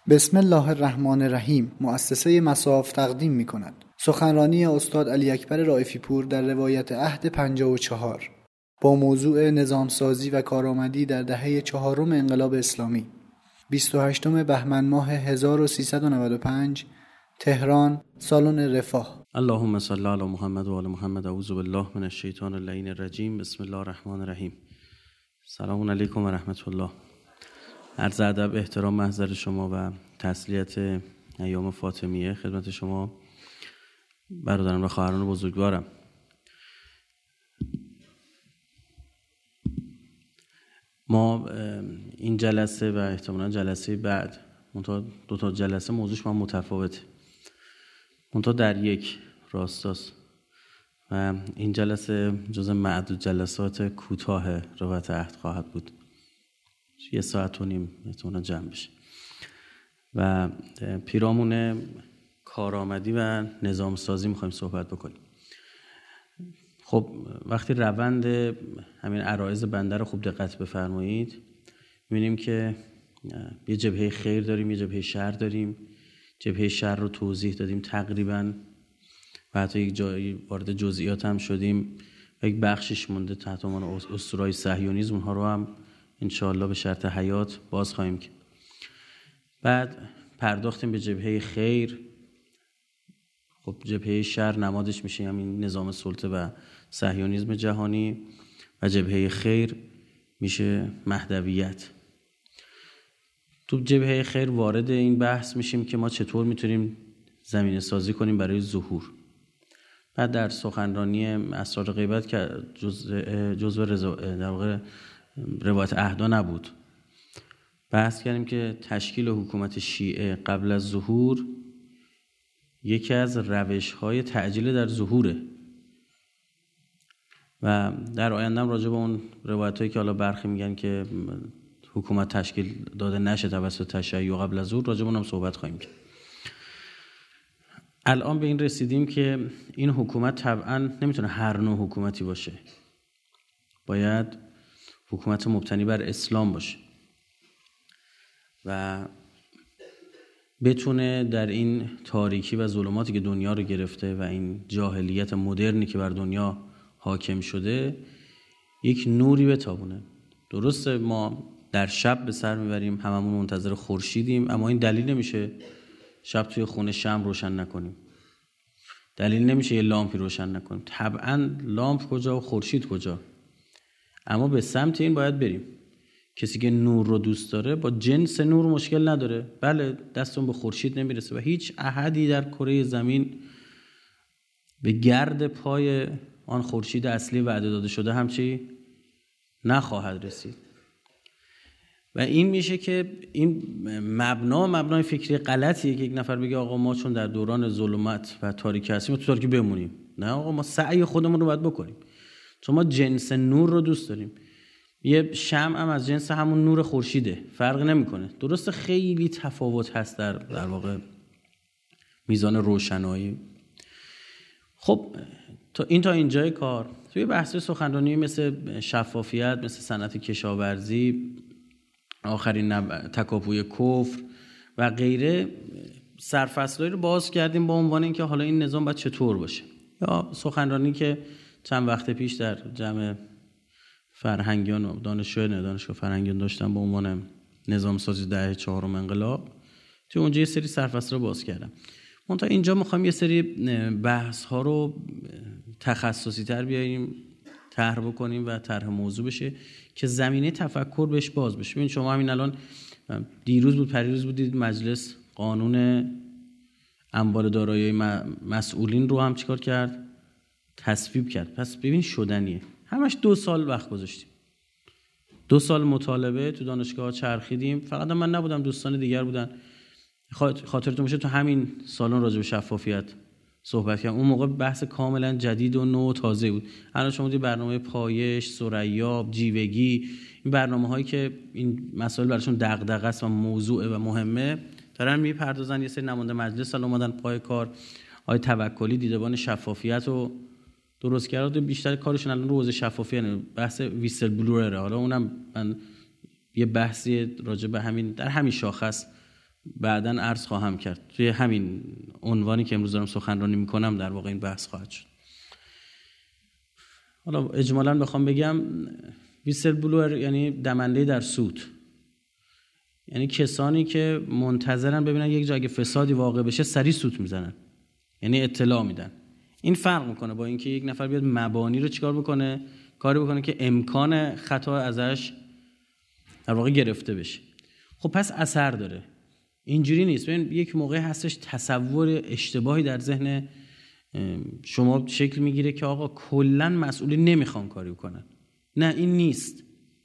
بسم الله الرحمن الرحیم. مؤسسه مصاف تقدیم می‌کند سخنرانی استاد علی اکبر رائفی پور در روایت عهد 54 با موضوع نظامسازی و کارآمدی در دهه چهارم انقلاب اسلامی، 28 بهمن ماه 1395، تهران، سالن رفاه. اللهم صل علی محمد و آل محمد. اعوذ بالله من الشیطان اللعین الرجیم. بسم الله الرحمن الرحیم. سلام علیکم و رحمت الله. عرض ادب، احترام محضر شما و تسلیت ایام فاطمیه خدمت شما برادران و خواهران بزرگوارم. ما این جلسه و احتمالاً جلسه بعد دو تا جلسه موضوعش من متفاوته، منتها در یک راستاست و این جلسه جز معدود جلسات کوتاه روایت عهد خواهد بود. 1.5 ساعت احتمالاً جمع بشه و پیرامون کارآمدی و نظام سازی میخوایم صحبت بکنیم. خب وقتی روند همین عرایض بنده رو خوب دقت بفرمایید، می‌بینیم که یه جبهه خیر داریم، یه جبهه شر داریم. جبهه شر رو توضیح دادیم تقریباً و حتی یک جایی وارد جزئیات هم شدیم و یک بخشش مونده تحت عنوان اسطوره‌های صهیونیسم، اونها رو هم انشاءالله به شرط حیات باز خواهیم کرد. بعد پرداختیم به جبهه خیر. خب جبهه شر نمادش میشه همین نظام سلطه و صهیونیسم جهانی و جبهه خیر میشه مهدویت. تو جبهه خیر وارد این بحث میشیم که ما چطور میتونیم زمینه سازی کنیم برای ظهور. بعد در سخنرانی اسرار غیبت که جزء در واقع روایت عهدا نبود، بحث کردیم که تشکیل حکومت شیعه قبل از ظهور یکی از روش‌های تعجیل در ظهوره و در آینده هم راجع به اون روایتایی که حالا برخی میگن که حکومت تشکیل داده نشه توسط تشیع قبل از ظهور، راجع به اونم صحبت خواهیم کرد. الان به این رسیدیم که این حکومت طبعا نمیتونه هر نوع حکومتی باشه، باید حکومت مبتنی بر اسلام باشه و بتونه در این تاریکی و ظلماتی که دنیا رو گرفته و این جاهلیت مدرنی که بر دنیا حاکم شده یک نوری بتابونه. درسته ما در شب به سر میبریم، هممون منتظر خورشیدیم، اما این دلیل نمیشه شب توی خونه شمع روشن نکنیم، دلیل نمیشه یه لامپی روشن نکنیم. طبعا لامپ کجا و خورشید کجا، اما به سمت این باید بریم. کسی که نور رو دوست داره با جنس نور مشکل نداره، بله دستون به خورشید نمیرسه و هیچ احدی در کره زمین به گرد پای آن خورشید اصلی وعده داده شده همچی نخواهد رسید. و این میشه که این مبنای فکری غلطیه که یک نفر بگه آقا ما چون در دوران ظلمت و تاریکی هستیم تو تاریکی بمونیم. نه آقا، ما سعی خودمون رو باید بکنیم، چون ما جنس نور رو دوست داریم. یه شمع هم از جنس همون نور خورشیده، فرق نمیکنه. درسته خیلی تفاوت هست در واقع میزان روشنایی. خب تا اینجای کار توی بحث سخنرانی مثل شفافیت، مثل صنعت کشاورزی، آخرین تکاپوی کفر و غیره سرفصلایی رو باز کردیم با عنوان اینکه حالا این نظام باید چطور باشه. یا سخنرانی که چند وقت پیش در جمع فرهنگیان و دانشگاه فرهنگیان داشتم با عنوان نظام سازی دهه چهارم انقلاب، توی اونجا یه سری سرفصل رو باز کردم. منتها اینجا میخوایم یه سری بحث ها رو تخصصی تر بیاریم، طرح بکنیم و طرح موضوع بشه که زمینه تفکر بهش باز بشه. ببین شما همین الان پریروز بودید مجلس قانون اموال دارایی مسئولین رو هم چیکار کرد؟ تصویب کرد. پس ببین شدنیه. همش 2 سال وقت گذاشتیم، 2 سال مطالبه تو دانشگاه چرخیدیم. فقط من نبودم، دوستان دیگر بودن. خاطرتون باشه تو همین سالن راجع به شفافیت صحبت کردم. اون موقع بحث کاملا جدید و نو و تازه بود. الان شما دیدید برنامه پایش، ثریا، جیوگی، این برنامه‌هایی که این مسائل براشون دغدغه است و موضوع و مهمه دارن میپردازن. یه سری نماینده مجلس الان اومدن پای کار. آقای توکلی دیدبان شفافیت رو درست کرده، بیشتر کارشون الان رو حوزه شفافیت، بحث ویسل بلوره. حالا اونم من یه بحثی راجع به همین در همین شاخص بعداً عرض خواهم کرد. توی همین عنوانی که امروز دارم سخنرانی میکنم در واقع این بحث خواهد شد. حالا اجمالاً بخوام بگم ویسل بلوور یعنی دمنده در سود، یعنی کسانی که منتظرن ببینن یک جای فسادی واقع بشه سریع سوت میزنن، یعنی اطلاع میدن. این فرق میکنه با اینکه یک نفر بیاد مبانی رو چیکار بکنه، کاری بکنه که امکان خطا ازش در واقع گرفته بشه. خب پس اثر داره. اینجوری نیست. ببین یک موقع هستش تصور اشتباهی در ذهن شما شکل میگیره که آقا کلا مسئولی نمیخوان کاری بکنن. نه، این نیست.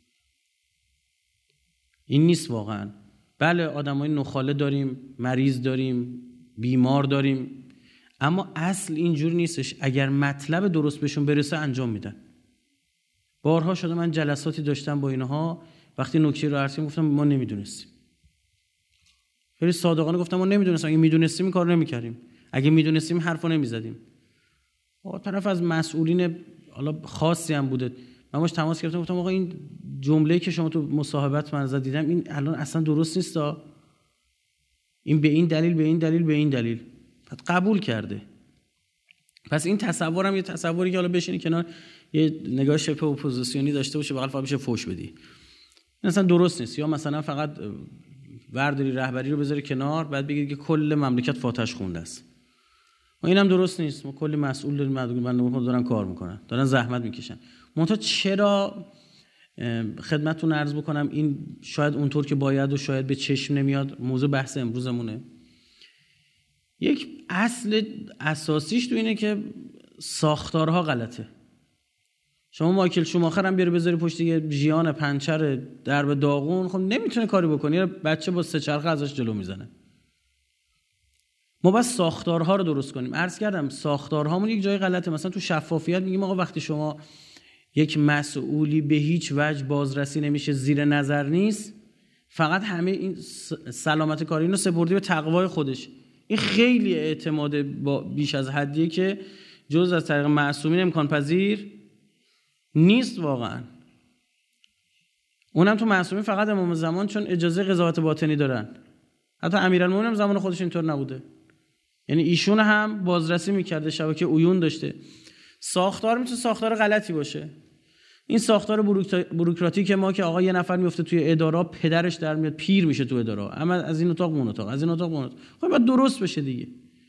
این نیست واقعا. بله آدمای نخاله داریم، مریض داریم، بیمار داریم، اما اصل اینجور نیستش. اگر مطلب درست بهشون برسه انجام میدن. بارها شده من جلساتی داشتم با اینها، وقتی نکته رو عرض کردم گفتم ما نمیدونستیم. خیلی صادقانه گفتم ما نمیدونستیم. اگه میدونستیم این کارو نمیکردیم. اگه میدونستیم حرفو نمیزدیم. طرف از مسئولین حالا خاصی هم بوده، من باش تماس گرفتم گفتم آقا این جمله‌ای که شما تو مصاحبت من زد دیدم این الان اصلا درست نیست. این به این دلیل به این دلیل به این دلیل قبول کرده. پس این تصورم یه تصوری که حالا بشینی کنار یه نگاه شبه اپوزیسیونی داشته باشه بغل فقط بشه فوش بدی، این اصلا درست نیست. یا مثلا فقط ورداری رهبری رو بذاری کنار بعد بگید که کل مملکت فاتحش خونده است. و اینم درست نیست. ما کلی مسئول داریم، مردم دارن کار میکنن، دارن زحمت میکشن. منتها چرا خدمتتون عرض بکنم این شاید اونطور که باید و شاید به چشم نمیاد موضوع بحث امروزمونه. یک اصل اساسیش تو اینه که ساختارها غلطه. شما مایکل شوماخر هم بیاره بذاری پشت یه ژیان پنچر درب داغون، خب نمیتونه کاری بکنه. یه بچه با سه چرخه ازش جلو میزنه. ما باید ساختارها رو درست کنیم. عرض کردم ساختارهامون یک جای غلطه. مثلا تو شفافیت میگیم آقا وقتی شما یک مسئولی به هیچ وجه بازرسی نمیشه، زیر نظر نیست، فقط همه این سلامت کاری اینو سپردی به تقوای خودش. این خیلی اعتماد بیش از حدیه که جز از طریق معصومین امکان پذیر نیست واقعا. اونم تو معصومین فقط امام زمان چون اجازه قضاوت باطنی دارن. حتی امیرالمومنین هم زمان خودش اینطور نبوده. یعنی ایشون هم بازرسی میکرده، شبکه عیون داشته. ساختار میتونه ساختار غلطی باشه. این ساختار بوروکراتیک ما که آقا یه نفر میفته توی اداره، پدرش در میاد پیر میشه تو اداره، اما از این اتاق اون اتاق، از این اتاق اون اتاق. خب باید درست بشه دیگه.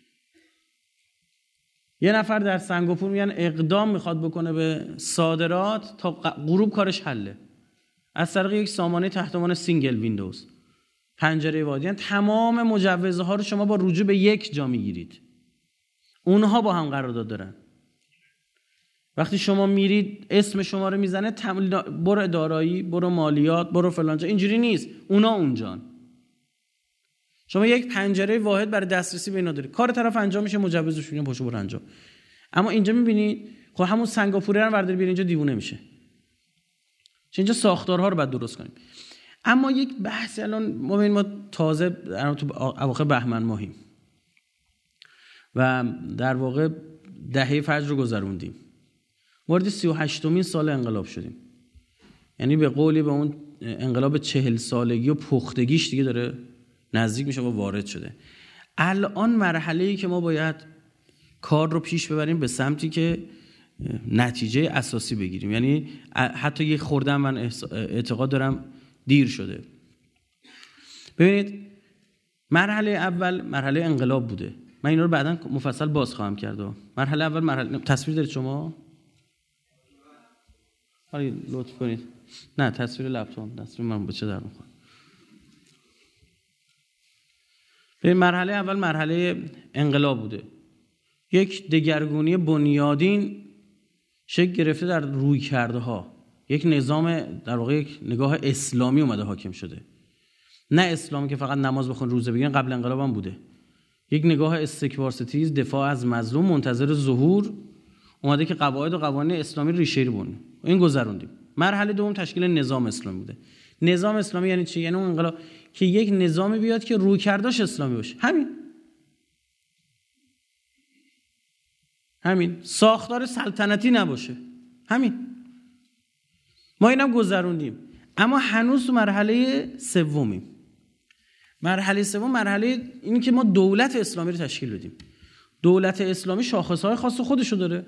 یه نفر در سنگاپور میگن اقدام میخواد بکنه به صادرات تا غروب کارش حله، از طریق یک سامانه تحت عنوان سینگل ویندوز، پنجره وادی. یعنی تمام مجوزها رو شما با رجوع به یک جا میگیرید. اونها با هم قرارداد دارن. وقتی شما میرید اسم شما رو میزنه، برو دارایی، برو مالیات، برو فلانجا. اینجوری نیست. اونا اونجان. شما یک پنجره واحد برای دسترسی به اینا دارید. کار طرف انجام میشه، مجوزش میگن پاشو برو انجام. اما اینجا میبینید خب همون سنگاپوری رو برداری بیارین اینجا دیوونه میشه. اینجا ساختارها رو باید درست کنیم. اما یک بحث الان ما تازه تو اواخر بهمن ماهیم و در واقع دهه فجر رو گذروندیم. وارد 38مین سال انقلاب شدیم. یعنی به قولی به اون انقلاب 40 سالگی و پختگیش دیگه داره نزدیک میشه و وارد شده. الان مرحله‌ای که ما باید کار رو پیش ببریم به سمتی که نتیجه اساسی بگیریم. یعنی حتی یک خورده من اعتقاد دارم دیر شده. ببینید مرحله اول مرحله انقلاب بوده. من اینا رو بعداً مفصل باز خواهم کرد. مرحله اول مرحله تصویر دارید شما؟ آره لطف کنید. نه تصویر لپتاپ، تصویر من به چه در می‌خوره. به مرحله اول مرحله انقلاب بوده. یک دگرگونی بنیادین شکل گرفته در رویکردها. یک نظام در واقع یک نگاه اسلامی اومده حاکم شده. نه اسلامی که فقط نماز بخون روزه بگیرن، قبل انقلاب هم بوده. یک نگاه استکبارستیز، دفاع از مظلوم، منتظر ظهور اومده که قواعد و قوانین اسلامی ریشه رو بونه. این گذروندیم. مرحله دوم تشکیل نظام اسلامی بوده. نظام اسلامی یعنی چی؟ یعنی اون انقلاب که یک نظامی بیاد که رویکردش اسلامی باشه. همین. ساختار سلطنتی نباشه. همین. ما اینم گذروندیم. اما هنوز تو مرحله سومیم. مرحله سوم مرحله اینه که ما دولت اسلامی رو تشکیل بدیم. دولت اسلامی شاخصهای خاص خودشو داره.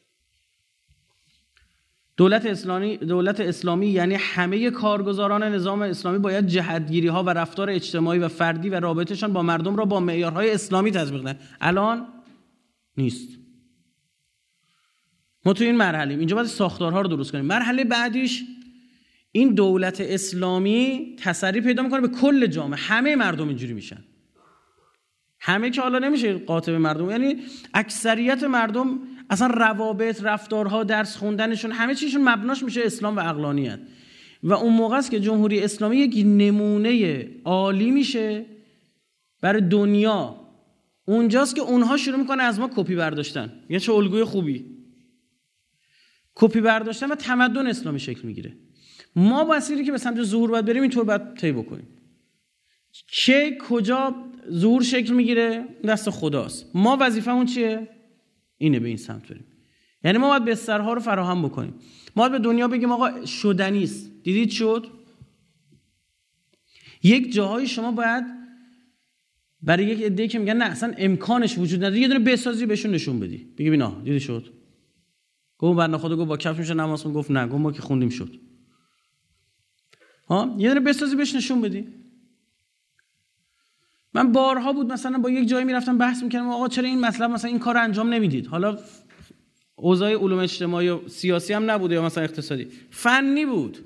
دولت اسلامی یعنی همه کارگزاران نظام اسلامی باید جهتگیری ها و رفتار اجتماعی و فردی و رابطهشان با مردم را با معیارهای اسلامی تطبیق کنند. الان نیست. ما تو این مرحله اینجا باید ساختارها رو درست کنیم. مرحله بعدیش این دولت اسلامی تسری پیدا میکنه به کل جامعه، همه مردم اینجوری میشن. همه که حالا نمیشه قاطب مردم، یعنی اکثریت مردم اصلا روابط، رفتارها، درس خوندنشون، همه چیشون مبناش میشه اسلام و عقلانیت. و اون موقع است که جمهوری اسلامی یک نمونه عالی میشه برای دنیا. اونجاست که اونها شروع میکنه از ما کپی برداشتن. یه چه الگوی خوبی. کپی برداشتن و تمدن اسلامی شکل میگیره. ما مسیری که به سمت ظهور باید بریم اینطور باید طی بکنیم. چه کجا ظهور شکل میگیره دست خداست. ما وظیفمون چیه؟ اینه، به این سمت بریم. یعنی ما باید بسترها رو فراهم بکنیم. ما باید به دنیا بگیم آقا شدنی است. دیدید شد؟ یک جاهای شما باید برای یک عده‌ای که میگن نه اصلا امکانش وجود نداره یه دونه بسازی بهشون نشون بدی. بگی اینا دیدی شد؟ گفت بنده خدا گفت با کفش میشه نماز خون، گفت نه، گفت ما که خوندیم شد. یه دونه بسازی بهش نشون بدی. من بارها بود مثلا با یک جایی میرفتم بحث میکردم آقا چرا این مطلب مثلا این کار رو انجام نمیدید؟ حالا اوضاع علوم اجتماعی و سیاسی هم نبوده یا مثلا اقتصادی، فنی بود.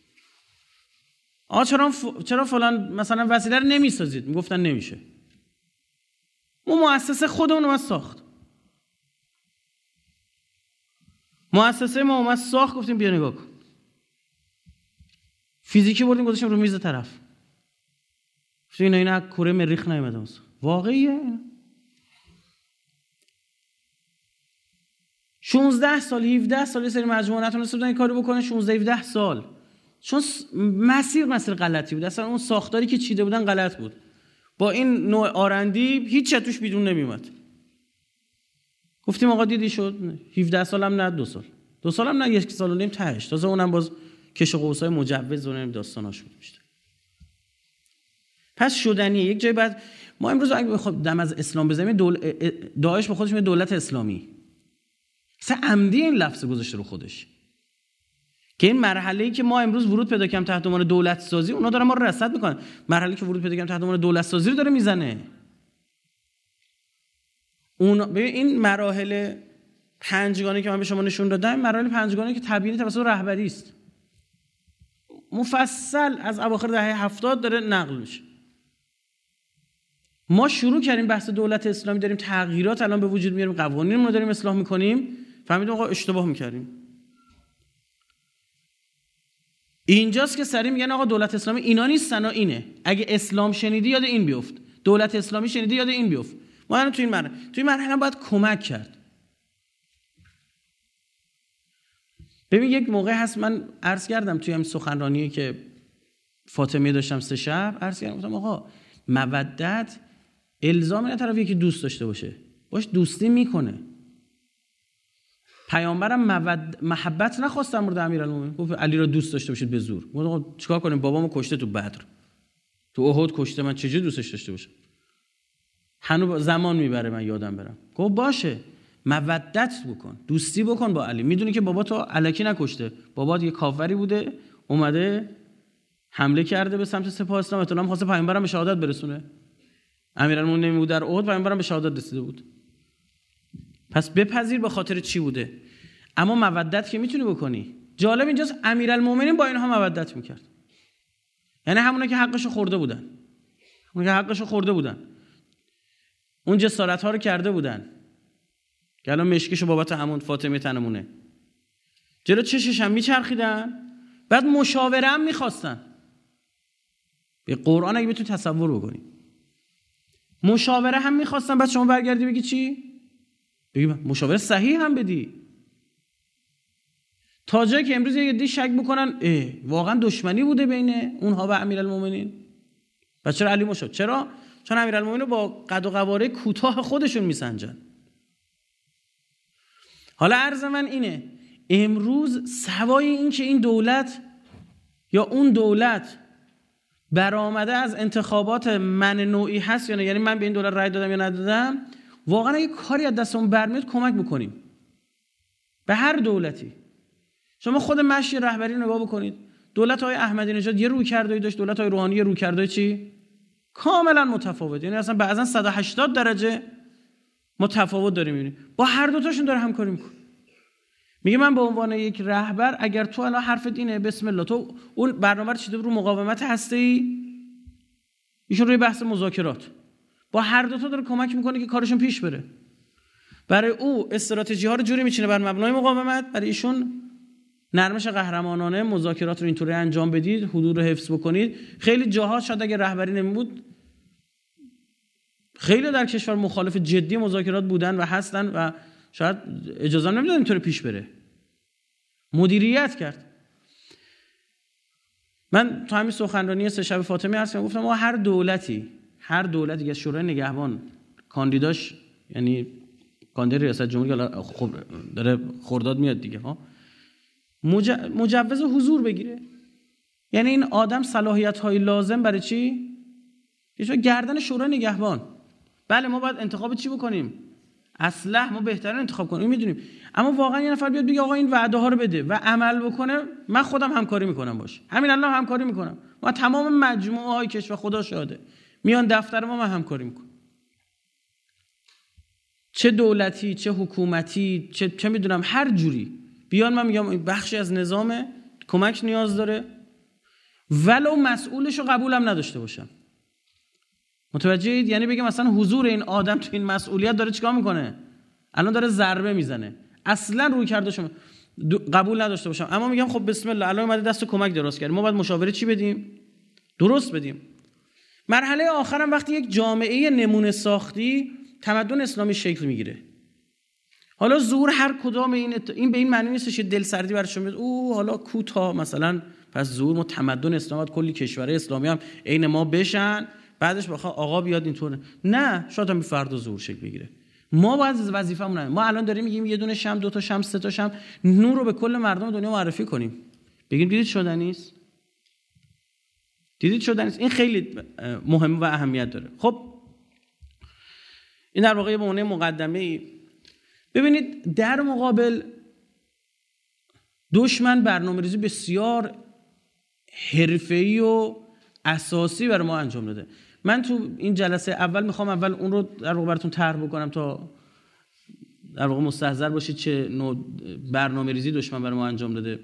آقا چرا فلان مثلا وسیله رو نمیسازید؟ میگفتن نمیشه. ما مؤسسه خودمون رو ساخت. مؤسسه ما اومد ساخت، گفتیم بیا نگاه کن. فیزیکی بردیم گذاشتیم رو میز طرف. اینا کره مریخ نیومده است. واقعیه. 16 سال 17 سال سری مجموعه نتونسته بودن این کارو بکنه. 16 17 سال. چون مسیر غلطی بود. اصلا اون ساختاری که چیده بودن غلط بود. با این نوع آرندی هیچ چه توش بیرون نمیومد. گفتیم آقا دیدی شد. 17 سالم نه 2 سال. 2 سالم نه 1 سال و نیم تهش. تازه اونم باز کش قوسای مجوز و داستاناش بود میشه. پس شدنیه. یک جای بعد ما امروز اگه بخوام دم از اسلام بزنیم داعش به خودش میگه دولت اسلامی. اصلا عمدی این لفظ گذاشته رو خودش. که این مرحله‌ای که ما امروز ورود پیدا کردیم تحت عنوان دولت سازی، اونا دارن ما رو رصد میکنن. مرحله‌ای که ورود پیدا کردیم تحت عنوان دولت سازی رو داره میزنه. ببین این مراحل پنجگانه که من به شما نشون دادم، مراحل پنجگانه که تبیین توسط رهبری است. مفصل از اواخر دهه 70 داره نقل میشه. ما شروع کردیم بحث دولت اسلامی، داریم تغییرات الان به وجود میاریم، قوانینمون رو داریم اصلاح میکنیم، فهمیدیم آقا اشتباه میکردیم. اینجاست که سری میگن آقا دولت اسلامی اینا نیستن، اینه. اگه اسلام شنیدی یاد این بیفت، دولت اسلامی شنیدی یاد این بیفت. ما الان تو این مرحله باید کمک کرد. ببین یک موقع هست من عرض کردم توی همین سخنرانی که فاطمیه داشتم 3 شب عرض کردم، گفتم آقا مودت الزام نه طرف یکی دوست داشته باشه، باش دوستی میکنه. پیامبرم محبت نخواست در مورد امیرالمومنین، گفت علی را دوست داشته باشید به زور. گفت آقا چیکار کنیم؟ بابامو کشته تو بدر، تو احد کشته، من چجوری دوستش داشته باشم؟ هنوز زمان میبره من یادم برم. گفت باشه مودت بکن، دوستی بکن با علی. میدونی که بابا تو الکی نکشته، بابا یه کافری بوده اومده حمله کرده به سمت سپاه اسلام، احتمالاً خواسته پیامبرم به شهادت برسونه. امیرالمومنین بود در احد، پیامبرم به شهادت رسیده بود. پس بپذیر به خاطر چی بوده. اما مودت که میتونی بکنی. جالب اینجاست امیرالمومنین با اینها مودت میکرد. یعنی همونا که حقشو خورده بودن. اون جسارت‌ها رو کرده بودن. که الان مشکشو بابت همون فاطمه تنمونه. جلو چشش هم میچرخیدن، بعد مشاوره هم میخواستن. به قرآن اگه بتونی تصور بکنی. مشاوره هم میخواستن، بعد شما برگردی بگی چی؟ بگی مشاوره صحیح هم بدی. تا جایی که امروز یه عده شک بکنن واقعا دشمنی بوده بین اونها و امیرالمومنین. پس چرا علی مشاور؟ چرا؟ چون امیرالمومنین با قد و قواره کوتاه خودشون میسنجن. حالا عرض من اینه، امروز سوای این که این دولت یا اون دولت برآمده از انتخابات من نوعی هست یا نه، یعنی من به این دولت رأی دادم یا ندادم، واقعا اگه کاری از دستمون برمیاد کمک بکنیم به هر دولتی. شما خود مشی رهبری نگاه بکنید، دولت های احمدی نژاد یه رویکردی داشت، دولت های روحانی یه رویکردی چی کاملا متفاوت، یعنی اصلا بعضا 180 درجه متفاوت داریم می‌بینیم. با هر دو تاشون داره همکاری میکنه. میگه من به عنوان یک رهبر اگر تو الان حرفت اینه بسم الله، تو اون برنامه رو چیده رو مقاومت هسته‌ای، ایشون روی بحث مذاکرات، با هر دو تا داره کمک میکنه که کارشون پیش بره. برای او استراتژی ها رو جوری میچینه بر مبنای مقاومت، برای ایشون نرمش قهرمانانه مذاکرات رو اینطوری انجام بدید، حدود رو حفظ بکنید. خیلی جاها شاید اگه رهبری نمیبود خیلی در کشور مخالف جدی مذاکرات بودن و هستن و شاید اجازه نمیدادن اینطوری پیش بره. مدیریت کرد. من تو همین سخنرانی سه شب فاطمی هستم گفتم ما هر دولتی که شورای نگهبان کاندیداش، یعنی کاندید ریاست جمهوری خب داره خرداد میاد دیگه ها، مجوز حضور بگیره. یعنی این آدم صلاحیت‌های لازم برای چی؟ یه گردن شورای نگهبان. بله ما باید انتخاب چی بکنیم؟ اصلاح ما بهترین انتخاب کنیم، میدونیم، اما واقعا یه نفر بیاد بگه آقا این وعده ها رو بده و عمل بکنه، من خودم همکاری میکنم باشه. همین الان همکاری میکنم. ما تمام مجموعه های کشور خدا شاهده میان دفتر ما همکاری میکنم. چه دولتی، چه حکومتی، چه میدونم هر جوری بیان، من میگم این بخشی از نظام کمک نیاز داره ولو مسئولش رو قبولم نداشته باشم. متوجهید؟ یعنی بگم مثلا حضور این آدم تو این مسئولیت داره چیکار میکنه؟ الان داره ضربه میزنه. اصلا روی کردشم قبول نداشته باشم، اما میگم خب بسم الله الان اومده دست کمک درست کرد، ما باید مشاوره چی بدیم؟ درست بدیم. مرحله آخرم وقتی یک جامعه نمونه ساختی، تمدن اسلامی شکل میگیره. حالا ظهور هر کدام این به این معنی نیستش که دلسردی برشون میاد او حالا کوتا مثلا پس ظهور ما تمدن اسلامی کلی کشورهای اسلامی هم عین ما بشن، بعدش بخواد آقا بیاد اینطوره. نه، شاید هم فردا ظهور شکل بگیره. ما باید وظیفه‌مون ما الان داریم میگیم یه دونه شمع، دو تا شمع، سه تا شمع، نور رو به کل مردم دنیا معرفی کنیم. بگیم دیدید شدنی است. دیدید شدنی است. این خیلی مهم و اهمیت داره. خب این در واقع به عنوان مقدمه. ببینید در مقابل دشمن برنامه‌ریزی بسیار حرفه‌ای و اساسی برای ما انجام داده. من تو این جلسه اول میخوام اول اون رو در واقع براتون طرح بکنم تا در واقع مستحضر باشید چه نوع برنامه‌ریزی دشمن برای ما انجام داده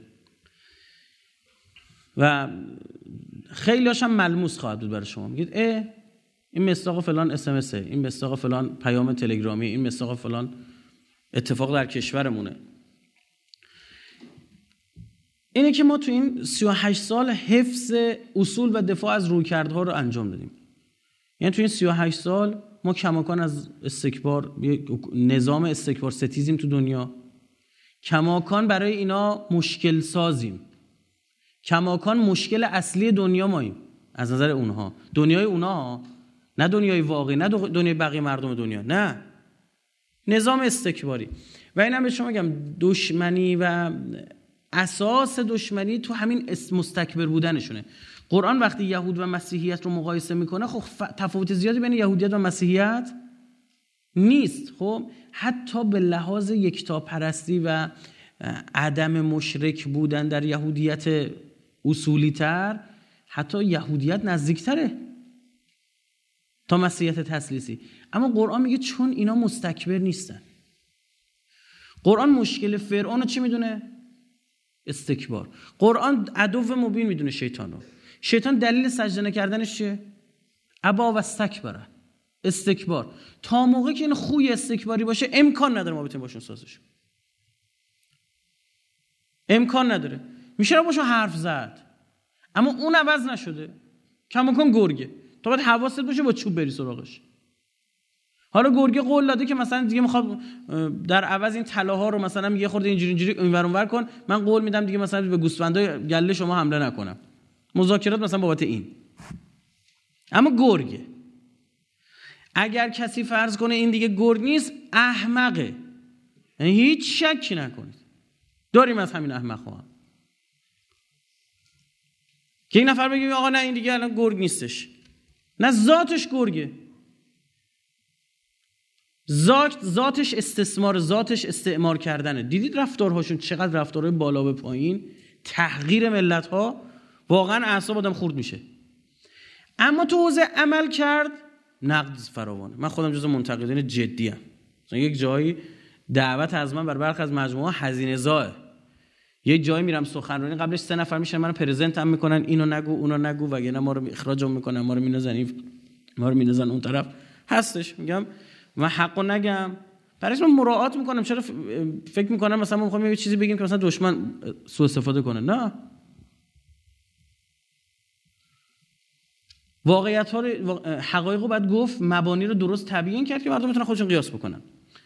و خیلی هاشم ملموس خواهد بود برای شما. میگید این مصداق فلان SMS، این مصداق فلان پیام تلگرامی، این مصداق فلان اتفاق در کشورمونه. اینه که ما تو این 38 سال حفظ اصول و دفاع از رویکردها رو انجام دادیم. یعنی تو این 38 سال ما کماکان از استکبار، نظام استکبار ستیزیم تو دنیا، کماکان برای اینا مشکل سازیم، کماکان مشکل اصلی دنیا ماییم از نظر اونها، دنیای اونها، نه دنیای واقعی، نه دنیای بقیه مردم دنیا، نه نظام استکباری. و اینم به شما میگم دشمنی و اساس دشمنی تو همین مستکبر بودنشونه. قرآن وقتی یهود و مسیحیت رو مقایسه میکنه، خب تفاوت زیادی بین یهودیت و مسیحیت نیست. خب حتی به لحاظ یکتاپرستی و عدم مشرک بودن در یهودیت اصولی تر، حتی یهودیت نزدیکتره تا مسیحیت تثلیثی. اما قرآن میگه چون اینا مستکبر نیستن. قرآن مشکل فرعون رو چی میدونه؟ استکبار. قرآن عدو مبین میدونه شیطان رو. شیطان دلیل سجده نکردنش چیه؟ ابا و استکبره، استکبار. تا موقعی که این خوی استکباری باشه امکان نداره ما بتونیم باشون سازش، امکان نداره. میشه باشون حرف زد اما اون عوض نشده، کماکان گرگه، تا باید حواست باشه با چوب بری سراغش. حالا گرگه قول داده که مثلا دیگه میخواد در عوض این طلاها رو مثلا یه خورده اینجوری اینور اونور کن، من قول میدم دیگه مثلا به گوسفندای گله شما حمله نکنم، مذاکرات مثلا بابت این. اما گرگه. اگر کسی فرض کنه این دیگه گرگ نیست، احمقه، یعنی هیچ شکی نکنید داریم از همین احمق هم. که این نفر بگه آقا نه این دیگه الان گرگ نیستش، نه ذاتش گرگه، ذاتش استثمار، ذاتش استعمار کردنه. دیدید رفتارهاشون چقدر رفتارهای بالا به پایین، تحقیر ملت‌ها، واقعا اعصاب آدم خورد میشه. اما تو حوزه عمل کرد نقد فراوانه. من خودم جزو منتقدین جدی ام. مثلا یک جایی دعوت از من بر برخی از مجموعه هزینه زاه، یک جایی میرم سخنرانی، قبلش 3 نفر میشن منو پرزنت هم میکنن، اینو نگو اونو نگو، وگرنه ما رو اخراجم میکنن، ما رو میندازن اون طرف هستش. میگم من حقو نگم، برایش من مراعات میکنم. چرا فکر میکنم مثلا ما میخوایم یه چیزی بگیم که مثلا دشمن سوء استفاده کنه؟ نه، واقعیت ها رو، حقایق رو باید گفت، مبانی رو درست تبیین کرد که مردم بتونن خودشون قیاس بکنن.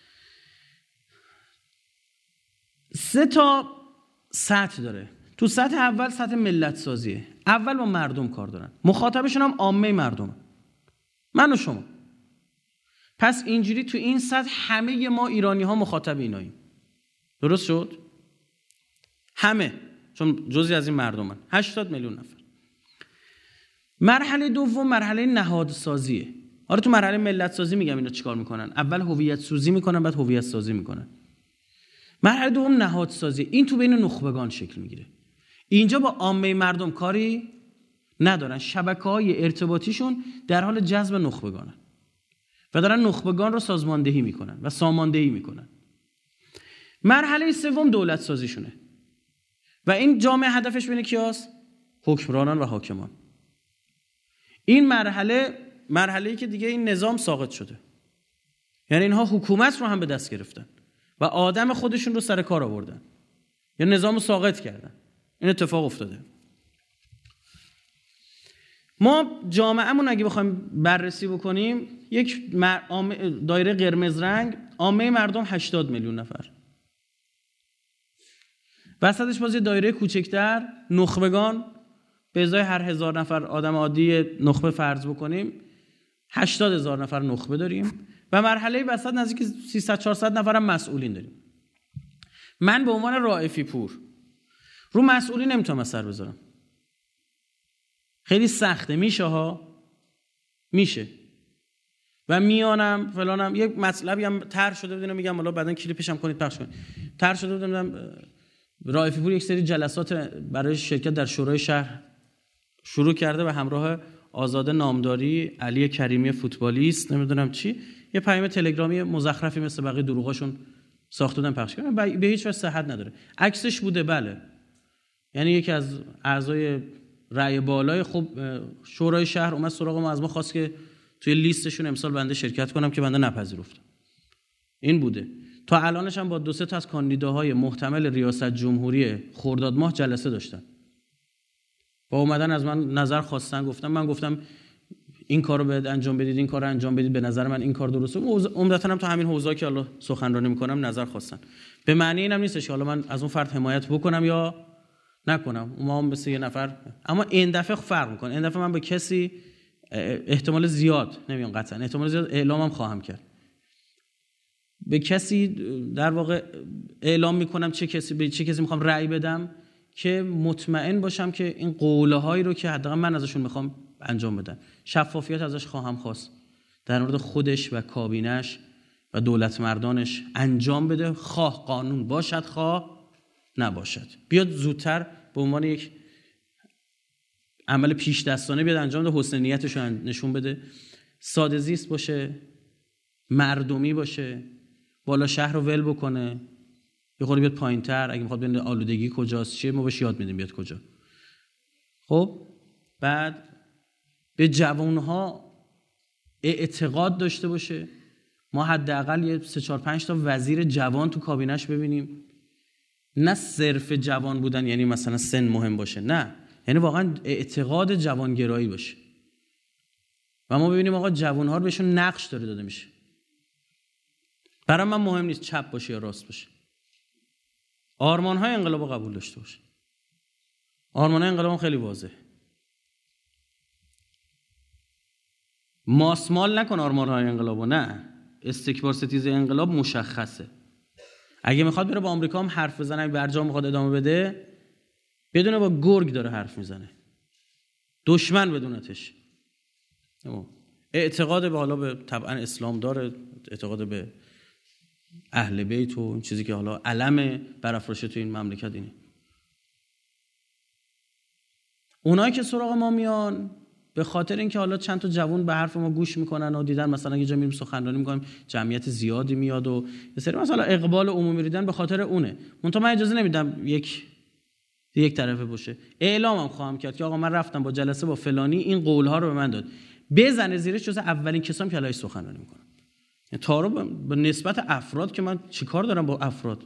3 تا سطح داره. تو سطح اول سطح ملت سازیه. اول با مردم کار دارن، مخاطبشون هم عامه مردم، من و شما. پس اینجوری تو این سطح همه ما ایرانی ها مخاطب ایناییم. درست شد؟ همه، چون جزئی از این مردمن، 80 میلیون نفر. مرحله دوم مرحله نهادسازیه. آره تو مرحله ملت سازی میگم اینا چیکار میکنن. اول هویت سوزی میکنن، بعد هویت سازی میکنن. مرحله دوم نهادسازی. این تو بین نخبگان شکل میگیره. اینجا با عامه مردم کاری ندارن. شبکه‌های ارتباطیشون در حال جذب نخبگانن و دارن نخبگان رو سازماندهی میکنن و ساماندهی میکنن. مرحله سوم دولت سازیشونه و این جامعه هدفش بین کیاست؟ حکمرانان و حاکمان. این مرحله‌ای که دیگه این نظام ساقط شده، یعنی اینها حکومت رو هم به دست گرفتن و آدم خودشون رو سر کار آوردن، یا نظام رو ساقط کردن. این اتفاق افتاده. ما جامعهمون اگه بخوایم بررسی بکنیم، یک دایره قرمز رنگ، عامه مردم 80 میلیون نفر، وسطش باز یه دایره کوچکتر نخبگان، به ازای هر 1000 نفر آدم عادی نخبه فرض بکنیم 80,000 نفر نخبه داریم و مرحله وسط نزدیک 300-400 نفر هم مسئولین داریم. من به عنوان رائفی پور رو مسئولین نمیتونم اثر بذارم. خیلی سخته. میشه و میانم فلانم. یک مطلبی هم طرح شده بود، میگم حالا بعدن کلیپش هم کنید پخش کنید. طرح شده بود نمیدونم رائفی پور یک سری جلسات برای شرکت در شورای شهر شروع کرده و همراه آزاده نامداری، علی کریمی فوتبالیست، نمیدونم چی، یه پیام تلگرامی مزخرفی مثل بقیه دروغاشون ساخته بودن پخش کردن. به هیچ وجه صحت نداره. عکسش بوده، بله، یعنی یکی از اعضای رأی بالای خب شورای شهر اومد سراغ ما، از ما خواست که توی لیستشون امسال بنده شرکت کنم که بنده نپذیرفتم. این بوده. تا الانش هم با 2-3 تا از کاندیداهای محتمل ریاست جمهوری خرداد ماه جلسه داشتن و اومدن از من نظر خواستن. من گفتم این کارو باید انجام بدید، این کارو انجام بدید، به نظر من این کار درسته. عمدتاً هم تو همین حوزه‌ای که حالا سخنرانی می‌کنم نظر خواستن. به معنی اینم نیستش که حالا من از اون فرد حمایت بکنم یا نکنم. ما هم مثل یه نفر، اما این دفعه فرق می‌کنه. این دفعه من به کسی احتمال زیاد، نمیگم قطعا، احتمال زیاد اعلامم خواهم کرد. به کسی در واقع اعلام می‌کنم به چه کسی می‌خوام رأی بدم که مطمئن باشم که این قوله‌هایی رو که حداقل من ازشون می‌خوام انجام بدن. شفافیت ازش خواهم خواست در مورد خودش و کابینش و دولت مردانش انجام بده، خواه قانون باشد خواه نباشد. بیاد زودتر به عنوان یک عمل پیش دستانه بیاد انجام بده، حسن نیتش رو نشون بده، ساده زیست باشه، مردمی باشه، بالا شهر رو ول بکنه، یه خورده بیاد پایین‌تر. اگه میخواد ببینه آلودگی کجاست چیه، ما بهش یاد میدیم بیاد کجا. خب بعد به جوانها اعتقاد داشته باشه. ما حداقل یه 3-4-5 تا وزیر جوان تو کابینش ببینیم. نه صرف جوان بودن یعنی مثلا سن مهم باشه، نه، یعنی واقعا اعتقاد جوانگرایی باشه و ما ببینیم آقا جوانها رو بهشون نقش داده میشه. برای من مهم نیست چپ باشه یا راست باشه. آرمان‌های انقلاب قبول داشته باشه. آرمان‌های انقلاب خیلی واضحه. ماسمال نکن آرمان‌های انقلابو، نه، استکبار ستیز انقلاب مشخصه. اگه میخواد بره با آمریکا هم حرف بزنه، برجام میخواد ادامه بده، بدونه با گرگ داره حرف میزنه. دشمن بدونتش. اعتقاد به حالا به طبعا اسلام داره، اعتقاد به اهل بیت و این چیزی که حالا علم برافراشته تو این مملکت اینه. اونایی که سراغ ما میان به خاطر اینکه حالا چند تا جوون به حرف ما گوش میکنن و دیدن مثلا یه جا میریم سخنرانی میکنیم جمعیت زیادی میاد و یه سری مثلا اقبال عمومی دیدن، به خاطر اونه. منتها من اجازه نمیدم یک طرفه باشه. اعلامم خواهم کرد که آقا من رفتم با جلسه با فلانی این قول ها رو به من داد، بزنه زیرش جز اولین کسام که علیه سخنرانی میکنم. یعنی تعارف به نسبت افراد که من چیکار دارم با افراد؟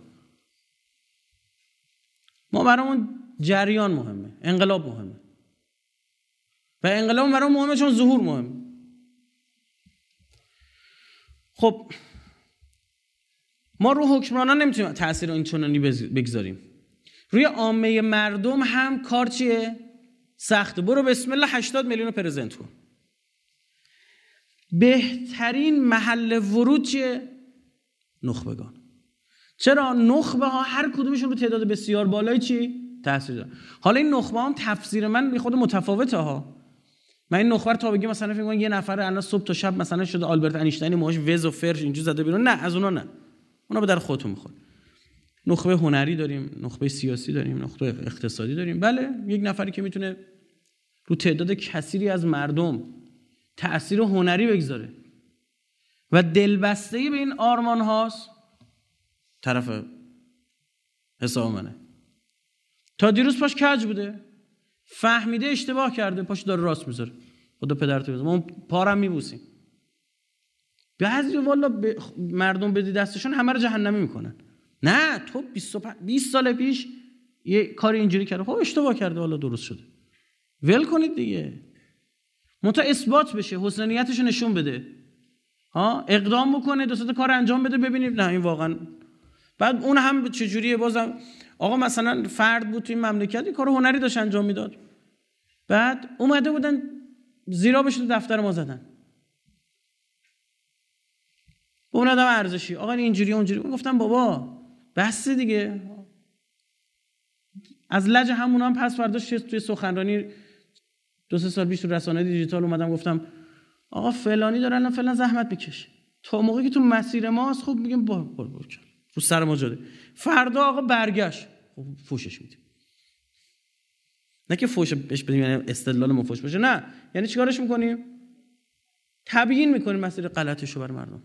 ما برامون جریان مهمه، انقلاب مهمه و انقلاب برام مهمه چون ظهور مهمه. خب ما رو حکمرانان نمیتونیم تأثیر این چنانی بگذاریم، روی عامه مردم هم کار چیه؟ سخته. برو بسم الله 80 میلیون رو پرزنت کن. بهترین محل ورود چیه؟ نخبگان. چرا؟ نخبه ها هر کدومشون رو تعداد بسیار بالایی چی؟ تاثیر دارن. حالا این نخبه هم تفسیر من خود متفاوته ها. من این نخبه رو تا بگم مثلا فکر کنم یه نفر الان صبح تا شب مثلا شده آلبرت اینشتین موهاش وز و فرش اینجوری زده بیرون، نه از اونا نه، اونا به در خودتون میخوره. نخبه هنری داریم، نخبه سیاسی داریم، نخبه اقتصادی داریم. بله یک نفری که میتونه رو تعداد کثیری از مردم تأثیر هنری بگذاره و دلبسته‌ای به این آرمان هاست، طرف حساب منه. تا دیروز پاش کج بوده، فهمیده اشتباه کرده، پاش داره راست میذاره. خدا پدرتو بزن، ما پارم میبوسیم. بعضی والا مردم بدی دستشون همه رو جهنمی میکنن. نه تو 20 سال پیش یه کاری اینجوری کرده، خب اشتباه کرده، والا درست شده، ول کنید دیگه. منتها اثبات بشه، حسن نیتشو نشون بده، ها اقدام بکنه، دو تا کار انجام بده، ببینید نه این واقعا. بعد اون هم چجوریه؟ بازم آقا مثلا فرد بود توی این مملکت کار هنری داشت انجام میداد، بعد اومده بودن زیرا بشه تو دفتر ما زدن، اون آدم ارزشی آقا اینجوری اونجوری. گفتم بابا بس دیگه. از لج همون هم پس فرداش توی سخنرانی 2-3 سال پیش تو رسانه دیجیتال اومدم گفتم آقا فلانی داره الان فلان زحمت میکشه، تا موقعی که تو مسیر ماست خب میگیم بار رو سر ما جاده، فردا آقا برگشت خب فوشش میدیم. نه که فوش بهش بدیم یعنی استدلال ما فوش باشه، نه یعنی چیکارش میکنیم؟ تبیین میکنیم مسیر غلطشو بر مردم.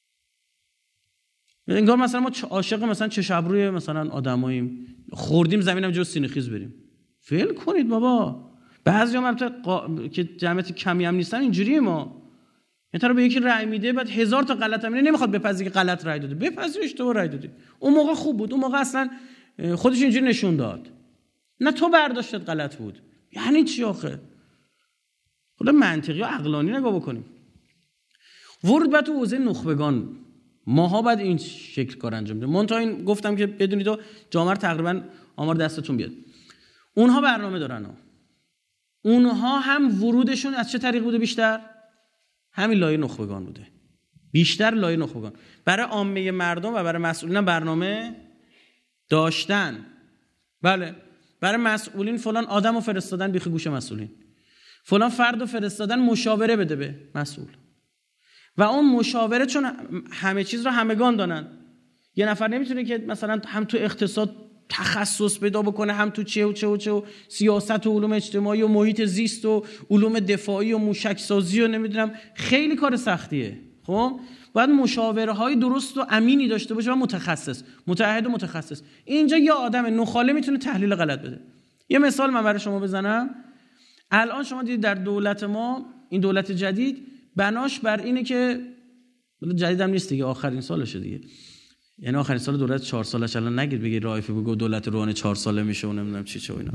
انگار مثلا ما عاشق مثلا چه شب روی مثلا آدماییم، خوردیم زمینم جو سینه خیز بریم. ول کنید بابا. بعضی هم که جمعیت کمی هم نیستن اینجوریه. ما یه طرف به یکی رأی میده بعد 1000 تا غلط هم نمیخواد بپذیره که غلط رأی داده، بپذیر اشتباه رأی داده. اون موقع خوب بود، اون موقع اصلا خودش اینجوری نشون داد، نه تو برداشتت غلط بود. یعنی چی آخه؟ خود منطقی و عقلانی نگاه بکنیم. ورود به تو حوزه نخبگان، ماها بعد این شکل کار انجام بدیم. من تا این گفتم که بدونید جامعه تقریبا آمار دستتون بیاد. اونها برنامه دارن ها. اونها هم ورودشون از چه طریق بوده؟ بیشتر همین لایه نخبگان بوده، بیشتر لایه نخبگان. برای عامه مردم و برای مسئولین برنامه داشتن. بله برای مسئولین فلان آدمو فرستادن بیخ گوش مسئولین، فلان فردو فرستادن مشاوره بده به مسئول، و اون مشاوره چون همه چیز رو همگان دانن، یه نفر نمیتونه که مثلا هم تو اقتصاد تخصص پیدا بکنه، هم تو چه و سیاست و علوم اجتماعی و محیط زیست و علوم دفاعی و موشک سازی و نمیدونم، خیلی کار سختیه. خب باید مشاوره های درست و امینی داشته باشه و متخصص، متعهد و متخصص. اینجا یه آدم نخاله میتونه تحلیل غلط بده. یه مثال من برای شما بزنم. الان شما دیدید در دولت ما، این دولت جدید بناش بر اینه که جدیدم نیست دیگه، آخرین سالشه دیگه، یعنی آخرین سال دولت 4 سالش. الان نگید بگید رائفی بگو دولت روحانی 4 ساله میشه و نمیدونم چی و اینا.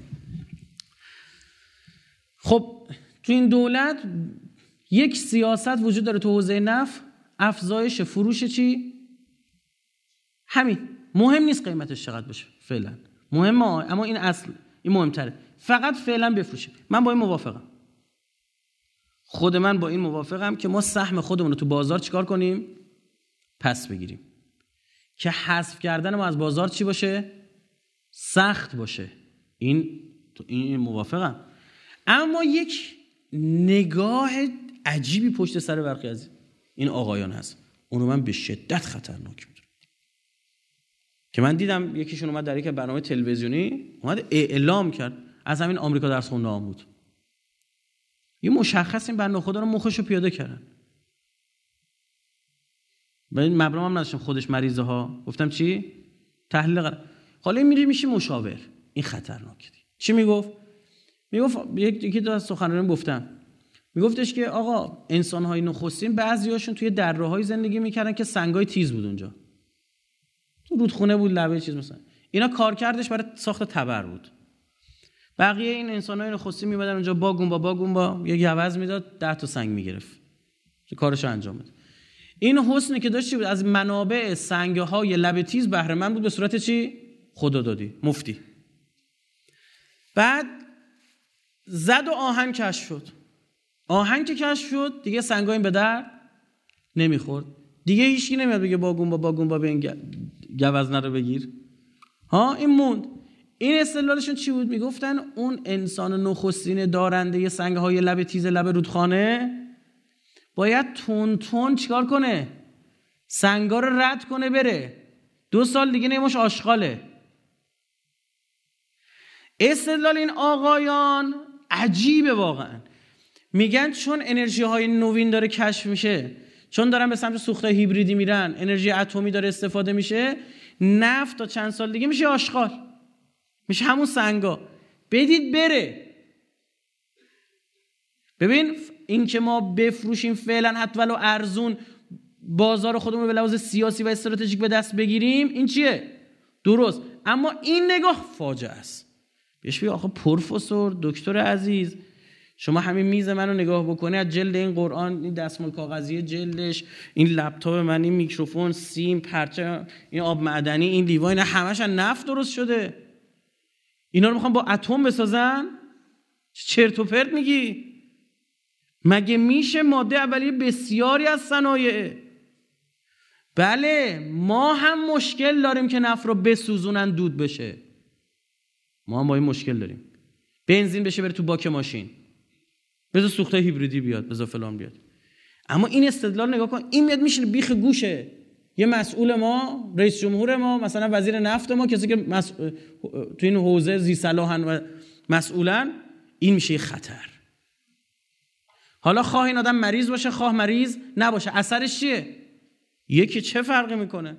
خب تو این دولت یک سیاست وجود داره تو حوزه نفت، افزایش فروش چی؟ همین. مهم نیست قیمتش چقدر بشه فعلا، مهمه اما این اصل، این مهمتره. فقط فعلا بفروشه. من با این موافقم. خود من با این موافقم که ما سهم خودمون رو تو بازار چیکار کنیم؟ پس بگیریم. که حذف کردن ما از بازار چی باشه؟ سخت باشه. این موافقم. اما یک نگاه عجیبی پشت سر برخی از این آقایان هست، اونو من به شدت خطرناک میدونم. که من دیدم یکیشون اومد در یک برنامه تلویزیونی اومد اعلام کرد از همین آمریکا درس خونده آمود، یه مشخص این بنده خدا رو مخشو پیاده کردن. من مبرم هم نداشتم خودش مریضه ها، گفتم چی؟ تحلیل حالا این میری میشی مشاور، این خطرناکه. چی میگفت یکی دو از سخنرانان گفتم، میگفتش که آقا انسان‌های نخستین بعضیاشون توی دره‌های زندگی میکردن که سنگای تیز بود، اونجا تو رودخونه بود، لبه چیز مثلا، اینا کارکردش برای ساخت تبر بود. بقیه این انسان‌های نخستین میمدن اونجا با یه گوز میداد 10 تا سنگ میگرفت، کارشو انجام میداد. این حسنی که داشتی بود از منابع سنگ‌های لبه تیز بهره مند بود به صورت چی؟ خدادادی، مفتی. بعد زد و آهن کشف شد. آهن که کشف شد دیگه سنگا این به در نمیخورد. دیگه هیچکی نمیاد بگه با به این گوز نرو بگیر. این موند. این استدلالشون چی بود؟ میگفتن اون انسان نخستین دارنده سنگ‌های لب تیز لب رودخانه باید تون چیکار کنه؟ سنگا رو رد کنه بره. 2 سال دیگه نمیش آشغاله. استدلال این آقایان عجیبه واقعا. میگن چون انرژی های نوین داره کشف میشه، چون دارن به سمت سوختهای هیبریدی میرن، انرژی اتمی داره استفاده میشه، نفت تا چند سال دیگه میشه آشغال، میشه همون سنگا، بدید بره. ببین این که ما بفروشیم فعلا حتی ولو ارزون بازار خودمون رو به لحاظ سیاسی و استراتژیک به دست بگیریم، این چیه؟ درست. اما این نگاه فاجعه است. بهش بگی آخه پروفسور دکتر عزیز، شما همین میز منو نگاه بکنی، از جلد این قرآن، این دستمال کاغذی جلدش، این لپتاپ من، این میکروفون، سیم، پرچه، این آب معدنی، این لیوان، اینا همش از نفت درست شده. اینا رو میخوان با اتم بسازن؟ چرت و پرت میگی؟ مگه میشه؟ ماده اولیه بسیاری از صنایع. بله ما هم مشکل داریم که نفت رو بسوزونن دود بشه، ما هم با این مشکل داریم. بنزین بشه بره تو باک ماشین، بذار سوخته هیبریدی بیاد، بذار فلان بیاد. اما این استدلال نگاه کن، این میاد میشینه بیخ گوشه یه مسئول ما، رئیس جمهور ما، مثلا وزیر نفت ما، کسی که تو این حوزه ذی صلاحن و مسئولن، این میشه خطر. حالا خواه این آدم مریض باشه خواه مریض نباشه، اثرش چیه؟ یکی چه فرقی میکنه؟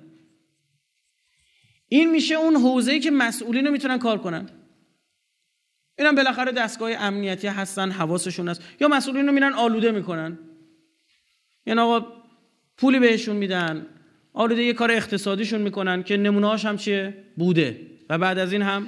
این میشه اون حوزه‌ای که مسئولین رو میتونن کار کنن. اینم بالاخره دستگاه امنیتی هستن، حواسشون هست، یا مسئولین رو میرن آلوده میکنن، یعنی آقا پولی بهشون میدن، آلوده یه کار اقتصادیشون میکنن که نمونه‌هاش هم چیه؟ بوده و بعد از این هم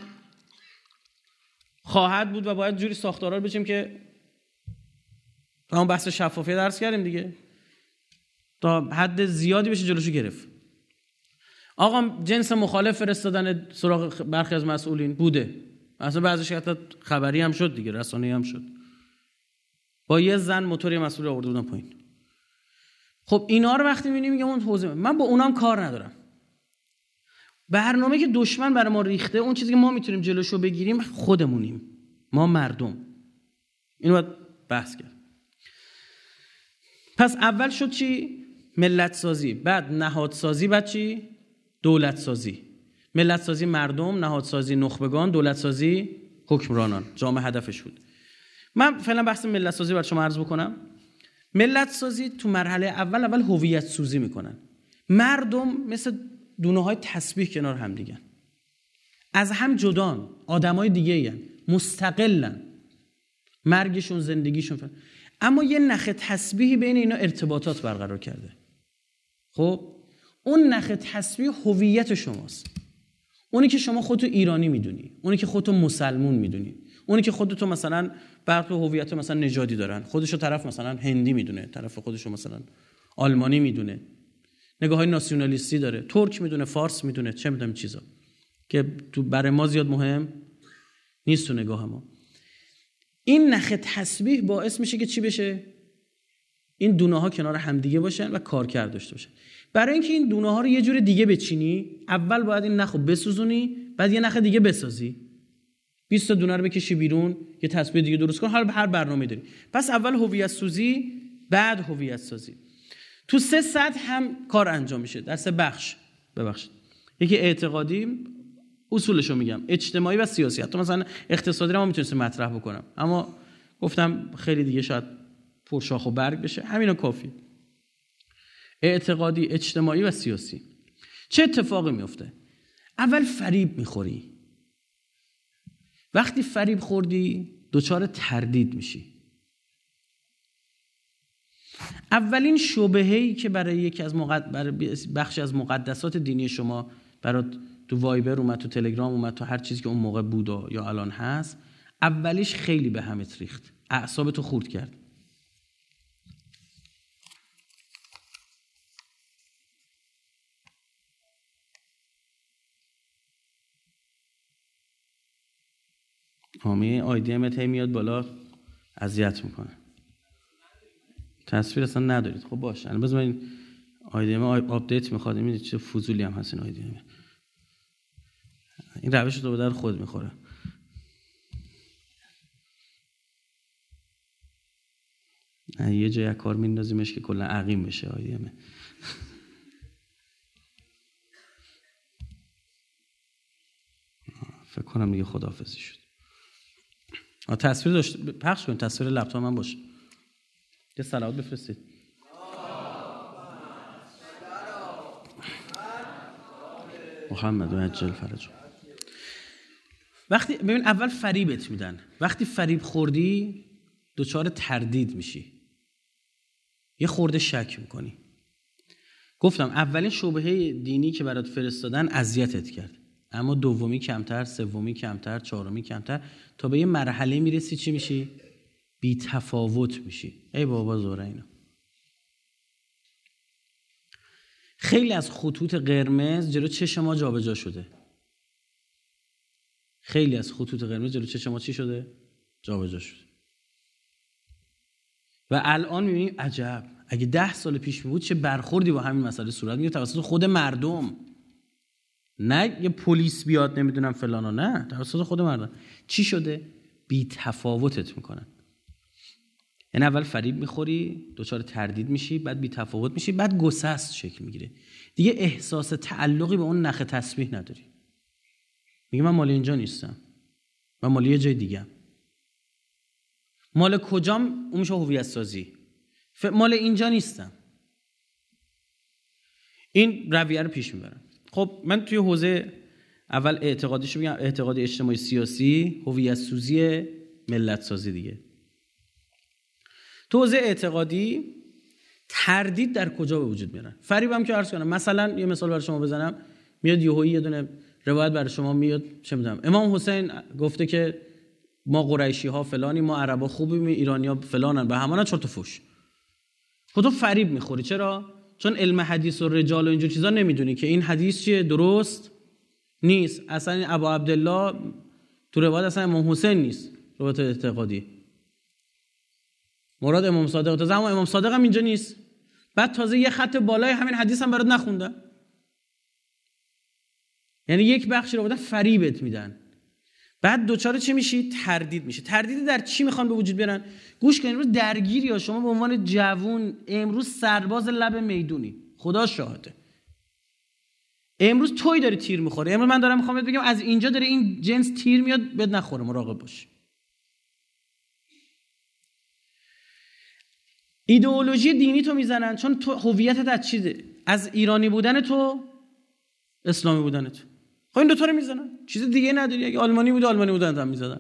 خواهد بود و باید جوری ساختارا رو بچیم که همون بحث شفافیت درس کردیم دیگه، تا حد زیادی بشه جلوشو گرفت. آقا جنس مخالف فرستادن سراغ برخی از مسئولین بوده، اصلا بعضیش حتی خبری هم شد دیگه، رسانه‌ای هم شد، با یه زن موتور مسئول آورده بودن پایین. خب اینا رو وقتی می‌بینیم میگم اون حوزه من با اونام کار ندارم. برنامه که دشمن برای ما ریخته، اون چیزی که ما میتونیم جلوشو بگیریم خودمونیم، ما مردم. اینو باید بحث کرد. پس اول شد چی؟ ملت سازی، بعد نهاد سازی، بعد چی؟ دولت سازی. ملت سازی مردم، نهاد سازی نخبگان، دولت سازی حکمرانان. جامعه هدفش بود. من فعلا بحث ملت سازی برای شما عرض بکنم. ملت سازی تو مرحله اول هویت سوزی میکنن. مردم مثل دونه‌های تسبیح کنار هم دیگه، از هم جدان، آدمای دیگه این مستقلن، مرگشون زندگیشون فن. اما یه نخ تسبیحی بین اینا ارتباطات برقرار کرده. خب اون نخ تسبیح هویت شماست، اونی که شما خودتو ایرانی میدونی، اونی که خودتو مسلمون میدونی، اونی که خودتو مثلا برخی هویت مثلا نژادی دارن، خودشو طرف مثلا هندی میدونه، طرف خودشو مثلا آلمانی میدونه، نگاه‌های ناسیونالیستی داره، ترک میدونه، فارس میدونه، چه میدونم چیزا که تو برای ما زیاد مهم نیست تو نگاه ما. این نخ تسبیح باعث میشه که چی بشه؟ این دونه ها کنار همدیگه باشن و کارکرد داشته باشن. برای اینکه این دونه ها رو یه جور دیگه بچینی، اول باید این نخو بسوزونی، بعد یه نخ دیگه بسازی. 20 تا دونه رو بکشی بیرون، یه تسبیح دیگه درست کن، هر برنامه‌ای داری. پس اول هویت سوزی، بعد هویت سازی. تو 3 سطح هم کار انجام میشه، در 3 بخش. ببخشید. یکی اعتقادی، اصولشو میگم، اجتماعی و سیاسی. حتی مثلا اقتصادی رو ما میتونستیم مطرح بکنم، اما گفتم خیلی دیگه شاید پرشاخ و برگ بشه، همینا کافی. اعتقادی، اجتماعی و سیاسی. چه اتفاقی میفته؟ اول فریب میخوری. وقتی فریب خوردی دچار تردید میشی. اولین شبهه‌ای که برای یکی از بخشی از مقدسات دینی شما برات تو وایبر اومد، تو تلگرام اومد، تو هر چیزی که اون موقع بود یا الان هست، اولیش خیلی به همت ریخت، اعصابتو خورد کرد. آیدی امت هی میاد بالا، اذیت میکنه. تصویر اصلا ندارید. خب باشه، الان بذار این آیدی ام آپدیت میخواد. میدونید چه فضولی هم هست این آیدی ام. این روش رو به در خود میخوره. یه جای کار میندازیمش که کلا عقیم بشه آیدی ام. فکر کنم دیگه خداحافظی شد. تصویر داشت پخش کن، تصویر لپتاپ من باشه. یه صلوات بفرستید. محمد و عجل فرج. وقتی ببین اول فریبت میدن، وقتی فریب خوردی دچار تردید میشی، یه خورده شک میکنی. گفتم اولین شبهه دینی که برات فرستادن اذیتت کرد، اما دومی کمتر، سومی کمتر، چهارمی کمتر، تا به یه مرحله میرسی چی میشی؟ بی تفاوت میشی. ای بابا زوره اینا. خیلی از خطوط قرمز جلو چشم ما جابجا شده. خیلی از خطوط قرمز جلو چشم ما چی شده؟ جابجا شده. و الان میبینیم عجب، اگه 10 سال پیش بود چه برخوردی با همین مسئله صورت میگیره توسط خود مردم. نه یه پلیس بیاد نمیدونم فلانا، نه، توسط خود مردم. چی شده؟ بی تفاوتت میکنن. یعنی اول فریب میخوری، دچار تردید میشی، بعد بی تفاوت میشی، بعد گسست شکل میگیره. دیگه احساس تعلقی به اون نخ تسبیح نداری. میگه من مال اینجا نیستم، من مال یه جای دیگه. مال کجام؟ اون میشه هویت سازی. مال اینجا نیستم. این رویه رو پیش میبرم. خب من توی حوزه اول اعتقادیشو بگم، اعتقادی، اجتماعی، سیاسی، هویت سازی، ملت سازی دیگه. تو حوزه اعتقادی تردید در کجا به وجود میارن؟ فریبم که عرض کنم، مثلا یه مثال برای شما بزنم، میاد یهویی یه دونه روایت برای شما میاد، چه میدونم امام حسین گفته که ما قریشی ها فلانی، ما عربا خوبیم، ایرانی ها فلانن، به همانا چرت و فوش. خودت فریب میخوری. چرا؟ چون علم حدیث و رجال و اینجور چیزا نمیدونی که این حدیث چیه، درست نیست. اصلا این ابو عبدالله تو روایت اصلا امام حسین نیست، روایت اعتقادی. مراد امام صادق، تازه امام صادق هم اینجا نیست. بعد تازه یه خط بالای همین حدیث هم برات نخوندن. یعنی یک بخشی رو بودن فریبت میدن. بعد دوچاره چی میشی؟ تردید میشه. تردید در چی میخوان به وجود بیارن؟ گوش کن، امروز درگیری ها، شما به عنوان جوون امروز سرباز لب میدونی، خدا شاهده. امروز توی داری تیر میخوره. امروز من دارم میخوام بگم از اینجا داره این جنس تیر میاد، بد نخوره، مراقب باش. ایدئولوژی دینی تو میزنن، چون تو هویتت از چیزه؟ از ایرانی بودن تو، اسلامی بودن تو. خب این دو تا رو میزنن، چیز دیگه نداری. اگه آلمانی بودن هم میزدن.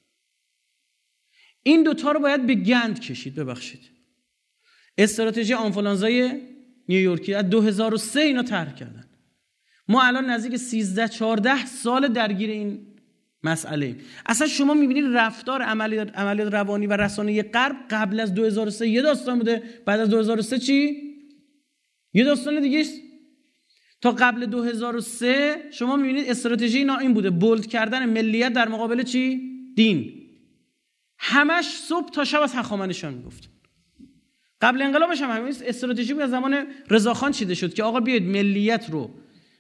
این دو تا رو باید به گند کشید. ببخشید، استراتژی آنفولانزای نیویورکی از 2003 اینا طرح کردن. ما الان نزدیک 13-14 سال درگیر این مسئله ایم. اصلا شما میبینید رفتار عملیات روانی و رسانه‌ای غرب قبل از 2003 یه داستان بوده، بعد از 2003 چی؟ یه داستان دیگه است. تا قبل 2003 شما میبینید استراتژی اینا این بوده، بولد کردن ملیت در مقابل چی؟ دین. همش صبح تا شب از هخامنشیان میگفت. قبل انقلابش هم همین استراتژی بود. از زمان رضاخان چیده شد که آقا بیاید ملیت رو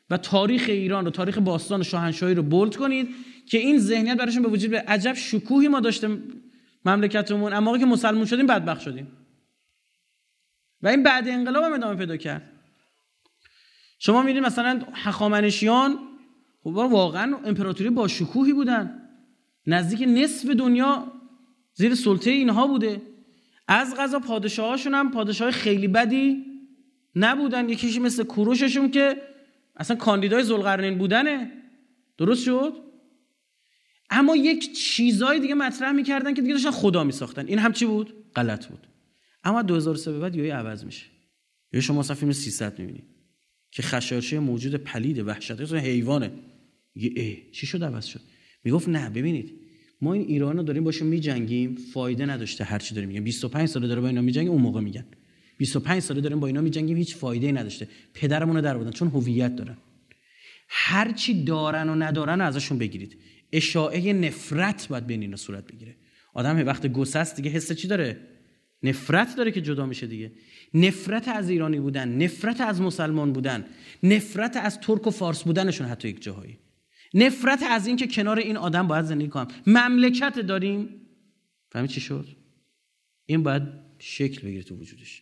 و تاریخ ایران و تاریخ باستان و شاهنشاهی رو بولد کنید که این ذهنیت براشون به وجود بیاد. عجب شکوهی ما داشتیم مملکتمون، اما موقعی که مسلمان شدیم بدبخت شدیم و این بعد انقلاب هم ادامه پیدا کرد. شما می‌بینید مثلا هخامنشیان خب واقعا امپراتوری با شکوهی بودن، نزدیک نصف دنیا زیر سلطه اینها بوده. از قضا پادشاهاشون هم پادشاه خیلی بدی نبودن، یکیشی مثل کوروششون که اصلا کاندیدای ذوالقرنین بودنه، درست شد؟ اما یک چیزای دیگه مطرح میکردن که دیگه داشتن خدا میساختن. این هم چی بود؟ غلط بود. اما 2003 به بعد یهو عوض میشه. یا شما مثلا فیلم 300 میبینید که خشایارچی موجود پلید وحشتناک اصلا حیوانه، میگه چی شد عوض شد؟ میگفت نه ببینید ما این ایرانو داریم باشه میجنگیم، فایده نداشته هر چی داریم میگن. 25 سال داره با اینا میجنگیم، اون موقع میگن 25 سال داریم با اینا میجنگیم، هیچ فایده‌ای نداشته، پدرمون رو درآوردن چون هویت دارن. هر چی دارن و ندارن ازشون بگیرید. اشاعه نفرت باید بین اینا صورت بگیره. آدم وقت گسست دیگه حس چی داره؟ نفرت داره که جدا میشه دیگه. نفرت از ایرانی بودن، نفرت از مسلمان بودن، نفرت از ترک و فارس بودنشون، حتی یک جاهایی نفرت از این که کنار این آدم باید زندگی کنم. مملکت داریم، فهمید چی شد؟ این باید شکل بگیره تو وجودش.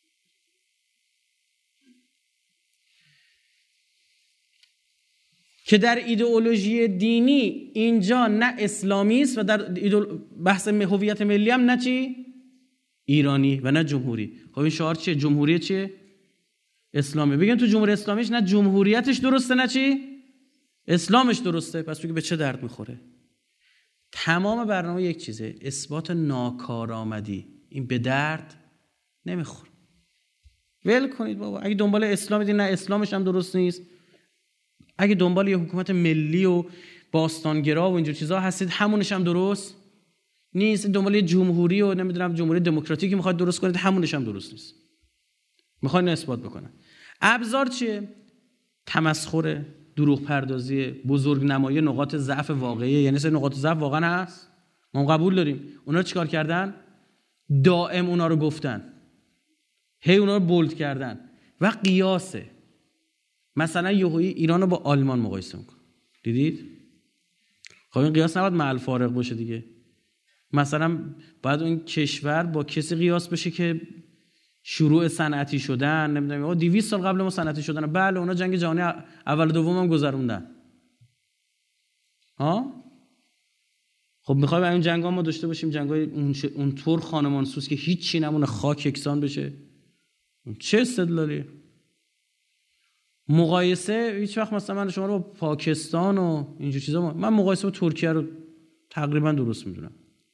که در ایدئولوژی دینی اینجا نه اسلامی است و در بحث هویت ملی هم نه چی؟ ایرانی و نه جمهوری. خب این شعار چیه؟ جمهوری چیه؟ اسلامی. بگن تو جمهوری اسلامیش نه جمهوریتش درسته نه چی؟ اسلامش درسته. پس بگی به چه درد میخوره؟ تمام برنامه یک چیزه، اثبات ناکارآمدی. این به درد نمیخوره. ول کنید بابا. اگه دنبال اسلام دیدین نه اسلامش هم درست نیست، اگه دنبال یه حکومت ملی و باستانگرا و اینجور چیزا هستید همونش هم درست نیست. دنبال یه جمهوری و نمیدونم جمهوری دموکراتیکی میخواد درست کنید، همونش هم درست نیست. میخواد اثبات بکنن. ابزار چیه؟ تمسخر، دروغ پردازی، بزرگ نمایی نقاط ضعف واقعی. یعنی سه نقاط ضعف واقعا هست، ما قبول داریم. اونا رو چیکار کردن؟ دائم اونا رو گفتن، هی اونا رو بولد کردن. و قیاسه، مثلا یهویی ایران رو با آلمان مقایسه میکنه، دیدید؟ خب این قیاس نباید مع الفارق باشه دیگه. مثلا باید اون کشور با کسی قیاس بشه که شروع صنعتی شدن، نمیدونم 200 سال قبل ما صنعتی شدن. بله اونا جنگ جهانی اول و دوم هم گذروندن. ها؟ خب میخوایم این جنگا ما داشته باشیم، جنگای اون طور خانمانسوز که هیچی نمونه، خاک یکسان بشه؟ چه استدلالی؟ مقایسه هیچ وقت مثلا من شما رو با پاکستان و اینجور چیزا، من مقایسه با ترکیه رو تقریبا درست میدونم.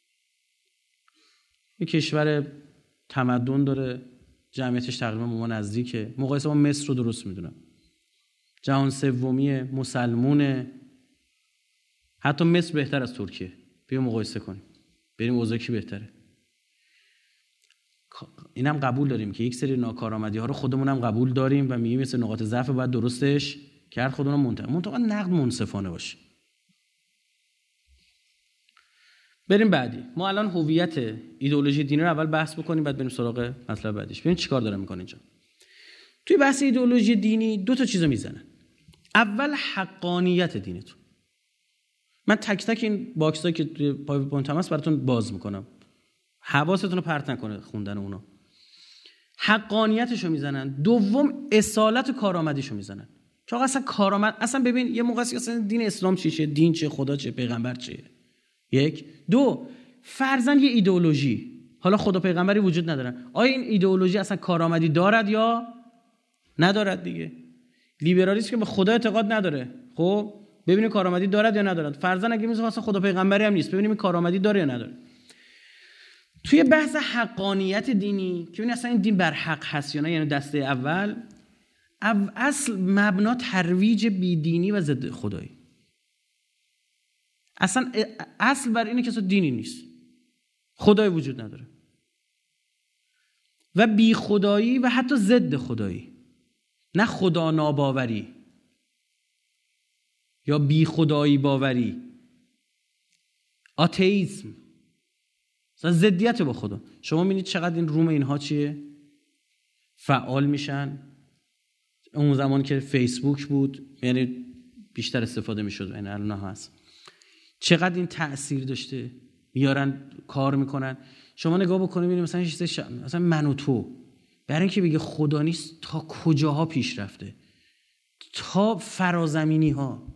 یه کشور تمدن داره، جمعیتش تقریبا با ما نزدیکه. مقایسه با مصر رو درست میدونم، جهان سومی، مسلمونه. حتی مصر بهتر از ترکیه. بیا مقایسه کنیم بریم اوضاع کی بهتره. اینم قبول داریم که یک سری ناکارآمدی ها رو خودمون هم قبول داریم و میگیم مثل نقاط ضعف باید درستش کرد، خودمون منطقه نقد منصفانه باشه. بریم بعدی. ما الان هویت ایدئولوژی دینی رو اول بحث بکنیم، بعد بریم سراغ مطلب بعدیش. ببین چیکار داره میکنه اینجا. توی بحث ایدئولوژی دینی دو تا چیزو میزنه. اول حقانیت دینتون. من تک تک این باکسایی که توی پاورپوینت هم هست براتون باز میکنم، حواستون رو پرت نکنه خوندن اونا. حقانیتشو میزنن. دوم اصالت و کارآمدیشو میزنن. چون اصلا کارآمد، اصلا ببین یه موقعی اصلا دین اسلام چیه، دین چیه، خدا چیه، پیغمبر چیه. یک. دو، فرضاً یه ایدئولوژی، حالا خدا پیغمبری وجود ندارن، آیا این ایدئولوژی اصلا کارآمدی دارد یا ندارد دیگه؟ لیبرالیسم که به خدا اعتقاد نداره، خب ببینیم کارآمدی دارد یا ندارد. فرضاً اگه میگیم اصلا خدا پیغمبری هم نیست، ببینیم این کارآمدی داره یا نداره. توی بحث حقانیت دینی که ببین اصلا این دین بر حق هست یا نه، یعنی دسته اول اصل مبنا ترویج بیدینی و ضد خدایی. اصلا اصل بر اینه که اصلا دینی نیست، خدایی وجود نداره و بی خدایی و حتی ضد خدایی، نه خدا ناباوری یا بی خدایی باوری، آتئیسم، اصلا ضدیت با خدا. شما میبینید چقدر این روم اینها چیه؟ فعال میشن، اون زمان که فیسبوک بود، یعنی بیشتر استفاده میشد، یعنی الان هست. چقدر این تأثیر داشته، میارن کار میکنن. شما نگاه بکنید ببینید مثلا من و تو، برای اینکه بگه خدا نیست تا کجاها پیش رفته، تا فرازمینی ها.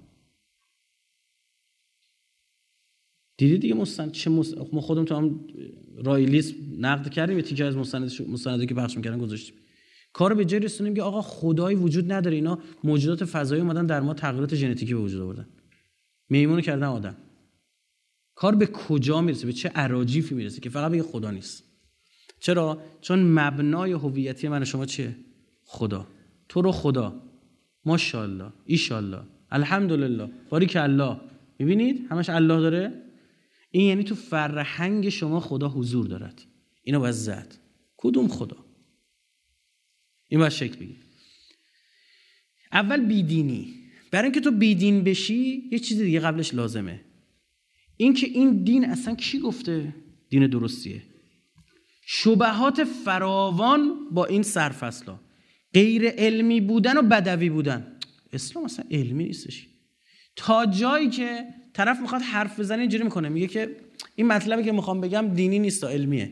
دیدی دیگه ما خودمون تو هم رایلیست نقد کردیم، یه تیکه از مستندی که پخش میکردن گذاشتیم. کارو به جای رسونیم که آقا خدایی وجود نداره، اینا موجودات فضایی اومدن در ما تغییرات ژنتیکی به وجود آوردن، میمونو کردن آدم. کار به کجا میرسه، به چه اراجیفی میرسه که فقط بگه خدا نیست. چرا؟ چون مبنای هویتی من و شما چیه؟ خدا. تو رو خدا، ماشاءالله، ایشالله، الحمدلله، باریک الله. میبینید همش الله داره. این یعنی تو فرهنگ شما خدا حضور دارد. اینو باید زد. کدوم خدا؟ این باید شکل بگیر. اول بیدینی. برای اینکه تو بیدین بشی یه چیز دیگه قبلش لازمه. این که این دین اصلا کی گفته دین درستیه؟ شبهات فراوان با این سرفصلا، غیر علمی بودن و بدوی بودن. اسلام اصلا علمی نیستش. تا جایی که طرف میخواد حرف بزنه اینجوری میکنه، میگه که این مطلبی که میخوام بگم دینی نیست، علمیه.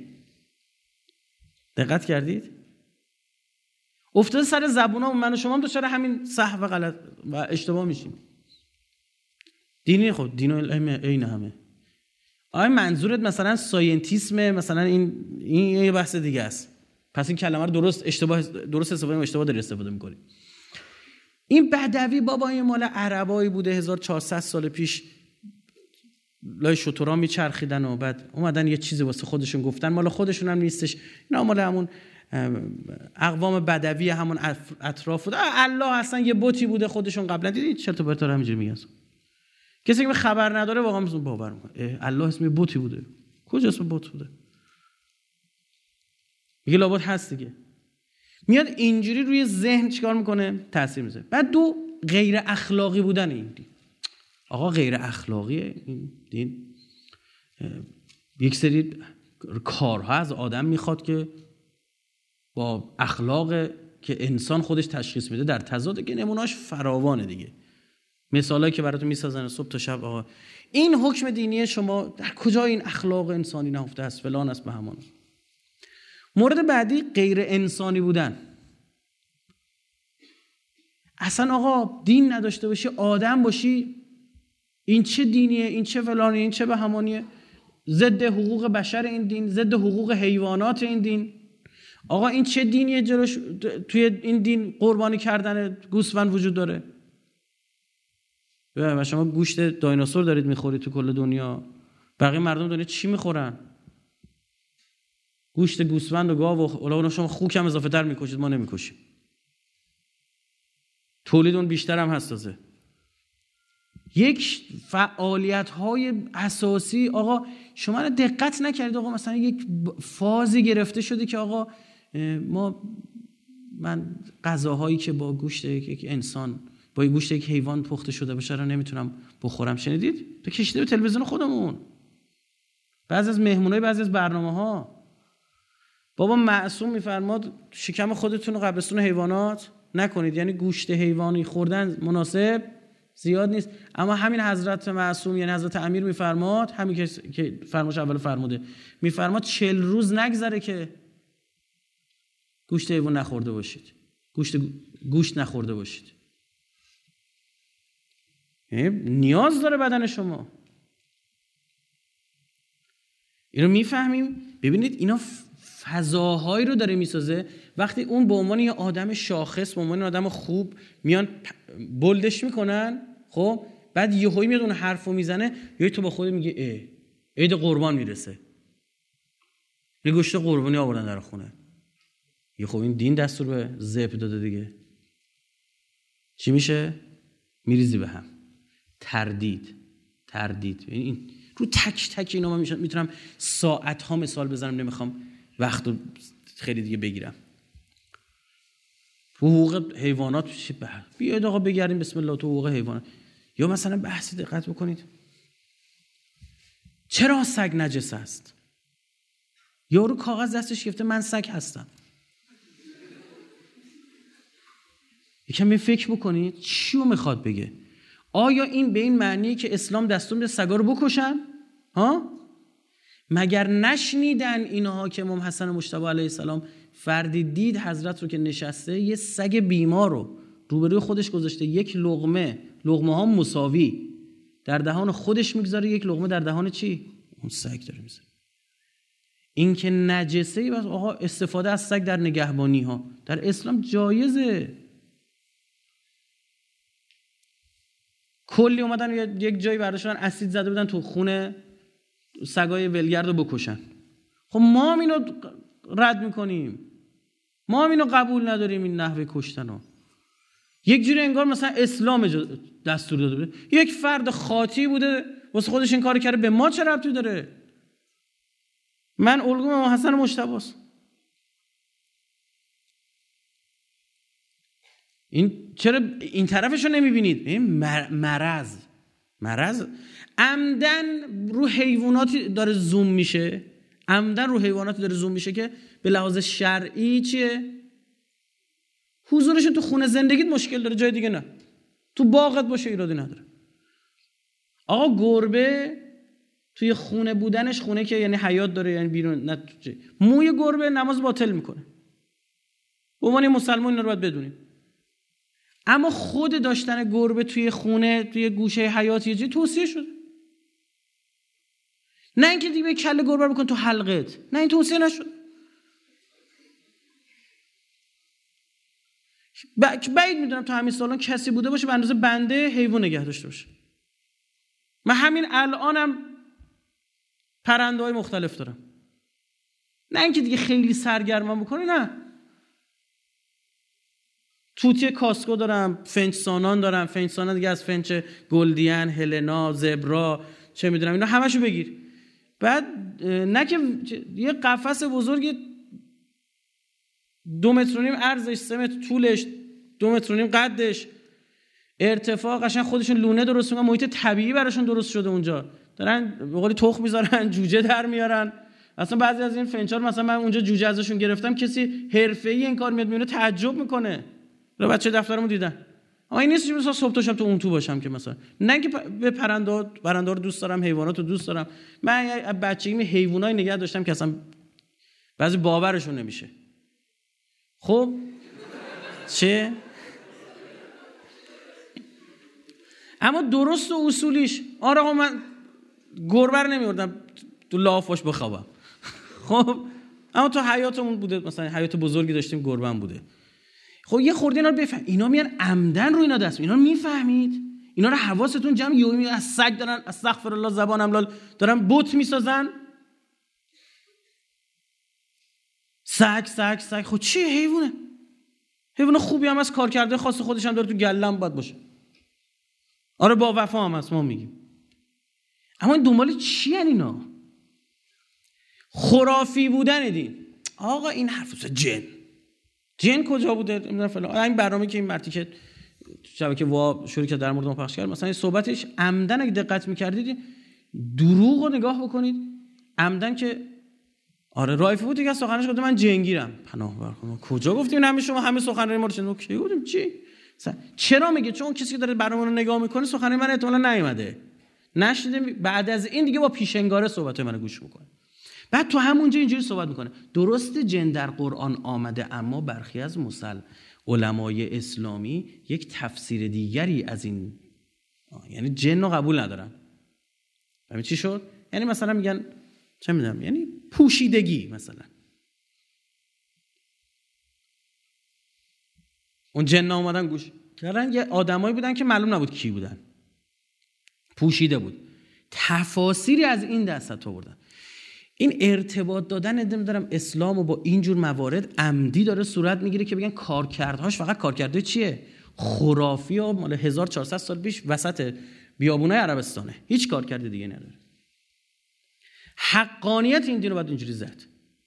دقت کردید؟ افتاده سر زبونا و من و شما هم دچار همین سهو غلط و اشتباه میشیم. دینی خود دین و علم عین همه. آیا منظورت مثلا ساینتیسم، مثلا این یه بحث دیگه است، پس این کلمه رو درست استفاده داری استفاده میکنی. این بدوی بابا این مال عربایی بوده 1400 سال پیش، لای شترا میچرخیدن و بعد اومدن یه چیزی واسه خودشون گفتن، مال خودشون هم نیستش، اینا مال همون اقوام بدوی همون اطراف بوده. الله اصلا یه بتی بوده خودشون قبلا. دیدید چرت و پرت داره همینجوری میگن. کسی که خبر نداره واقعا باور میکنه الله اسم بتی بوده. کجا اسم بت بوده؟ میگه لابد هست دیگه. میاد اینجوری روی ذهن چیکار میکنه؟ تاثیر میذاره. بعد دو، غیر اخلاقی بودن این دین. آقا غیر اخلاقیه این دین. یک سری کارها از آدم میخواد که با اخلاق که انسان خودش تشخیص میده در تضاده، که نمونهاش فراوانه دیگه. مثالایی که براتون میسازن صبح تا شب. آقا این حکم دینی شما در کجا این اخلاق انسانی نهفته است، فلان است، به همان. مورد بعدی غیر انسانی بودن. اصلا آقا دین نداشته باشی، آدم باشی، این چه دینیه، این چه فلانیه، این چه به همانیه، ضد حقوق بشر این دین، ضد حقوق حیوانات این دین. آقا این چه دینیه جلوش توی این دین قربانی کردن گوسفند وجود داره؟ و شما گوشت دایناسور دارید میخورید تو کل دنیا. بقیه مردم دنیا چی میخورن؟ گوشت گوسفند و گاو و اونا شما خوک هم اضافه تر میکشید، ما نمیکشیم. تولید اون بیشتر هم هست. تازه یک فعالیت های اساسی. آقا شما دقت نکردید آقا مثلا یک فازی گرفته شده که آقا من غذاهایی که با گوشت یک انسان، با گوشت یک حیوان پخته شده باشه رو نمیتونم بخورم. شنیدید؟ تو کشیده به تلویزیون خودمون بعضی از مهمونای بعضی از برنامه‌ها بابا معصوم میفرماد شکم خودتون رو قبرستون حیوانات نکنید، یعنی گوشت حیوانی خوردن مناسب زیاد نیست. اما همین حضرت معصوم یعنی حضرت امیر میفرماد، همین که فرماش اول فرموده، میفرماد 40 روز نگذره که گوشت حیوان نخورده باشید، گوشت نخورده باشید. نیاز داره بدن شما. اینو میفهمیم. ببینید اینا فضاهایی رو داره میسازه. وقتی اون به عنوان یه آدم شاخص، به عنوان یه آدم خوب میان بولدش میکنن، خب بعد یهویی میاد اون حرفو میزنه، یهویی تو با خودت میگه عید قربان میرسه، یه گوشت قربانی آوردن در خونه. یه خب این دین دستور به ذبح داده دیگه. چی میشه؟ میریزی به هم. تردید. این رو تک تک اینا من میتونم ساعت ها مثال بزنم، نمیخوام وقتو خیلی دیگه بگیرم. حقوق حیوانات بیاید آقا بگردیم بسم الله تو حقوق حیوانات. یا مثلا بحثی دقت بکنید، چرا سگ نجس است؟ یارو کاغذ دستش گرفته من سگ هستم. یکم به فکر بکنید چی رو میخواد بگه. آیا این به این معنیه که اسلام دستور میده سگا رو بکشن؟ ها؟ مگر نشنیدن اینها که امام حسن مجتبی علیه السلام فردی دید حضرت رو که نشسته یه سگ بیمار رو روبروی خودش گذاشته، یک لقمه ها مساوی در دهان خودش میگذاره، یک لقمه در دهان چی؟ اون سگ داره میذاره. این که نجسه بس آقا استفاده از سگ در نگهبانی ها در اسلام جایزه. کلی اومدن یک جایی برداشتن اسید زده بودن تو خونه سگای ولگرد رو بکشن. خب ما هم اینو رد میکنیم، ما هم اینو قبول نداریم، این نحوه کشتن رو. یک جوری انگار مثلا اسلام دستور داده بوده، یک فرد خاطی بوده واسه خودش این کار کرده، به ما چه ربطی داره؟ من الگوم امام حسن مجتبی است. این چرا این طرفشو نمیبینید؟ این مرض عمدن رو حیواناتی داره زوم میشه، که به لحاظ شرعی چیه؟ حضورشون تو خونه زندگیت مشکل داره، جای دیگه نه. تو باغت باشه ایرادی نداره. آقا گربه توی خونه بودنش، خونه که یعنی حیات داره، یعنی بیرون نه، موی گربه نماز باطل میکنه. به عنوان مسلمان اینا رو باید بدونیم. اما خود داشتن گربه توی خونه، توی گوشه حیاتی چیزی توصیه شده. نه اینکه دیگه کله گربه بکن تو حلقت، نه این توصیه نشد. بعید میدونم تو همین سالان کسی بوده باشه به اندازه بنده حیوان نگه داشته باشه. من همین الانم پرنده‌های مختلف دارم. نه اینکه دیگه خیلی سرگرمم بکنه، نه. توتی کاسکو دارم، فنچ سانان دارم، فنچ سانان دیگه از فنچ گلدین، هلنا، زبرا، چه میدونم اینا همشو بگیر. بعد نه که یه قفس بزرگی 2.5 متر عرضش، 3 متر طولش، 2.5 متر قدش، ارتفاع، قشنگ خودشون لونه درست میکنن، محیط طبیعی براشون درست شده اونجا، دارن به قولی تخم میذارن، جوجه در میارن. اصلا بعضی از این فنچار مثلا من اونجا جوجه ازشون گرفتم، کسی حرفه‌ای این کار میاد میونه تعجب میکنه. رو بچه دفترمون دیدن. اما این نیست که مثلا صبح تا شب تو اون تو باشم که مثلا، نه که به پرنده رو دوست دارم، حیوانات رو دوست دارم. من بچگی حیوانای نگه داشتم که اصلا بعضی باورشون نمیشه. خب چه؟ اما درست و اصولیش، آره آقا من گربه رو نمیوردم تو لافاش بخوابم. خب اما تو حیاتمون بوده، مثلا حیات بزرگی داشتیم، گربه هم بوده. خب یه خورده اینا رو بفهم. اینا میان عمدن رو اینا دست، اینا رو میفهمید؟ اینا رو حواستون جمع، یومی از سگ دارن، استغفر الله زبانم لال، دارن بت میسازن. سگ خب چی؟ حیوانه. حیوان خوبی هم از کار کرده، خاص خودش هم داره، تو گلم باید باشه. آره با وفا هم هست، ما میگیم. اما این دنبال چی ان اینا؟ خرافی بودن دین. آقا این حرف جن کجا بوده؟ نمیدونم فلان. این برنامه که این مرتی که شبکه وا شروع کرد در مورد ما پخش کرد، مثلا این صحبتش عمدن اگه دقت می‌کردید دروغ رو نگاه بکنید، عمدن که آره رایفی بود دیگه سخنرانیش گفت من جنگیرم. پناه بر خدا. کجا گفتیم همه شما همه سخنرانی ما رو شنیدید؟ کی گفتیم چی؟ چرا میگه؟ چون کسی که داره برنامه رو نگاه میکنه سخنرانی من احتمالاً نیومده، نشیده، بعد از این دیگه با پیشنگاره صحبت منو گوش میکنه. بعد تو همونجا اینجوری صحبت میکنه. درسته جن در قرآن آمده، اما برخی از علمای اسلامی یک تفسیر دیگری از این، یعنی جن رو قبول ندارن. همین چی شد؟ یعنی مثلا میگن چه میدونم، یعنی پوشیدگی، مثلا اون جن اومدن گوش کردن، یه آدمایی بودن که معلوم نبود کی بودن، پوشیده بود. تفاسیری از این دست آوردن. این ارتباط دادن نمیدونم اسلام و با اینجور موارد عمدی داره صورت میگیره که بگن کارکردهاش فقط کارکرده چیه؟ خرافی و مال 1400 سال پیش وسط بیابونای عربستانه، هیچ کارکرد دیگه نداره. حقانیت این دین رو باید اینجوری زد.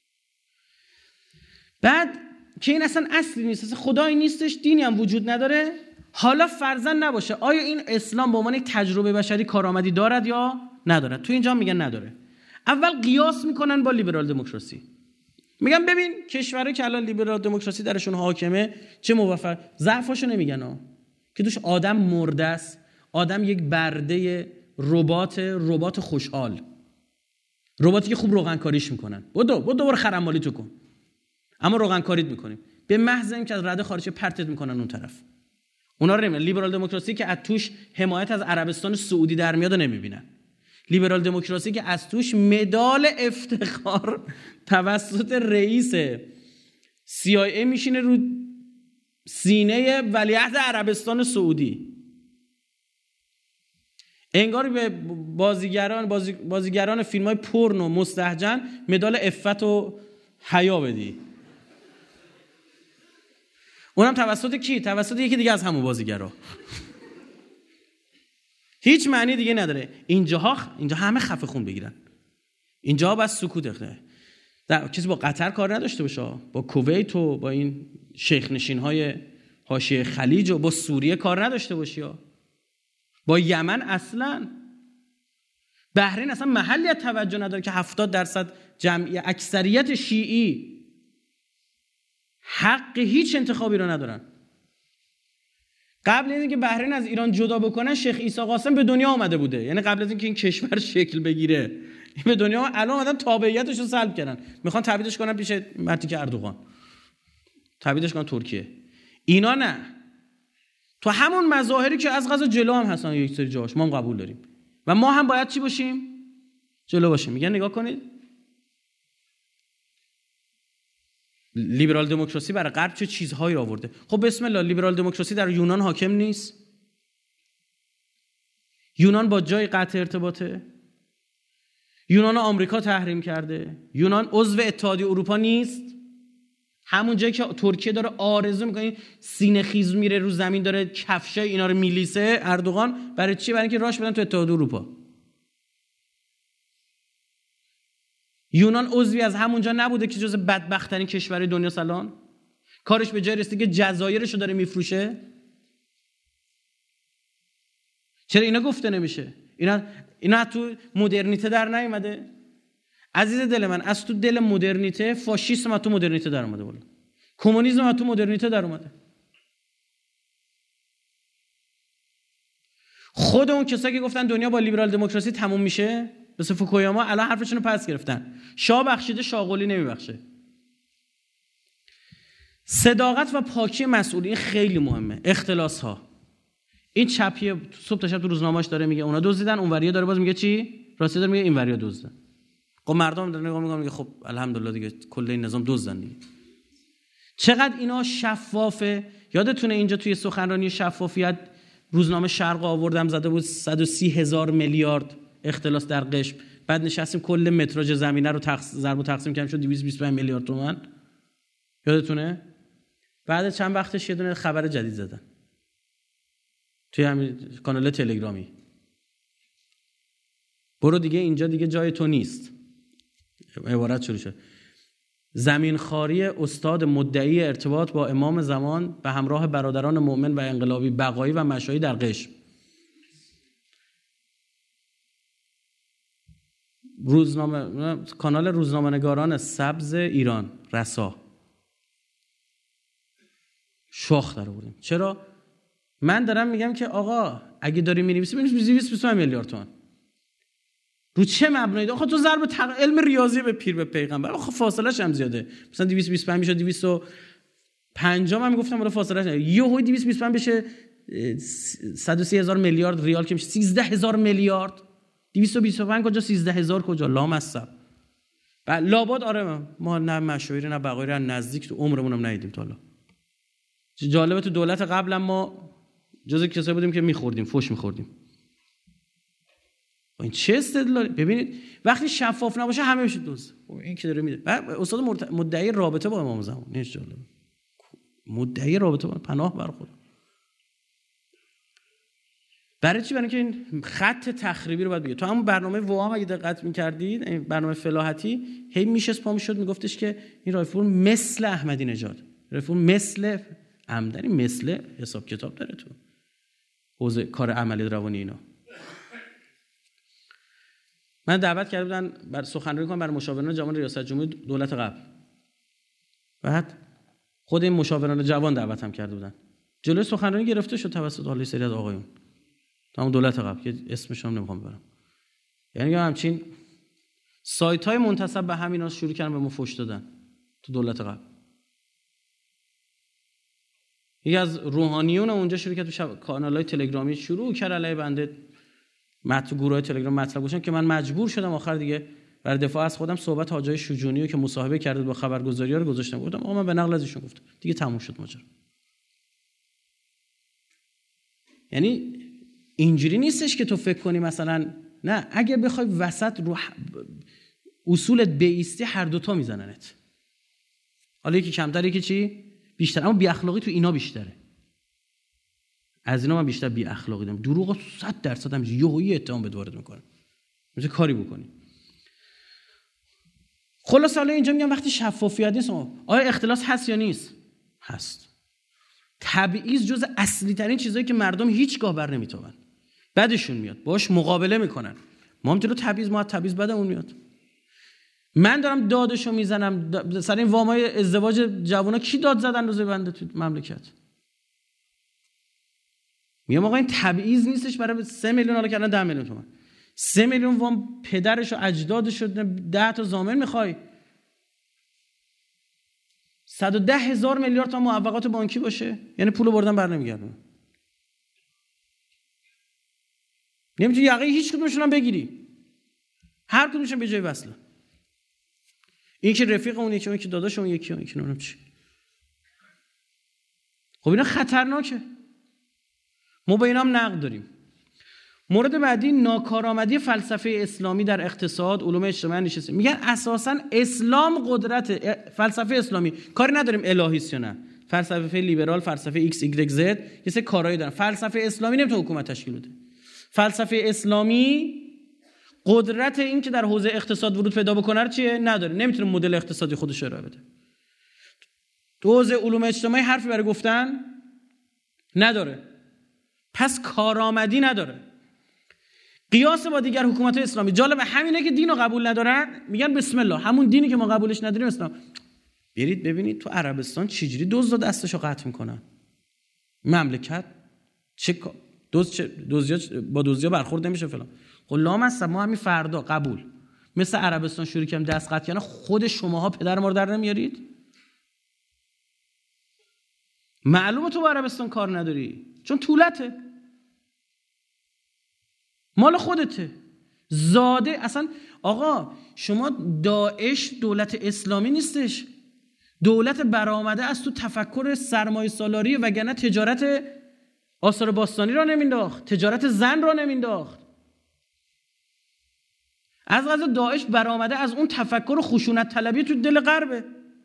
بعد که این اصلا اصلی نیست، اصلا خدایی نیستش، دینی هم وجود نداره. حالا فرضاً نباشه، آیا این اسلام به عنوان یک تجربه بشری کارآمدی دارد یا ندارد؟ تو اینجا میگن نداره. اول قیاس میکنن با لیبرال دموکراسی. میگم ببین کشورها که الان لیبرال دموکراسی درشون حاکمه چه موفق، ضعفاشو نمیگن ها، که توش آدم مرده است، آدم یک برده ربات خوشحال، رباتی که خوب روغن کاریش میکنن، بدو دوباره خرمالی تو کن، اما روغن کاریت میکنیم، به محض اینکه از رده خارجی پرتت میکنن اون طرف. اونا رو نمیبینن. لیبرال دموکراسی که از توش حمایت از عربستان سعودی در میاد نمیبینن. لیبرال دموکراسی که از توش مدال افتخار توسط رئیس CIA میشینه رو سینه ولیعهد عربستان سعودی. انگار به بازیگران فیلم‌های پورنو مستهجن مدال عفت و حیا بدی. اونم توسط کی؟ توسط یکی دیگه از همون بازیگرا. هیچ معنی دیگه نداره. اینجا همه خفه خون بگیرن. اینجا بس سکوت اخته. کسی با قطر کار نداشته باشه، با کویت و با این شیخ نشین‌های حاشیه خلیج و با سوریه کار نداشته باشی، با یمن اصلا. بحرین اصلا محلی از توجه نداره که 70% جمعیت اکثریت شیعی حق هیچ انتخابی رو ندارن. قبل از اینکه بحرین از ایران جدا بکنن شیخ عیسی قاسم به دنیا آمده بوده، یعنی قبل از اینکه این کشور شکل بگیره این به دنیا الان اومدن تابعیتش رو سلب کردن، میخوان تبعیدش کنن پیش مرتی که اردوغان، تبعیدش کنن ترکیه. اینا نه، تو همون مظاهری که از قضا جلو هم هستن یک سری جاهاش ما هم قبول داریم و ما هم باید چی باشیم؟ جلو باشیم. میگن نگاه کنید لیبرال دموکراسی برای غرب چه چیزهایی آورده. خب بسم الله، لیبرال دموکراسی در یونان حاکم نیست؟ یونان با جای قطع ارتباطه؟ یونان آمریکا تحریم کرده؟ یونان عضو اتحادیه اروپا نیست؟ همون جایی که ترکیه داره آرزو میکنه سینه خیز میره رو زمین داره کفشای اینا رو میلیسه اردوغان، برای چی؟ برای اینکه راش بدن تو اتحادیه اروپا. یونان عضوی از همونجا نبوده که جز بدبخت‌ترین کشور دنیا الان؟ کارش به جای رسیده که جزایرش رو داره میفروشه؟ چرا اینا گفته نمیشه؟ اینا تو مدرنیته در نیومده؟ عزیز دل من، از تو دل مدرنیته فاشیسم از تو مدرنیته در اومده، بالا کمونیسم از تو مدرنیته در اومده. خود اون کسایی که گفتن دنیا با لیبرال دموکراسی تموم میشه، مثل فوکویاما، الان حرفشون رو پس گرفتن. شاه بخشیده شاغلی نمیبخشه. صداقت و پاکی مسئولین خیلی مهمه. اختلاس ها، این چپی صبح تا شب تو روزنامه‌اش داره میگه اونا دزدیدن، اونوریه داره باز میگه چی؟ راستی داره میگه اینوریا دزدن. خب مردم دارن نگاه میگه خب الحمدلله دیگه کل این نظام دزدن دیگه. چقدر اینا شفافه. یادتونه اینجا توی سخنرانی شفافیت روزنامه شرق آوردم زده بود 130,000 میلیارد اختلاس در قشم، بعد نشستیم کل متراژ زمینه رو ضرب و تقسیم کردیم شد 225 میلیارد تومان. یادتونه؟ بعد چند وقتش یه دونه خبر جدید زدن توی همین کانال تلگرامی، برو دیگه اینجا دیگه جای تو نیست. عبارت شروع شد: زمینخواری استاد مدعی ارتباط با امام زمان به همراه برادران مؤمن و انقلابی بقایی و مشایی در قشم. کانال روزنامه‌نگاران سبز ایران رسا. شاخ در آوردیم. چرا؟ من دارم میگم که آقا اگه داری می‌نویسی بنویس 225 میلیارد تومان. رو چه مبنایی؟ آخه تو ضرب علم ریاضی به پیر به پیغمبر، آخه فاصله‌اش هم زیاده. مثلا 225 میشه 250، من میگفتم برای فاصله‌اش یهو 225 بشه 130,000 میلیارد ریال که میشه 13,000 میلیارد. 225 کجا 13,000 کجا؟ لامصب. لابد آره ما نه مشاهیر نه بقایی رو نزدیک تو عمرمون هم ندیدیم تا حالا. جالبه تو دولت قبلا ما جزء کسایی بودیم که می‌خوردیم، فوش می‌خوردیم. این چه استدلالی؟ ببینید وقتی شفاف نباشه همه میشه دوست. این که داره میده. استاد مدعی رابطه با امام زمان، نیست جالب. مدعی رابطه با پناه بر خدا. برای چی؟ برای اینکه این خط تخریبی رو باید بگه. تو همون برنامه وام اگه دقت می‌کردید، این برنامه فلاحتی هی میشست پا میشد میگفتش که این رایفور مثل احمدی نژاد، رایفور مثل عمدنی، مثل حساب کتاب داره تو حوزه کار عملی روانی اینا. من دعوت کرده بودن بر سخنرانی کنم برای مشاوران جامعه ریاست جمهوری دولت قبل. بعد خود این مشاوران جوان دعوتم کرده بودن، جلوی سخنرانی گرفته شد توسط حالا سری از آقایون تمام دولت قبل که اسمش هم نمیخوام ببرم. یعنی همچین سایت‌های منتسب به همینا شروع کردن به ما فحش دادن تو دولت قبل. یکی از روحانیون اونجا شروع کرد تو کانال‌های تلگرامی شروع کرد علیه بنده گروه تلگرام مطلب گذاشتن که من مجبور شدم آخر دیگه برای دفاع از خودم صحبت حاجی شجونی رو که مصاحبه کرده با خبرگزاری‌ها رو گذاشتم. گفتم آقا من به نقل از ایشون گفتم دیگه تموم شد ماجرا. یعنی اینجوری نیستش که تو فکر کنی مثلا نه، اگه بخوای وسط رو اصولت بیستی هر دوتا میزننت. حالا یکی کمتر یکی چی بیشتر، اما بی اخلاقی تو اینا بیشتره. از اینا من بیشتر بی اخلاقی دارم. دروغ 100% هم یهویی اتهام بهت وارد میکنه. میشه کاری بکنی. خلاص حالا اینجا میگم وقتی شفافیت نیست، آیا اختلاس هست یا نیست؟ هست. تبعیض جز اصلی ترین چیزایی که مردم هیچگاه بر نمیتابن. بعدشون میاد باش مقابله میکنن. ما هم تو تبعیض بعدمون میاد. من دارم دادشو میزنم سر این وامای ازدواج جوونا، کی داد زدن روزه بنده تو مملکت؟ میگم آقا این تبعیض نیستش برای 3 میلیون حالا کردن 10 میلیون تومان. 3 میلیون وام پدرش و اجدادش رو 10 تا ضامن میخوای. 110,000 میلیارد تا معوقات بانکی باشه، یعنی پولو بردن بر نمیگردن. نمیتونی یقه هیچ کدومشون هم بگیری. هر کدومشون به جای وصله. این که رفیق اون یکی، اون که داداش اون یکی، اون یکی نمیدونم چی. خب اینا خطرناکه. ما با اینا هم نقد داریم. مورد بعدی ناکارآمدی فلسفه اسلامی در اقتصاد، علوم اجتماعی نشسته. میگن اساساً اسلام قدرت فلسفه اسلامی، کاری نداریم الهیست یا نه. فلسفه لیبرال، فلسفه ایکس ایگرگ زد یه سری کارایی دارن. فلسفه اسلامی نمیتونه حکومت تشکیل بده. فلسفه اسلامی قدرت این که در حوزه اقتصاد ورود پیدا بکنه رو چیه؟ نداره. نمیتونه مدل اقتصادی خودش رو ارائه بده. تو حوزه علوم اجتماعی حرفی برای گفتن نداره. پس کارآمدی نداره. قیاس با دیگر حکومت‌های اسلامی جالب همینه که دینو قبول ندارن، میگن بسم الله همون دینی که ما قبولش نداریم اسلام. برید ببینید تو عربستان چجوری دزد دستشو قطع میکنن. مملکت چه با دزدیا برخورد نمیشه فلان. غلام هستم ما همین فردا قبول مثل عربستان شروع کردیم دست قطع کردن. خود شماها پدر ما رو در نمیارید؟ معلومه تو با عربستان کار نداری چون طولته، مال خودته، زاده. اصلا آقا شما داعش دولت اسلامی نیستش، دولت برآمده از تو تفکر سرمایه سالاری، وگرنه تجارت آثار باستانی را نمینداخت، تجارت زن را نمینداخت. از قضا داعش برآمده از اون تفکر خشونت طلبی تو دل غربه.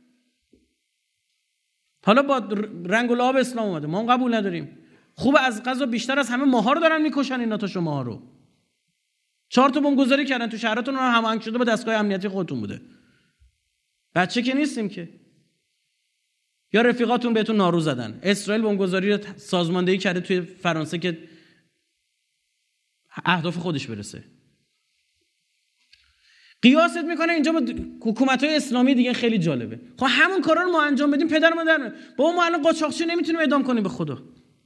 حالا با رنگ و لعاب اسلام اومده، ما هم قبول نداریم. خوب از قضا بیشتر از همه ماها رو دارن میکشن اینا تا شماها رو. 4 تا بمبگذاری کردن تو شهراتون، هماهنگ شده با دستگاه امنیتی خودتون بوده. بچه که نیستیم که. یا رفیقاتون بهتون نارو زدن. اسرائیل بمبگذاری رو سازماندهی کرده توی فرانسه که اهداف خودش برسه. قیاست میکنه اینجا با حکومت‌های اسلامی دیگه. خیلی جالبه. خب همون کارا رو ما انجام بدیم پدر ما در بابا ما الان قاچاقچی نمیتونیم اعدام کنیم به خدا.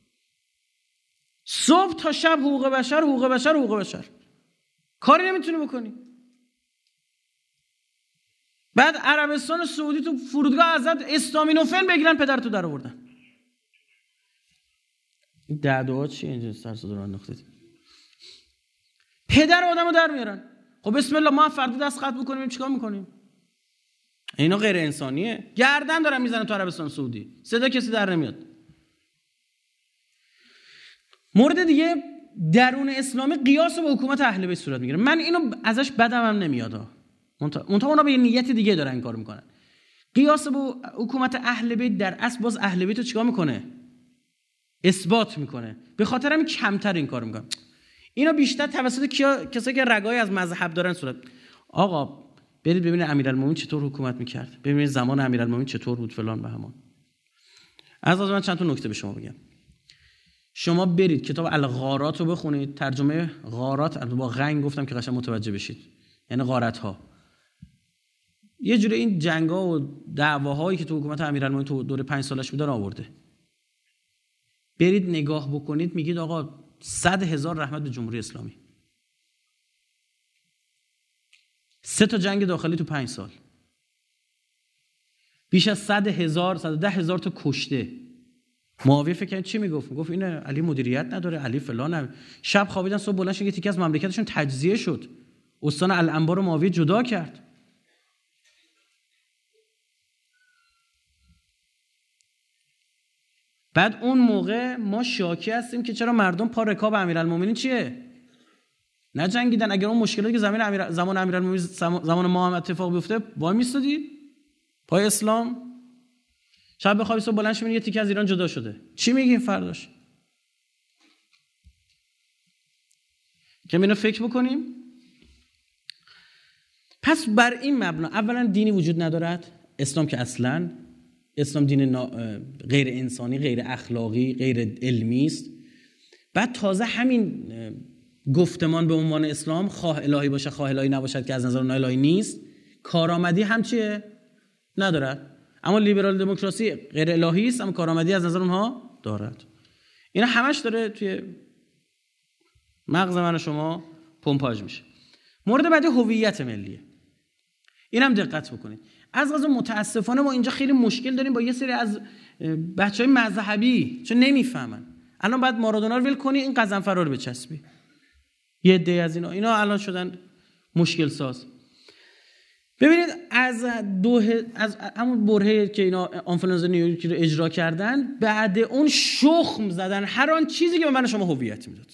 صبح تا شب حقوق بشر حقوق بشر حقوق بشر. کاری نمیتونی بکنی. بعد عربستان و سعودی تو فرودگاه ازت استامینوفن بگیرن پدر تو در آوردن. این دعوا چیه اینجا سر صدا رو انداختید؟ پدر آدمو در میارن. خب بسم الله ما فردا دست خط بکنیم چیکار میکنیم؟ اینا غیر انسانیه. گردن دارن میزنن تو عربستان سعودی. صدا کسی در نمیاد. مورد دیگه درون اسلامی قیاس با حکومت اهل بیت صورت میگیره. من اینو ازش بدم هم نمیاد. منتها اونا به یه نیت دیگه دارن این کارو میکنن. قیاس با حکومت اهل بیت در اصل باز اهل بیت رو چیکار میکنه؟ اثبات میکنه. به خاطر همین کمتر این کارو میکنن. اینا بیشتر توسط کسایی که رگای از مذهب دارن صورت. آقا برید ببینید امیرالمومنین چطور حکومت میکرد. ببینید زمان امیرالمومنین چطور بود فلان به همان. از من چند تا نکته به شما بگم. شما برید کتاب الغارات رو بخونید. ترجمه غارات با غین گفتم که قشنگ متوجه بشید. یعنی غارت ها. یه جوری این جنگا و دعواهایی که تو حکومت امیرالمومنین تو دوره 5 سالش بودن آورده. برید نگاه بکنید میگید آقا 100,000 رحمت به جمهوری اسلامی. 3 تا جنگ داخلی تو 5 سال. بیش از 100,000 110,000 تا کشته. معاویه فکر کنید چی میگفت؟ میگفت این علی مدیریت نداره، علی فلان. شب خوابیدن صبح بلند شدن یه تیکه از مملکتشون تجزیه شد. استان الانبار و معاویه جدا کرد. بعد اون موقع ما شاکی هستیم که چرا مردم پا رکاب امیرالمومنین چیه؟ نجنگیدن. اگر اون مشکلاتی که زمان امیرالمومنین زمان ما هم اتفاق بیفته وای میستادی؟ پای اسلام شب بخوابی صبح بلند شی یه تیکه از ایران جدا شده. چی میگیم فرداش؟ که اینو فکر بکنیم. پس بر این مبنا اولا دینی وجود ندارد. اسلام که اصلا اسلام دین غیر انسانی، غیر اخلاقی، غیر علمی است. بعد تازه همین گفتمان به عنوان اسلام خواه الهی باشه خواه الهی نباشد که از نظر اون الهی نیست، کارآمدی هم چیه؟ ندارد. اما لیبرال دموکراسی غیر الهی است اما کارآمدی از نظر اونها دارد. اینا همش داره توی مغز من و شما پمپاژ میشه. مورد بعدی هویت ملیه. اینم دقت بکنید. از قضا متاسفانه ما اینجا خیلی مشکل داریم با یه سری از بچهای مذهبی، چون نمیفهمن. الان بعد مارادونا رو ول کنی این قزنفرا رو بچسبی. یه عده از اینا الان شدن مشکل ساز. ببینید از همون برهه که اینا آنفلانزا نیویورکی رو اجرا کردن، بعد اون شخم زدن هر آن چیزی که به من شما هویت میداد.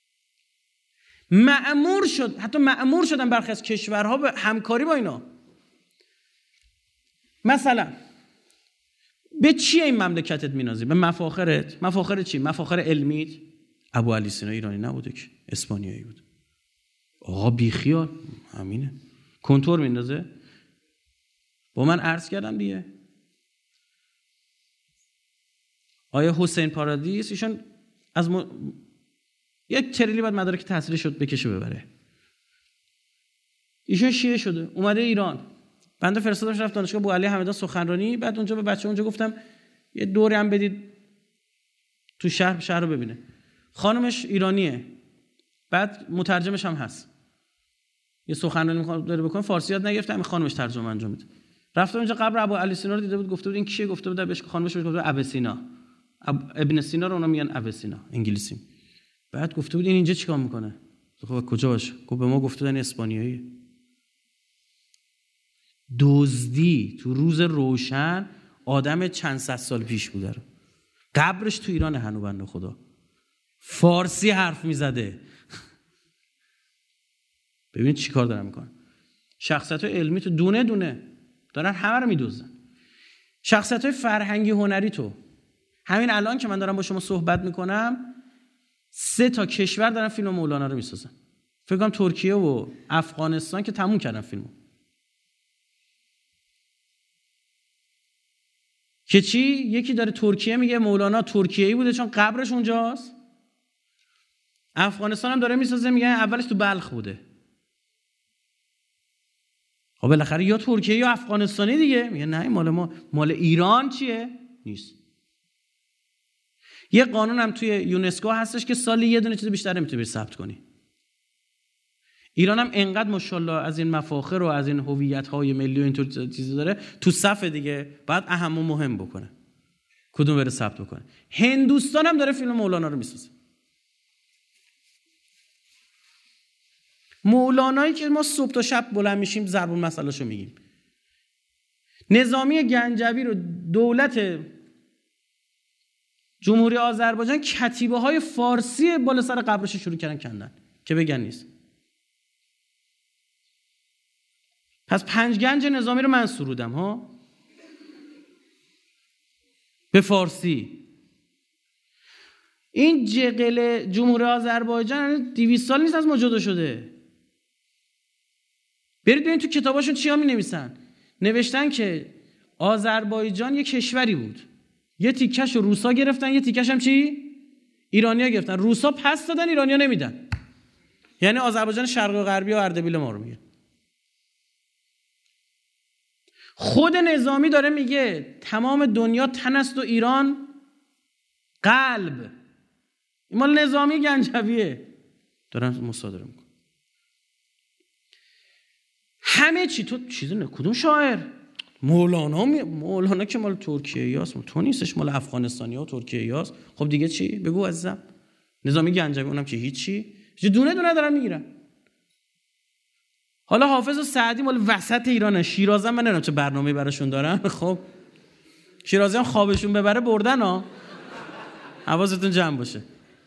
مأمور شدن برخی از کشورها به همکاری با اینا. مثلا به چی این مملکتت مینازی؟ به مفاخرت؟ مفاخر چی؟ مفاخر علمیت؟ ابوعلی سینا ایرانی نبوده که، اسپانیایی بود. آقا بیخیال همینه. کنتور میندازه. با من عرض کردم دیگه. آیا حسین پارادیس ایشون از یک تریلی بعد مدارک تحصیلی شد بکشه ببره. ایشون شیعه شده اومده ایران. بنده فرستادمش رفت دانشگاه بوعلی حمیدان سخنرانی. بعد اونجا به بچه اونجا گفتم یه دوری هم بدید تو شهر رو ببینه. خانمش ایرانیه. بعد مترجمش هم هست. یه سخنرانی می‌خواد داره بکنه فارسی یاد نگرفته همین خانمش ترجمه انجام میده. رفتم اونجا قبر ابوعلی سینا رو دیده بود گفته بود این کیه؟ گفته بود بهش خانمش بهش گفته ابسینا. ابن سینا رو اونا میگن ابسینا انگلیسی. بعد گفته بود این اینجا چیکار میکنه؟ خب کجا باشه؟ گفت به ما گفته این اسپانیایی. دزدی تو روز روشن آدم چند صد سال پیش بوده رو. قبرش تو ایران هنو بنده خدا. فارسی حرف میزده. ببینید چی کار دارن میکنن. شخصیت‌های علمی تو دونه دونه دارن همه رو میدوزن. شخصیت‌های فرهنگی هنری تو همین الان که من دارم با شما صحبت میکنم 3 تا کشور دارن فیلم مولانا رو میسازن. فکر کنم ترکیه و افغانستان که تموم کردن فیلمو. که چی؟ یکی داره ترکیه میگه مولانا ترکیه‌ای بوده چون قبرش اونجاست. افغانستان هم داره میسازه میگه اولش تو بلخ بوده. خب بالاخره یا ترکیه یا افغانستانی دیگه. میگه نه مال ما، مال ایران چیه؟ نیست. یه قانون هم توی یونسکو هستش که سالی یه دونه چیز بیشتر نمیتونی بری ثبت کنی. ایران هم انقدر ماشاءالله از این مفاخر و از این هویت‌های ملی و اینطور چیزا داره تو صف دیگه بعد اهم و مهم بکنه. کدوم بره ثبت بکنه. هندوستان هم داره فیلم مولانا رو میسازه. مولانایی که ما صبح تا شب بلند میشیم ضرب المثلاشو میگیم. نظامی گنجوی رو دولت جمهوری آذربایجان کتیبه های فارسی بالا سر قبرش شروع کردن کندن که بگن نیست. پس 5 گنج نظامی رو من سرودم ها به فارسی. این جغل جمهوری آذربایجان 200 سال نیست از ما جدا شده. برید ببینید تو کتاباشون چیا می نویسن. نوشتن که آذربایجان یک کشوری بود. یه تیکش رو روسا گرفتن، یه تیکش هم چی؟ ایرانیا گرفتن. روسا پس دادن، ایرانیا نمیدن. یعنی آذربایجان شرقی و غربی و اردبیل ما رو میگه. خود نظامی داره میگه تمام دنیا تن است و ایران قلب. این مال نظامی گنجویه، دارن مصادره میکنن. همه چی تو چیزی نه. کدوم شاعر؟ مولانا که مال ترکیه هست، تو نیستش، مال افغانستانی ها ترکیه هست. خب دیگه چی؟ بگو عزیزم. نظامی گنجوی اونم که هیچی، دونه دونه دارن میگیرن. حالا حافظ و سعدی مال وسط ایرانه. شیرازی من نمیدونم چه برنامه‌ای براشون دارن. خب شیرازی هم خوابشون ببره بردن ها، حواستون جمع باشه.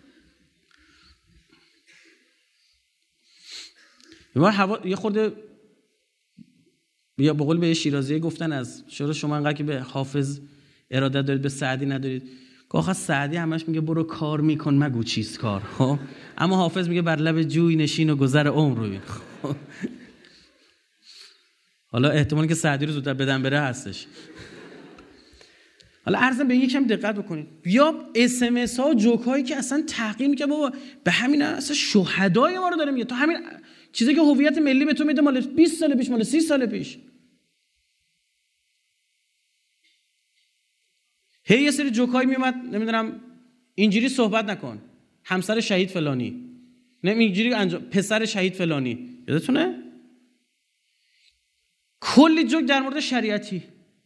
یه خورده یا به قول به شیرازی گفتن از شما انقدر که به حافظ ارادت دارید به سعدی ندارید. که آخه سعدی همش میگه برو کار میکن مگو چیست کار، خب اما حافظ میگه بر لب جوی نشین و گذر عمر رو ببین. حالا احتمالی که سعدی رو زودتر بدن بره هستش. حالا عرضم به یکم دقت بکنید. یا اس ام اس ها و جوک هایی که اصلا تحقیر میکنه بابا به همین اصلا شهدای ما رو داره میگه. تو همین چیزی که هویت ملی به تو میده مال 20 سال پیش، مال 30 سال پیش. هی یه سری جوکای میومد نمیدونم اینجوری صحبت نکن، همسر شهید فلانی، اینجوری پسر شهید فلانی، یادتونه؟ کلی جوک در مورد شریعتی.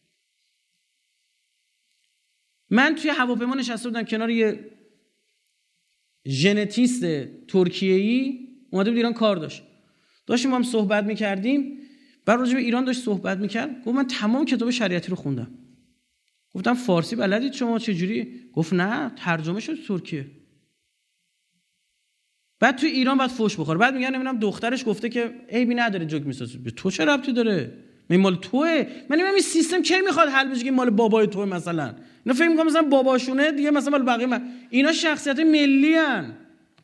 من توی هواپیما نشسته بودم کنار یه ژنتیست ترکیه‌ای اومده بود ایران کار داشتیم با هم صحبت می‌کردیم. بعد راجع به ایران داشت صحبت می‌کرد. گفت من تمام کتاب شریعتی رو خوندم. گفتم فارسی بلدید شما چجوری؟ گفت نه ترجمه شد ترکیه. بعد تو ایران بعد فوش بخوره. بعد میگن نمیدونم دخترش گفته که عیبی نداره جوک میسازه. به تو چه ربطی داره؟ این مال توئه. من نمیدونم این سیستم کی میخواد حل بشه که مال بابای توئه مثلا. اینا فکر می‌کنم مثلا باباشونه دیگه مثلا مال بقیه اینا شخصیت ملی ان.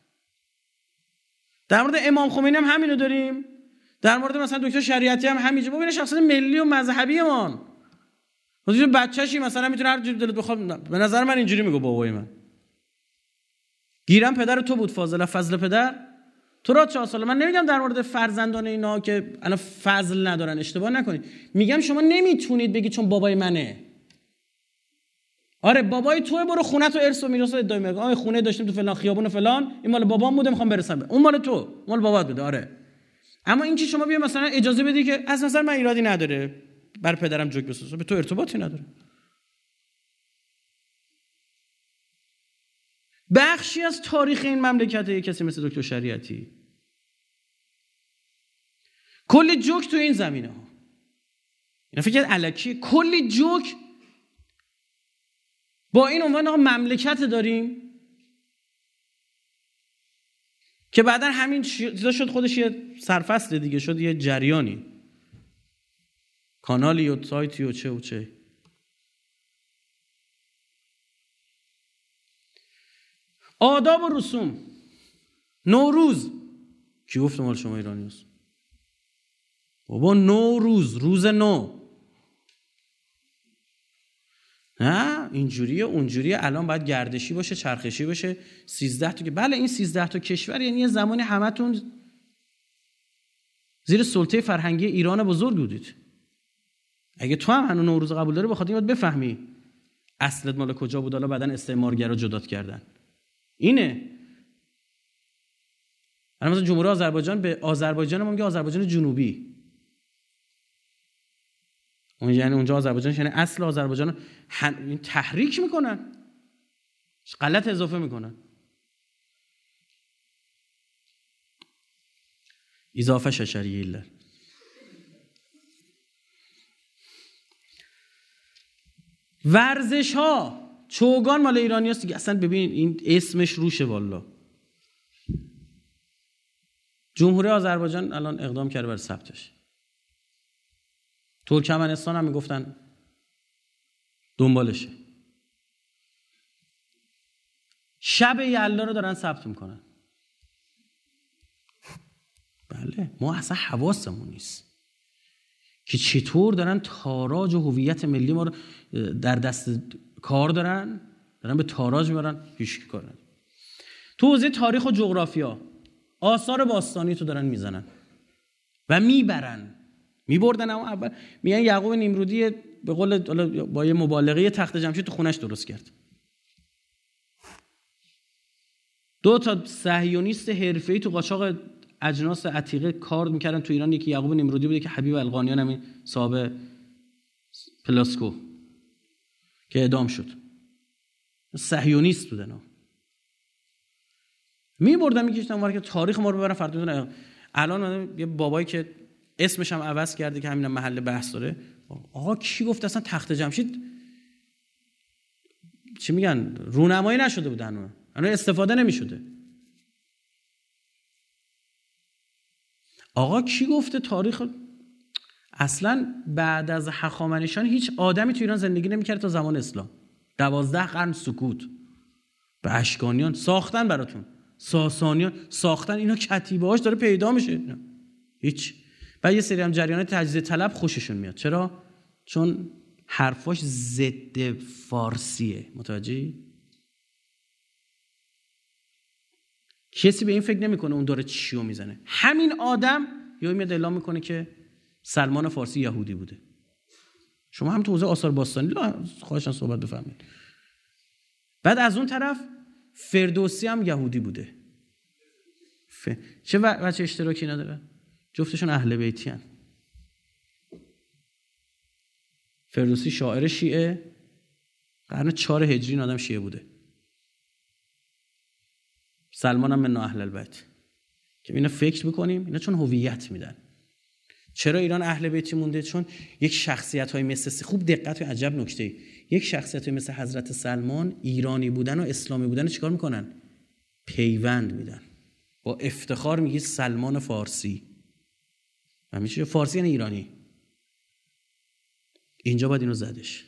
در مورد امام خمینی هم همینو داریم. در مورد مثلا دکتر شریعتی هم همینجا. ببین شخصیت ملی و مذهبی مان. مثلا بچه‌شی مثلا میتونه هر جوری دلت بخواد. به نظر من اینجوری میگه بابای من. گیرم پدر تو بود فضل پدر. تو را 4 ساله. من نمیگم در مورد فرزندان اینا که الان فضل ندارن اشتباه نکنید. میگم شما نمیتونید بگی چون بابای منه. آره بابای توئه برو خونه تو ارث و میراث ادعا میگه. آ خونه داشتیم تو فلان خیابون و فلان، این مال بابام بوده میخوام برسم. اون مال تو، مال بابات بوده. آره. اما این که شما بیا مثلا اجازه بدی که از نظر من ایرادی نداره بر پدرم جوک بسازه، به تو ارتباطی نداره. بخشی از تاریخ این مملکت یک کسی مثل دکتر شریعتی کلی جوک تو این زمینه ها. اینا فکر الکی کلی جوک با این عنوان آقا مملکت داریم که بعدن همین چیزا شد خودش یه سرفصل دیگه، شد یه جریانی، کانالی و سایتی و چه و چه. آداب و رسوم. نوروز کی گفت مال شما ایرانی هست؟ بابا نوروز، روز نو. نه اینجوریه اونجوریه. الان باید گردشی باشه، چرخشی باشه. 13 تا که بله این 13 تا کشور یعنی یه زمانی همتون زیر سلطه فرهنگی ایران بزرگ بودید. اگه تو هم هنوز نوروز قبول داری بخاطر اینکه بفهمی اصلت مال کجا بود، حالا بعدن استعمارگرا جدات کردن. اینه. الان مثلا جمهوری آذربایجان به آذربایجان ما میگه آذربایجان جنوبی. اون یعنی اونجا آذربایجان یعنی اصل آذربایجان این تحریک میکنن، غلط اضافه میکنن. اضافه ششریه ایلر. ورزش ها چوگان مال ایرانی هست دیگه. اصلا ببین این اسمش روشه والا. جمهوری آذربایجان الان اقدام کرده بر ثبتش. ترکمنستان هم میگفتن دنبالشه. شب یلدا رو دارن ثبت میکنن. بله ما اصلا حواسمون نیست که چطور دارن تاراج و هویت ملی ما رو در دست کار دارن به تاراج میبرن. هیچ کار نداره. تو حوزه تاریخ و جغرافیا آثار باستانی تو دارن میزنن و میبرن. میبردن. اما اول میگن یعقوب نیمرودی به قول با یه مبالغه تخت جمشید تو خونش درست کرد. 2 صهیونیست حرفه‌ای تو قاچاق اجناس عتیقه کار میکردن تو ایران. یکی یعقوب نیمرودی بوده که حبیب القانیان همین صاحب پلاسکو که اعدام شد، صهیونیست بودن. میبردن میکشتن وارد که تاریخ ما رو ببرن فردا میدونن. الان یه بابایی که اسمش هم عوض کرده که همین محل بحث داره، آقا کی گفت اصلا تخت جمشید چی میگن رونمایی نشده بود، اون استفاده نمیشده. آقا کی گفته تاریخ؟ اصلا بعد از هخامنشیان هیچ آدمی تو ایران زندگی نمیکرد تا زمان اسلام. 12 قرن سکوت. به اشکانیان ساختن براتون، ساسانیان ساختن، اینا کتیبه‌هاش داره پیدا میشه. هیچ. بعد یه سری هم جریانات تجزیه طلب خوششون میاد. چرا؟ چون حرفاش ضد فارسیه. متوجهی؟ کسی به این فکر نمیکنه اون داره چیو میزنه. همین آدم یا میاد اعلام میکنه که سلمان فارسی یهودی بوده. شما هم تو حوزه آثار باستانی خواهشان صحبت بفهمید. بعد از اون طرف فردوسی هم یهودی بوده. چه وجه اشتراکی نداره؟ جفتشون اهل بیتی هن. فردوسی شاعر شیعه، قرن 4 هجری این آدم شیعه بوده. سلمان هم من اهل البیت. که اینا فکر بکنیم، اینا چون هویت میدن. چرا ایران اهل بیتی مونده؟ چون یک شخصیت‌های مثل خوب دقت و عجب نکته، یک شخصیت مثل حضرت سلمان ایرانی بودن و اسلامی بودن چیکار میکنن؟ پیوند میدن. با افتخار میگی سلمان فارسی. همیشه فارسی یعنی ایرانی. اینجا باید اینو زدش.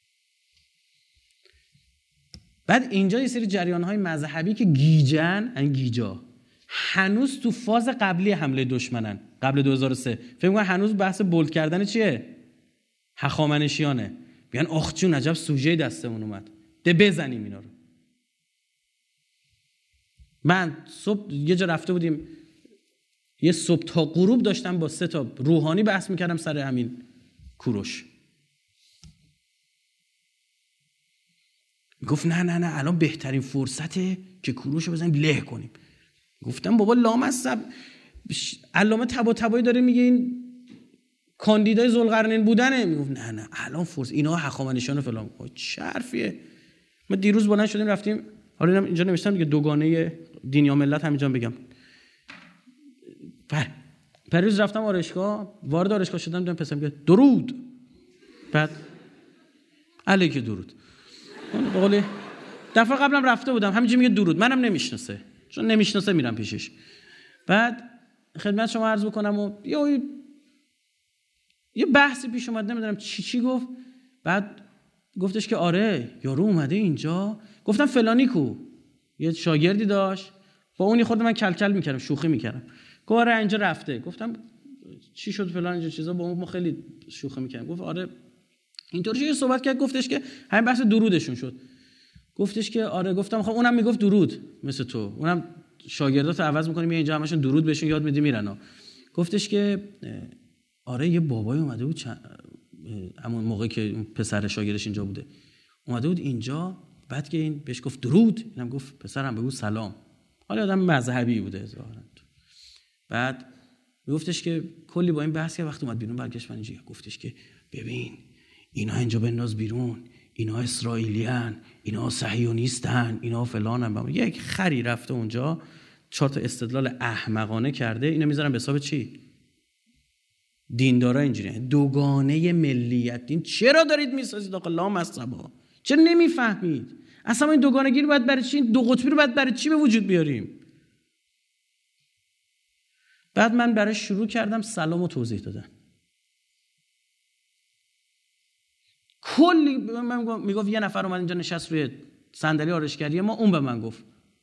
بعد اینجا یه سری جریان‌های مذهبی که گیجن، این گیجا هنوز تو فاز قبلی حمله دشمنن. قبل 2003 فکر می‌کنم هنوز بحث بولد کردن چیه؟ هخامنشیانه. بیان آخ جون عجب سوژه دستمون اومد. ده بزنیم اینا رو. من صبح یه جا رفته بودیم، یه صبح تا غروب داشتم با 3 روحانی بحث می‌کردم سر همین کوروش. گفت نه الان بهترین فرصته که کوروشو بزنیم له کنیم. گفتم بابا لامصب علامه طباطبایی داره میگه این کاندیدای ذوالقرنین بودنه. میگفت نه الان فرصت، اینا هخامنشیان فلان. چه حرفیه؟ ما دیروز بلند شدیم رفتیم، حالا اینجا نوشتم دیگه، دوگانه دین یا ملت همینجا بگم. پریروز رفتم آرایشگاه، وارد آرایشگاه شدم دیدم پسرم میگه درود. بعد علیک درود. به قول دفعه قبلم رفته بودم همینجوری میگه درود، منم نمیشناسه، چون نمیشناسه میرم پیشش. بعد خدمت شما عرض بکنم و یه بحثی پیش اومد، نمیدونم چی گفت. بعد گفتش که آره یارو اومده اینجا. گفتم فلانی کو؟ یه شاگردی داشت، با اونی خود من کلکل میکردم، شوخی میکردم. گفت آره اینجا رفته. گفتم چی شد فلان اینجا چیزا، با اون ما خیلی شوخی میکردم. گفت آره اینطوری صحبت کرد. گفتش که همین بحث درودشون شد. گفتش که آره. گفتم خب اونم میگفت درود مثل تو، اونم شاگرداتو عوض می‌کنیم اینجا همشون درود بهشون یاد میدی میرن. گفتش که آره یه بابایی اومده بود همون موقع که اون پسر شاگردش اینجا بوده، اومده بود اینجا. بعد که این بهش گفت درود، اینم گفت پسرم بگو سلام. حالا آدم مذهبی بوده ظاهرا. بعد میگفتش که کلی با این بحث که وقت اومد بیرون برگشت من اینجا گفتش که ببین اینا اینجا بنداز بیرون، اینا اسرائیلیان، اینا صهیونیستن، اینا فلانن. یک خری رفته اونجا 4 استدلال احمقانه کرده، اینا میذارن به حساب چی؟ دیندارا اینجوریه، دوگانه ملیت. دین چرا دارید میسازید آقا لامصبا؟ چرا نمیفهمید؟ اصلا این دوگانگی رو باید برای چی، دو قطبی رو باید برای چی به وجود بیاریم؟ بعد من برای شروع کردم سلامو توضیح دادن. کلی من میگفت یه نفر اومد اینجا نشست روی صندلی آرایشگری ما، اون به من گفت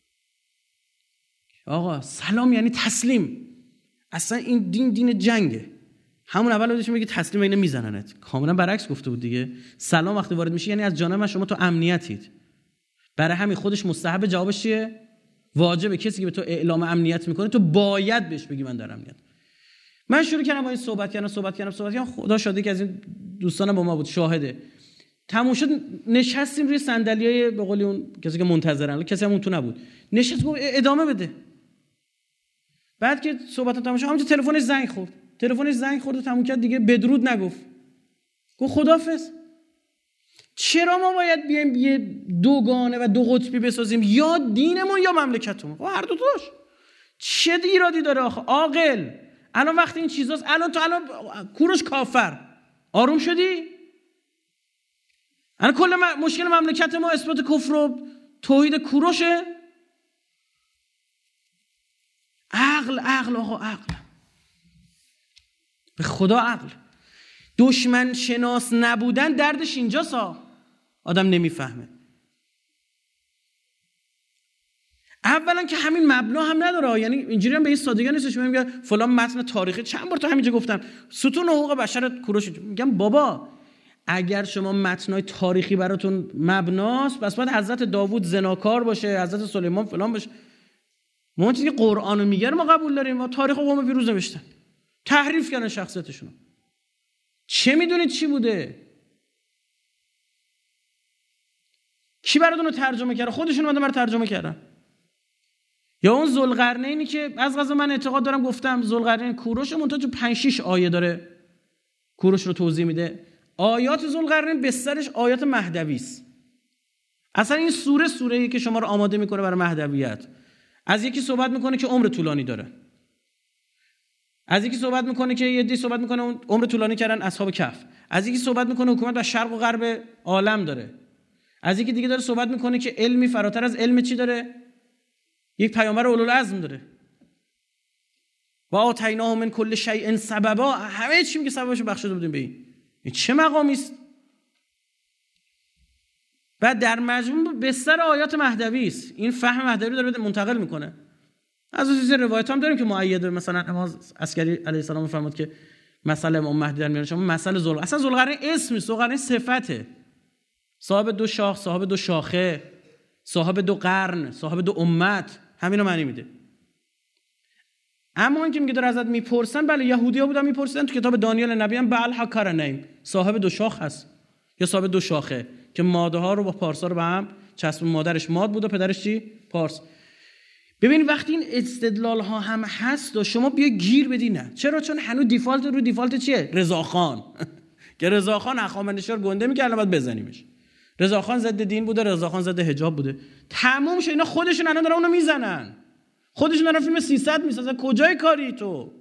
آقا سلام یعنی تسلیم، اصلا این دین جنگه. همون اول بودش میگه تسلیم اینو میزننت. کاملا برعکس گفته بود دیگه. سلام وقتی وارد میشه یعنی از جانب من شما تو امنیتید. برای همین خودش مستحب، جوابش چیه؟ واجبه. کسی که به تو اعلام امنیت میکنه تو باید بهش بگی من در امنیت. من شروع کردم با این صحبت کردم. خدا شاده که از این دوستانم با ما بود، شاهده. تموم شد، نشستیم روی صندلیای به قول اون کسی که منتظرن، کسی هم اون تو نبود، نشست گفت ادامه بده. بعد که صحبت تموم شد همونجا تلفنش زنگ خورد و تموم کرد دیگه. بدرود نگفت، گفت خداحافظ. چرا ما باید بیایم یه دوگانه و دو قطبی بسازیم، یا دینمون یا مملکتمون؟ هر دو تاش چه ایرادی داره آخه؟ عاقل الان وقتی این چیزاست، الان کوروش کافر، آروم شدی؟ الان کل مشکل مملکت ما اثبات کفر و توحید کوروشه. عقل آقا، عقل، به خدا عقل. دشمن شناس نبودن دردش اینجاست. آدم نمیفهمه. اولا که همین مبنا هم نداره، یعنی اینجوری هم به این سادگی نیستش میگم فلان متن تاریخی، چند بار تو همینجا گفتم ستون حقوق بشر کوروش، میگم بابا اگر شما متنای تاریخی براتون مبناست، پس باید حضرت داوود زناکار باشه، حضرت سلیمان فلان باشه. ما چیزی که قرآن میگه ما قبول داریم. ما تاریخ قوم پیروز نوشتن، تحریف کردن شخصیتشون. چه میدونید چی بوده؟ کی براتون رو ترجمه کرده؟ خودشون اومدن برای ترجمه کردن. یا اون ذوالقرنینی که از قضا من اعتقاد دارم، گفتم ذوالقرنین کوروش منتها 5-6 آیه داره کوروش رو توضیح میده. آیات ذوالقرنین بسترش آیات مهدوی است. اصلا این سوره‌ای که شما رو آماده میکنه برای مهدویت. از یکی صحبت میکنه که عمر طولانی داره، از یکی صحبت میکنه که یه دی صحبت میکنه عمر طولانی کردن اصحاب کهف، از یکی صحبت میکنه حکومت در شرق و غرب عالم داره، از یکی دیگه داره صحبت میکنه که علمی فراتر از علم چی داره؟ یک پیامبر اولوالعزم داره. و آتیناه من کل شیء سببا، همه چی میگه سببشو بخشیده بودیم به این چه مقامی است؟ بعد در مجموع بستر آیات مهدوی است. این فهم مهدوی داره منتقل میکنه. از اون چیز روایت هم داریم که مؤیده، مثلا امام عسکری علیه السلام فرمود که مسئله امام مهدی در میان شما مسئله اصلا ذوالقرنین اسم نیست، ذوالقرنین صفته. صاحب دو شاخ، صاحب دو شاخه، صاحب دو قرن، صاحب دو امت، همینو معنی میده. اما اون که میگه در ازت میپرسن، بله یهودی‌ها بودن میپرسن، تو کتاب دانیال نبی هم بعل قرنین صاحب دو شاخ هست یا صاحب دو شاخه، که ماده ها رو با پارسا رو به هم چسبون. مادرش ماد بود و پدرش چی؟ پارس. ببین وقتی این استدلال ها هم هست و شما بیا گیر بدی نه. چرا؟ چون هنوز دیفالت چیه؟ رضاخان. که رضاخان هخامنشیان گنده میگه الان باید بزنیمش. رضاخان ضد دین بوده، رضاخان ضد حجاب بوده. تموم شد. اینا خودشون الان دارن اونو میزنن، خودشون دارن فیلم 300 میسازن. کجای کاری تو؟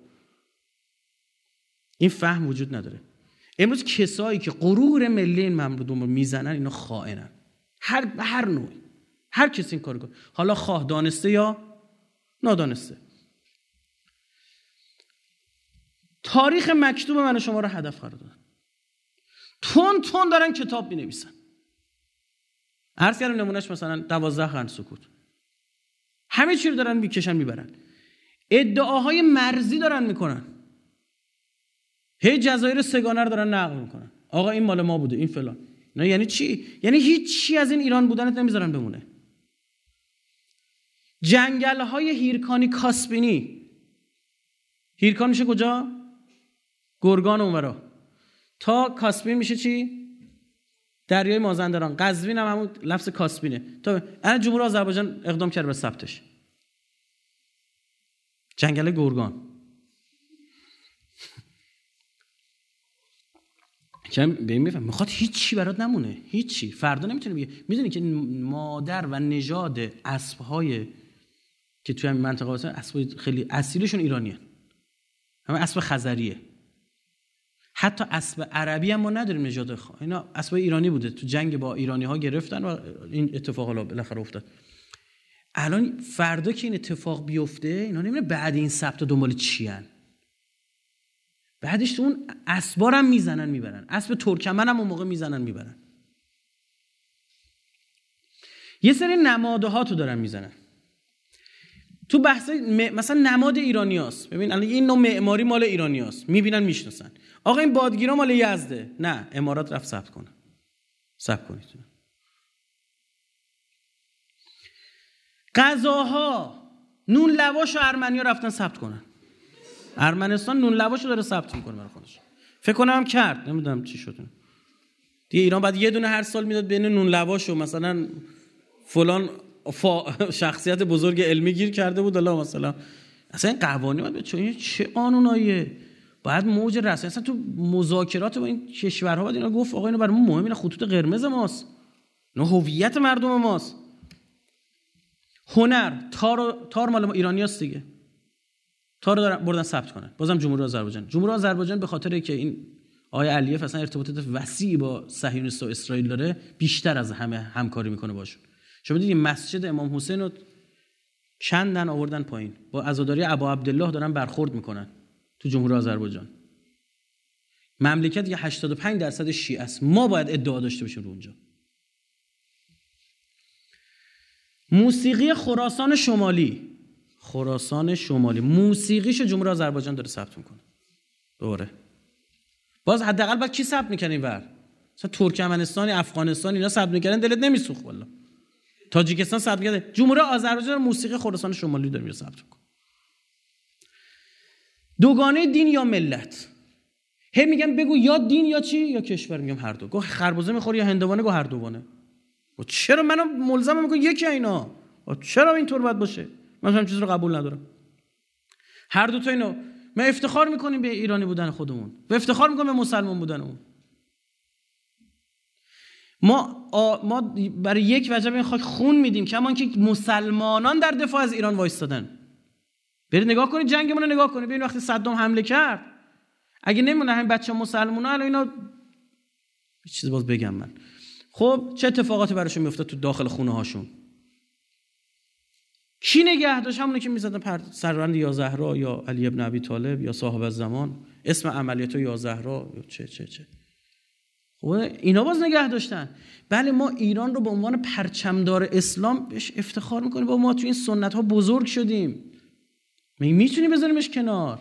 این فهم وجود نداره. امروز کسایی که غرور ملی این مملکت رو میزنن اینا خائنن، هر نوعی، هر کسی این کارو کنه، حالا خواه دانسته یا نادانسته. تاریخ مکتوب من و شما رو هدف قرار دادن، تون دارن کتاب می‌نویسن. عرض کردم نمونهش مثلا 12 قرن سکوت، همه چی رو دارن میکشن میبرن، ادعاهای مرزی دارن میکنن، هی جزایر سگانه رو دارن نقل میکنن، آقا این مال ما بوده، این فلان. نه یعنی چی؟ یعنی هیچ چی از این ایران بودنت نمیذارن بمونه. جنگل‌های هیرکانی کاسپینی، هیرکان میشه کجا؟ گرگان اونورا، تا کاسپین میشه چی؟ دریای مازندران. قزوین هم همون لفظ کاسپینه. تا الان جمهوری آذربایجان اقدام کرد به ثبتش. جنگل گرگان. که به این میفهم میخواد هیچی برات نمونه، هیچی. فردا نمیتونه بگه. میدونی که مادر و نژاد اسب‌های که توی همین منطقه هستن اسبای خیلی اصیلشون ایرانیه، همه اسب خزریه. حتی اسب عربی هم ما نداریم نژاد اینا اسب ایرانی بوده، تو جنگ با ایرانی ها گرفتن و این اتفاق حالا بالاخره افتاد. الان فردا که این اتفاق بیفته اینا نمیدونن بعد این ثبت دنبال چی ان، بعدش تو اون اسبارم میزنن میبرن، اسب ترکمن هم اون موقع میزنن میبرن. یه سری نمادها تو دارن میزنن تو بحث مثلا نماد ایرانیاست. ببین الان این نوع معماری مال ایرانیاست، میبینن میشناسن. آقا این بادگیرا مال یزده، نه امارات رفت ثبت کنه. ثبت کنید. غذاها نون لواش و ارمنیا رفتن ثبت کنن. ارمنستان نون لواشو داره ثبت میکنه برای خودش. فکر کنم هم کرد، نمیدونم چی شد دیگه. ایران بعد یه دونه هر سال میداد بین نون لواشو مثلا فلان شخصیت بزرگ علمی گیر کرده بود، الله مثلا اصلا این قوانین باید چه قانوناییه، باید موج رسمی اصلا تو مذاکرات با این کشورها باید اینا گفت آقا اینا برای ما مهمه، اینا خطوط قرمز ماست، اینا هویت مردم ماست. هنر تار مال ما ایرانیاست دیگه، تار رو بردن ثبت کنن. بازم جمهوری آذربایجان به خاطر که این آقای علیف اصلا ارتباطات وسیعی با صهیونیست و اسرائیل داره، بیشتر از همه همکاری میکنه باشون. شما دیدین مسجد امام حسین رو کندن آوردن پایین، با عزاداری ابا عبدالله دارن برخورد میکنن تو جمهوری آذربایجان. مملکت یه 85% شیعه است، ما باید ادعا داشته باشیم رو اونجا. موسیقی خراسان شمالی موسیقیشو جمهوری آذربایجان داره ثبت میکنه. دوره باز حداقل بعد کی ثبت میکنه اینور؟ مثلا ترکمنستانی، افغانستانی اینا ثبت میکردن دلت نمیسوخت والله. تاجیکستان ثبت میکرده، جمهوری آذربایجان موسیقی خراسان شمالی داره میره ثبت میکنه. دوگانه دین یا ملت، هی میگم بگو یا دین یا چی یا کشور، میگم هر دو. گفت خربزه میخوری یا هندوانه؟ گفت هر دوانه. و چرا منو ملزم میکنی یکی اینا؟ و چرا اینطور باید باشه؟ من همین چیز رو قبول ندارم. هر دو تا اینو ما افتخار میکنیم به ایرانی بودن خودمون و افتخار میکنیم به مسلمان بودنمون. ما برای یک وجه به این خاک خون میدیم، کما که مسلمانان در دفاع از ایران وایستادن. برید نگاه کنید جنگمون رو نگاه کنید، ببین وقتی صدام حمله کرد، اگه نمونه همین بچه مسلمونا الان اینا چیز باز بگم من، خب چه اتفاقاتی براشون میافتاد تو داخل خونه هاشون؟ کی نگه داشت؟ همونه که میزدن سربند یا زهرا یا علی ابن ابی طالب یا صاحب الزمان، اسم عملیاتو یا زهرا یا چه خب اینا باز نگه داشتن. بله ما ایران رو به عنوان پرچمدار اسلام بهش افتخار میکنیم، با ما تو این سنت ها بزرگ شدیم، میتونیم بذاریمش کنار.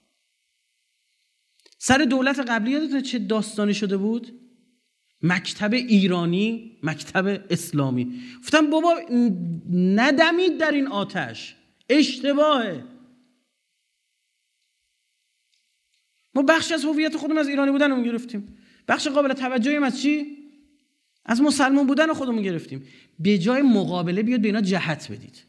سر دولت قبلی یادتونه چه داستانی شده بود؟ مکتب ایرانی، مکتب اسلامی. گفتم بابا ندمید در این آتش، اشتباهه. ما بخش از هویت خودمون از ایرانی بودنمون گرفتیم، بخش قابل توجهیم از چی؟ از مسلمان بودن خودمون گرفتیم. به جای مقابله بیاد به اینا جهت بدید.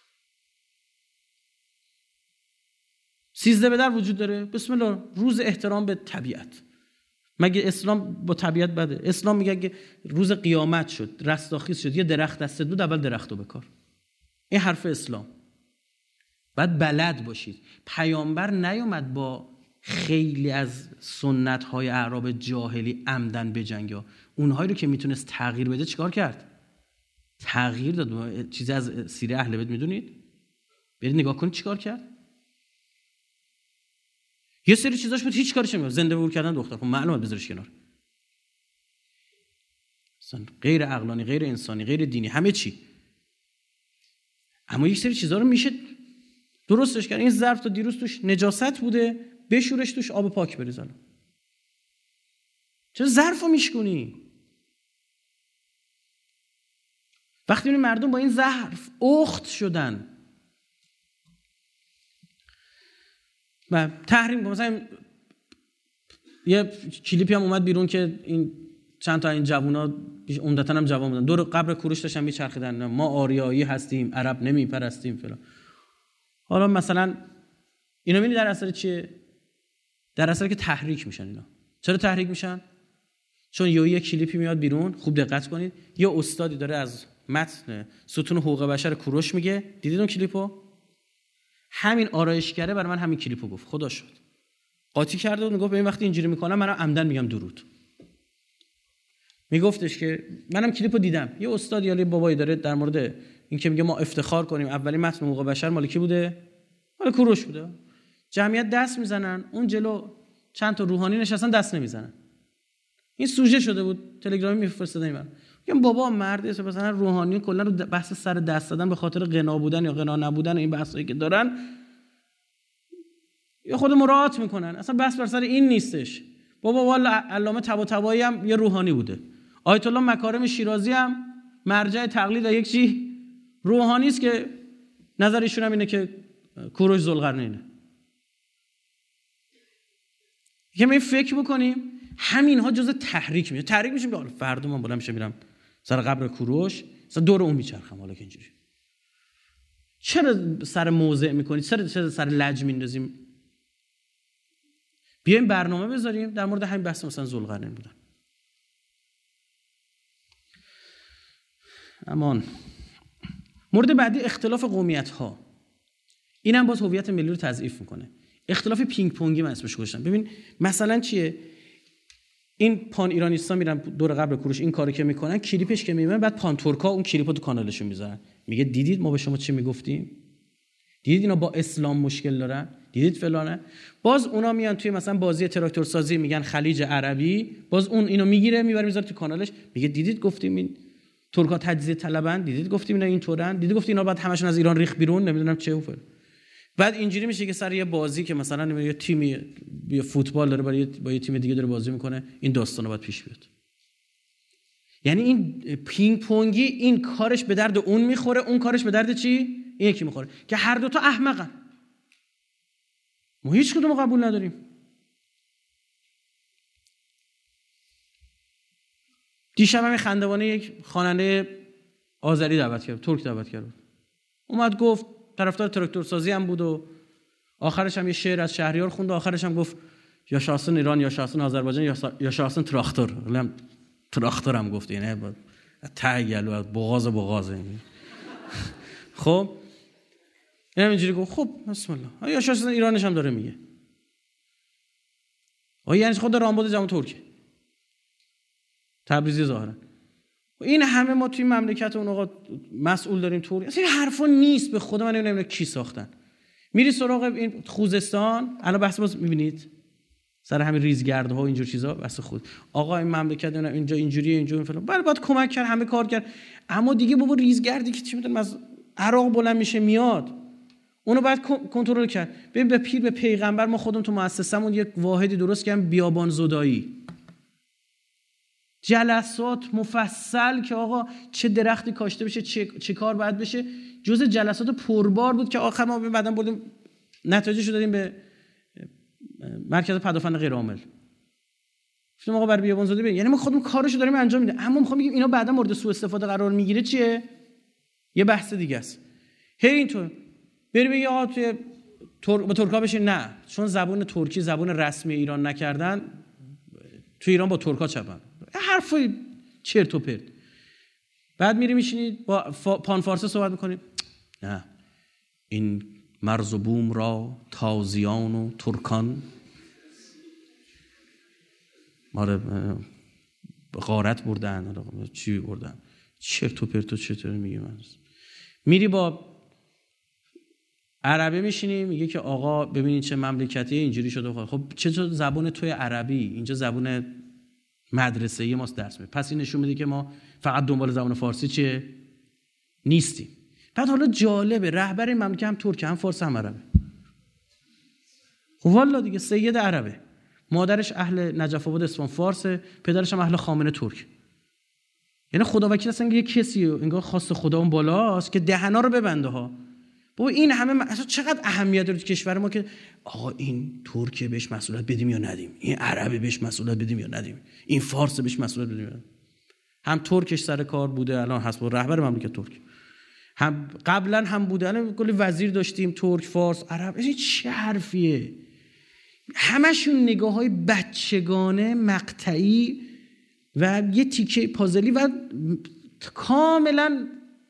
13 بدر وجود داره، بسم الله، روز احترام به طبیعت. مگه اسلام با طبیعت بده؟ اسلام میگه که روز قیامت شد، رستاخیز شد، یه درخت دستت بود، اول درختو بکار. این حرف اسلام. بعد بلد باشید. پیامبر نیامد با خیلی از سنت‌های اعراب جاهلی عمدن بجنگه. اونهایی رو که میتونست تغییر بده چیکار کرد؟ تغییر داد. چیزی از سیره اهل بیت میدونید؟ برید نگاه کنید چیکار کرد. یه سری چیزاش بود هیچ کارش نمی‌کرد، زنده بور کردن دختر، خب معلومه بذارش کنار. اصلا غیر عقلانی، غیر انسانی، غیر دینی، همه چی. اما یک سری چیزا رو میشه درستش کرد. این ظرف تا دیروز توش نجاست بوده، بشورش توش آب پاک بریزن. چرا ظرفو میشکنی؟ وقتی این مردم با این ظرف اخت شدن و تحریم، مثلا یه کلیپی هم اومد بیرون که این چند تا این جوونا عمدتاً هم جوان بودن، دور قبر کوروش داشتن میچرخیدن، ما آریایی هستیم، عرب نمیپرستیم فلان. حالا مثلا اینا میبینی در اثر چیه؟ در اثر که تحریک میشن. اینا چرا تحریک میشن؟ چون یه کلیپی میاد بیرون، خوب دقت کنید، یه استادی داره از متن ستون حقوق بشر کوروش میگه، دیدید اون کلیپو؟ همین آرایشگره برای من همین کلیپو گفت، خدا شد قاطی کرده بود، میگفت ببین وقتی اینجوری میکنم منم عمدن میگم درود. میگفتش که منم کلیپو دیدم، یه استاد یا بابایی داره در مورد این که میگه ما افتخار کنیم اولین متن حقوق بشر مال کی بوده؟ مال کوروش بوده. جمعیت دست میزنن، اون جلو چند تا روحانی نشستن دست نمیزنن. این سوژه شده بود، تلگرامی میفرستادن من. میگم بابا مرد مثلا روحانی کلا رو بحث سر دست دادن به خاطر غنا بودن یا غنا نبودن این بحثایی که دارن یا خود مراعات میکنن، اصلا بحث بر سر این نیستش. بابا والا علامه طباطبایی هم یه روحانی بوده، آیت الله مکارم شیرازی هم مرجع تقلید یک چی روحانی است که نظر ایشون هم اینه که کوروش ذوالقرنینه. که ما فکر بکنیم همینها جزء تحریک میشه. تحریک میشیم که فردا من بالا میشه میرم سر قبر کوروش مثلا دور اون میچرخم. حالا که اینجوری چرا سر موضع میکنید؟ چرا سر لج میندازیم؟ بیایم برنامه بذاریم در مورد همین بحث مثلا ذوالقرنین بودن. امان مورد بعدی اختلاف قومیت ها. اینم باز هویت ملی رو تضعیف میکنه. اختلاف پینگ پونگی من اسمش گذاشتم. ببین مثلا چیه؟ این پان ایرانیستا میرن دور قبر کوروش این کارو که میکنن، کلیپش که میبینن، بعد پان ترکا اون کلیپو تو کانالشون میذارن، میگه دیدید ما به شما چی میگفتیم؟ دیدید اینا با اسلام مشکل دارن؟ دیدید فلانه؟ باز اونا میان توی مثلا بازی تراکتور سازی میگن خلیج عربی، باز اون اینو میگیره میبره میذاره تو کانالش، میگه دیدید گفتیم این ترکا تجزیه طلبن، دیدید گفتیم اینا اینطورن، دیدید گفتیم اینا بعد همشون از ایران ریخ بیرون، نمیدونم چه و بعد اینجوری میشه که سر یه بازی که مثلا یه تیمی یه فوتبال داره با یه تیم دیگه داره بازی میکنه، این داستانا باید پیش بیاد. یعنی این پینگ پونگی این کارش به درد اون میخوره، اون کارش به درد چی؟ این یکی میخوره که هر دوتا احمقن. ما هیچ کدوم قبول نداریم. دیشب همین خندوانه یک خواننده آذری دعوت کرد، ترک دعوت کرد، اومد گفت طرفدار تراکتور سازی هم بود و آخرش هم یه شعر از شهریار خوند و آخرش هم گفت یا شاسن ایران یا شاسن آذربایجان یا شاسن تراکتور. هم تراکتور هم گفت، یعنی تاگل و بغاز خب اینم اینجوری گفت خب بسم الله یا شاسن ایرانش هم داره میگه. یعنی خود رامبد جمهور ترکیه تبریزی ظاهرا. این همه ما توی مملکت اون آقا مسئول داریم طوری، اصلا این حرفا نیست. به خدا من نمیدونم کی ساختن. میری سراغ این خوزستان، الان بحث باز میبینید سر همین ریزگردها و اینجور چیزا، بس خود آقا این مملکت اینجا اینجوریه اینجوری فلان، باید کمک کرد، همه کار کرد، اما دیگه بابا ریزگردی که چی میدونم از عراق بلند میشه میاد، اونو باید کنترل کرد. ببین به پیر به پیغمبر ما خودمون تو مؤسسمون یک واحدی درست کردیم، بیابان زدایی، جلسات مفصل که آقا چه درختی کاشته بشه، چه کار باید بشه، جزء جلسات پربار بود که آخر ما بعداً بردیم نتایجش رو دادیم به مرکز پدافند غیر عامل. گفتم آقا بر بیابان زدی یعنی ما خودمون کارشو داریم انجام میدیم، اما میخوام بگیم اینا بعداً مورد سوء استفاده قرار میگیره چیه؟ یه بحث دیگه است. هی اینطور بری بگی آقا توی با ترکا بشه، نه چون زبان ترکی زبان رسمی ایران نکردن تو ایران با ترکا چپن، حرفای چرت و پرت. بعد میری میشینید با پان فارسی صحبت میکنید، نه این مرز و بوم را تازیان و ترکان ماره غارت بردن، چی بردن، چرت و پرت و چطور میگه. من میری با عربی میشینی میگه که آقا ببینید چه مملکتی اینجوری شده. خب چطور زبان توی عربی، اینجا زبان مدرسه‌ای ماست درس میده، پس این نشون میده که ما فقط دنبال زبان فارسی چیه نیستیم. بعد حالا جالبه رهبر این مملکت هم ترک هم فارسی هم عربه. خب والا دیگه سید عربه، مادرش اهل نجف آباد اصفهان فارسه، پدرش هم اهل خامنه ترک. یعنی خدا وکیل اصلا یه کسی انگار خواست خدا اون بالاست که دهنا رو ببنده ها. بابا این همه اصلا چقدر اهمیت داره تو کشور ما که آقا این ترکه بهش مسئولیت بدیم یا ندیم، این عربی بهش مسئولیت بدیم یا ندیم، این فارس بهش مسئولیت بدیم یا ندیم. هم ترکش سر کار بوده، الان حسب رهبر مملکت ترک، هم قبلا هم بوده، الان کلی وزیر داشتیم ترک فارس عرب. این چه حرفیه؟ همشون نگاه‌های بچگانه مقطعی و یه تیکه پازلی و کاملا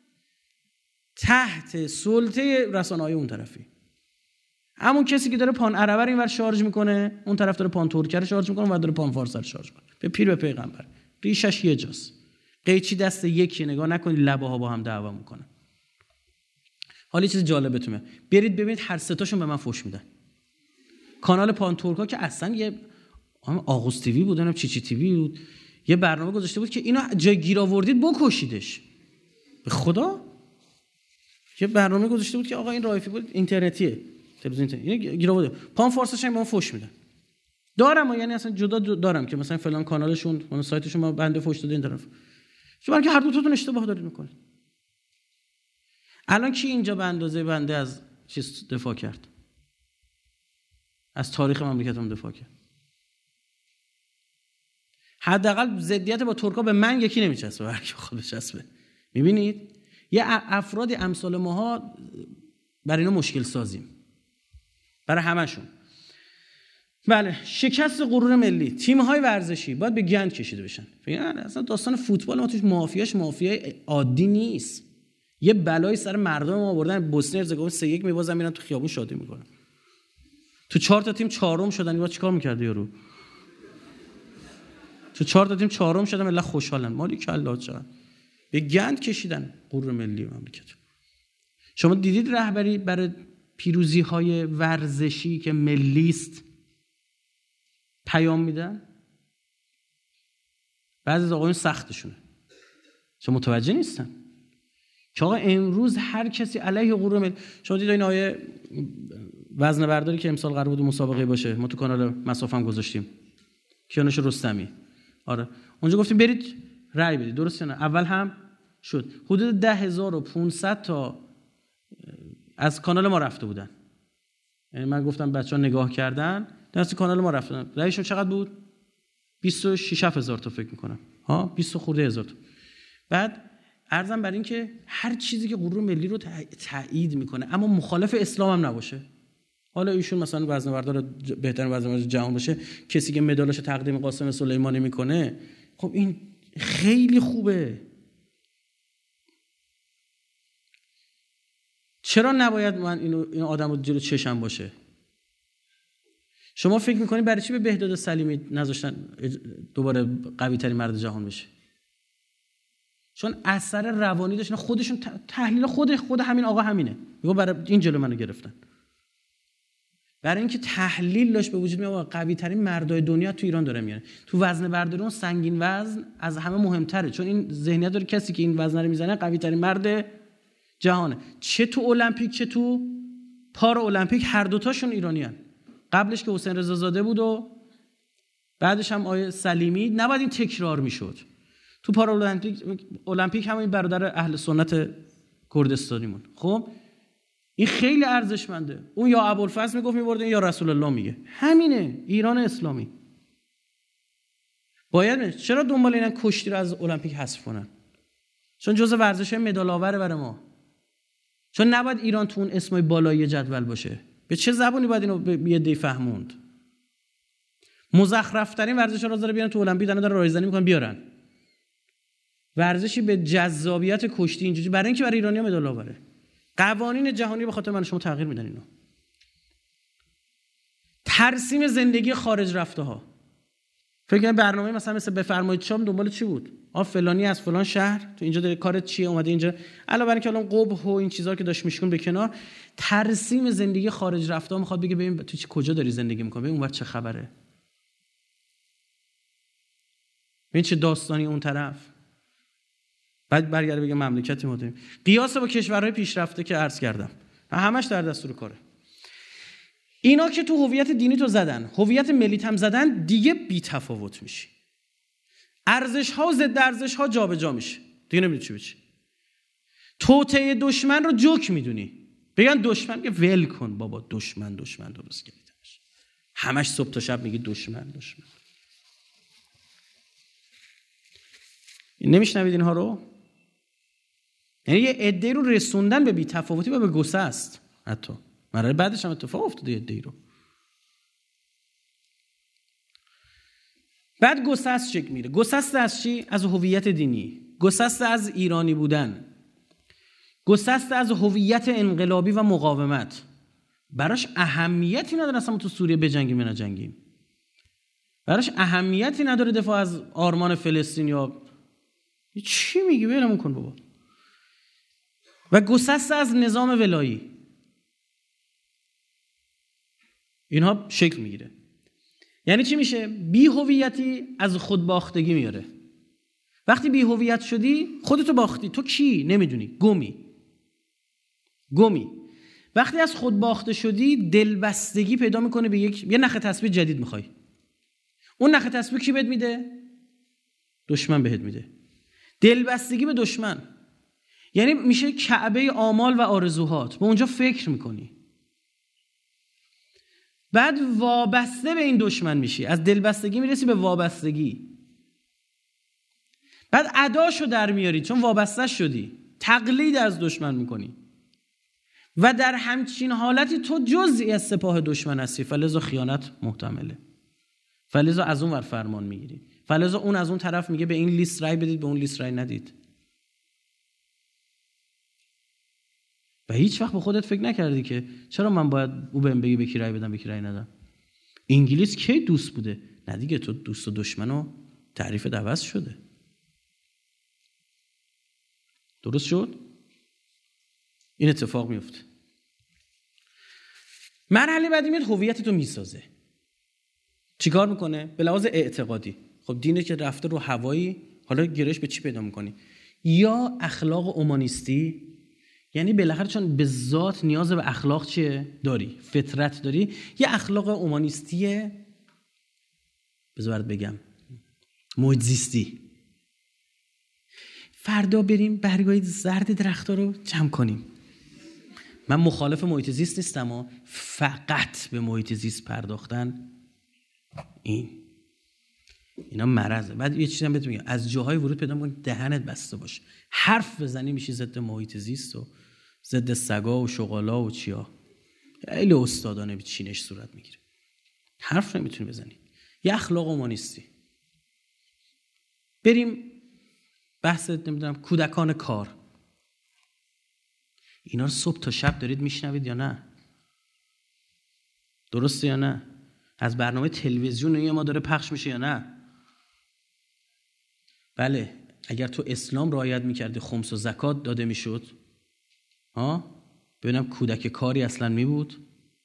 تحت سلطه رسانه‌های اون طرفی. همون کسی که داره پان عربه اینور شارژ میکنه، اون طرف داره پان ترکه رو شارژ میکنه و داره پان فارسی رو شارژ میکنه. به پیر به پیغمبر ریشش یه جاست. قیچی دست یکی، نگاه نکنید لبه ها با هم دعوا میکنن. حالا چیز جالبتونه، برید ببینید هر سه تاشون به من فوش میدن. کانال پان ترکا که اصلا یه آغوز تیوی بود، اونم چی تیوی بود، یه برنامه گذاشته بود که اینو جای گیر آوردید بکشیدش. به خدا یه برنامه گذاشته بود که آقا این رایفی بود، اینترنتیه، تلویزیون اینترنتی، گیر آورده. پان فارسیش هم به من فوش میدن. دارم، یعنی اصلا جدا دارم که مثلا فلان کانالشون، اون سایتشون ما بنده فوش داده این طرف. چون که هر دو تاتون اشتباه دارید میکنید. الان کی اینجا به اندازه بنده از چیز دفاع کرد؟ از تاریخ مملکتمون دفاع کرد. حداقل ضدیت با ترکا به من یکی نمیچسبه، هر کی خود بچسبه. میبینید یه افرادی امثال ماها برای اینا مشکل سازیم، برای همشون. بله، شکست غرور ملی. تیم‌های ورزشی باید به گند کشیده بشن. اصلا داستان فوتبال ما توش مافیای عادی نیست. یه بلایی سر مردم ما آوردن، بوسنی هرزگوین 3-1 میبازن، میرن تو خیابون شادی میکنن. تو 4 تا تیم چهارم شدن، اینا چیکار می‌کرده یارو؟ تو 4 تا تیم چهارم شدن، ملت خوشحالن. مالی کلا چقدر به گند کشیدن غرور ملی مملکت. شما دیدید رهبری برای پیروزی‌های ورزشی که ملیست پیام میدن؟ بعضی از آقایون سختشونه، شما متوجه نیستن که آقا امروز هر کسی علیه غرور ملی. شما دیدید این آیه وزنه برداری که امسال قرار بود مسابقه باشه، ما تو کانال مسافه هم گذاشتیم، کیانوش رستمی. آره اونجا گفتیم برید رأی بدید، درسته نه؟ اول هم شد. حدود 10,500 تا از کانال ما رفته بودن. یعنی من گفتم بچه‌ها نگاه کردن، دست کانال ما رفتن. رأیشون چقدر بود؟ 26,000 تا فکر می‌کنم. 20 خورده هزار تا. بعد عرضم بر این که هر چیزی که غرور ملی رو تایید میکنه اما مخالف اسلام هم نباشه. حالا ایشون مثلا وزنه‌بردار بهترین وزنه‌بردار جهان باشه، کسی که مدالش تقدیم قاسم سلیمانی میکنه، خب این خیلی خوبه. چرا نباید من این آدمو جلو چشم باشه؟ شما فکر میکنید برای چی به بهداد سلیمی نذاشتن دوباره قوی ترین مرد جهان بشه؟ چون اثر روانی داشتن. خودشون تحلیل خود همین آقا همینه، میگه برای این جلو منو گرفتن. برای اینکه تحلیل داشت به وجود میاد قوی ترین مردای دنیا تو ایران داره میاره. تو وزن برداری اون سنگین وزن از همه مهمتره، چون این ذهنیت داره کسی که این وزن رو میزنه قوی ترین مرد جهانه. چه تو المپیک چه تو پارا المپیک هر دوتاشون ایرانیان. قبلش که حسین رضا زاده بود و بعدش هم آیه سلیمی، نباید این تکرار میشد. تو پارا المپیک هم این برادر اهل سنت کردستانیمون. خب این خیلی ارزشمنده. اون یا ابوالفضل میگفت میبرده، یا رسول الله میگه. همینه ایران اسلامی. باید چرا دنبال اینن کشتی رو از المپیک حذف کنن؟ چون جزء ورزش مدال آوره برای ما. چون نباید ایران تو اون اسمای بالایی جدول باشه. به چه زبونی باید اینو به یه دی فهموند؟ مزخرف ترین ورزش رو داره بیارن تو المپیک، دارن رایزنی میکنن بیارن. ورزشی به جذابیت کشتی اینجوری برای اینکه برای ایرانی‌ها مدال آوره. قوانین جهانی به خاطر من شما تغییر میدن اینو. ترسیم زندگی خارج رفته ها. فکر کنم برنامه مثلا مثل بفرمایید شام دنبال چی بود؟ فلانی از فلان شهر تو اینجا داره کارت چیه اومده اینجا. علاوه بر اینکه الان قبح و این چیزا که داشت میشکن به کنار، ترسیم زندگی خارج رفته ها میخواد بگه ببین تو کجا داری زندگی میکنی، ببین اونور چه خبره. ببین چه داستانی اون طرف. بعد برگرده بگه مملکتی ما داریم. قیاس با کشورهای پیشرفته که عرض کردم همش در دستور کاره. اینا که تو هویت دینی تو زدن، هویت ملیت هم زدن، دیگه بی تفاوت میشی. ارزش ها و ضد ارزش ها جابجا میشه. دیگه نمیدونی چی بچی. توطئه دشمن رو جوک میدونی. بگن دشمن، که ول کن بابا، دشمن درست کردیش. همش صبح تا شب میگی دشمن. نمیشنوید اینها رو؟ یعنی یه عده رو رسوندن به بی تفاوتی و به گسست. حتی مرحله بعدش هم اتفاق افتاده یه عده رو. بعد گسست شکل میره. گسست از چی؟ از هویت دینی. گسست از ایرانی بودن. گسست از هویت انقلابی و مقاومت. براش اهمیتی نداره اصلا تو سوریه بجنگیم یا نجنگیم. براش اهمیتی نداره دفاع از آرمان فلسطین یا چی میگی بلمون کن بابا. و گسست از نظام ولایی. اینها شکل میگیره. یعنی چی میشه؟ بی هویتی از خود باختگی میاره. وقتی بی هویت شدی خودتو باختی. تو کی؟ نمیدونی. گمی. وقتی از خود باخته شدی دلبستگی پیدا میکنه به یه نخ تسبیح جدید میخوای. اون نخ تسبیح کی بهت میده؟ دشمن بهت میده. دلبستگی به دشمن یعنی میشه کعبه آمال و آرزوهات. به اونجا فکر میکنی. بعد وابسته به این دشمن میشی. از دلبستگی میرسی به وابستگی. بعد اداشو در میاری چون وابسته شدی، تقلید از دشمن میکنی و در همچین حالتی تو جزئی از سپاه دشمن هستی، فلذا خیانت محتمله، فلذا از اون ور فرمان میگیری، فلذا اون از اون طرف میگه به این لیست رای بدید، به اون لیست رای ندید. و هیچ وقت به خودت فکر نکردی که چرا من باید او بهم بگه به کی رای بدم به کی رای ندم؟ انگلیس کی دوست بوده؟ نه دیگه، تو دوست و دشمنو تعریف عوض شده. درست شد؟ این اتفاق میفته. مرحله بعدی میاد هویتتو میسازه. چیکار میکنه؟ به لحاظ اعتقادی. خب دینه که رفته رو هوایی، حالا گرایش به چی پیدا میکنی؟ یا اخلاق اومانیستی، یعنی بالاخره چون به ذات نیاز به اخلاق چیه؟ داری، فطرت داری، یا اخلاق اومانیستیه، بذار بگم محیط زیستی. فردا بریم برگای زرد درخت‌ها رو جمع کنیم. من مخالف محیط زیست نیستم، اما فقط به محیط زیست پرداختن اینا مرضه. بعد یه چیزی هم بهت میگم، از جاهای ورود پیدا می‌کنی دهنت بسته باشه، حرف بزنی میشی ضد محیط زیست و ضد سگا و شغالا و چیا. خیلی استادانه به چینش صورت میگیره، حرف نمیتونی بزنی. یه اخلاق اومانیستی. بریم بحث نمیدونم کودکان کار، اینا رو صبح تا شب دارید میشنوید یا نه؟ درسته یا نه؟ از برنامه تلویزیون ما داره پخش میشه یا نه؟ بله. اگر تو اسلام رعایت میکردی خمس و زکات داده میشد، ببینم کودک کاری اصلا میبود؟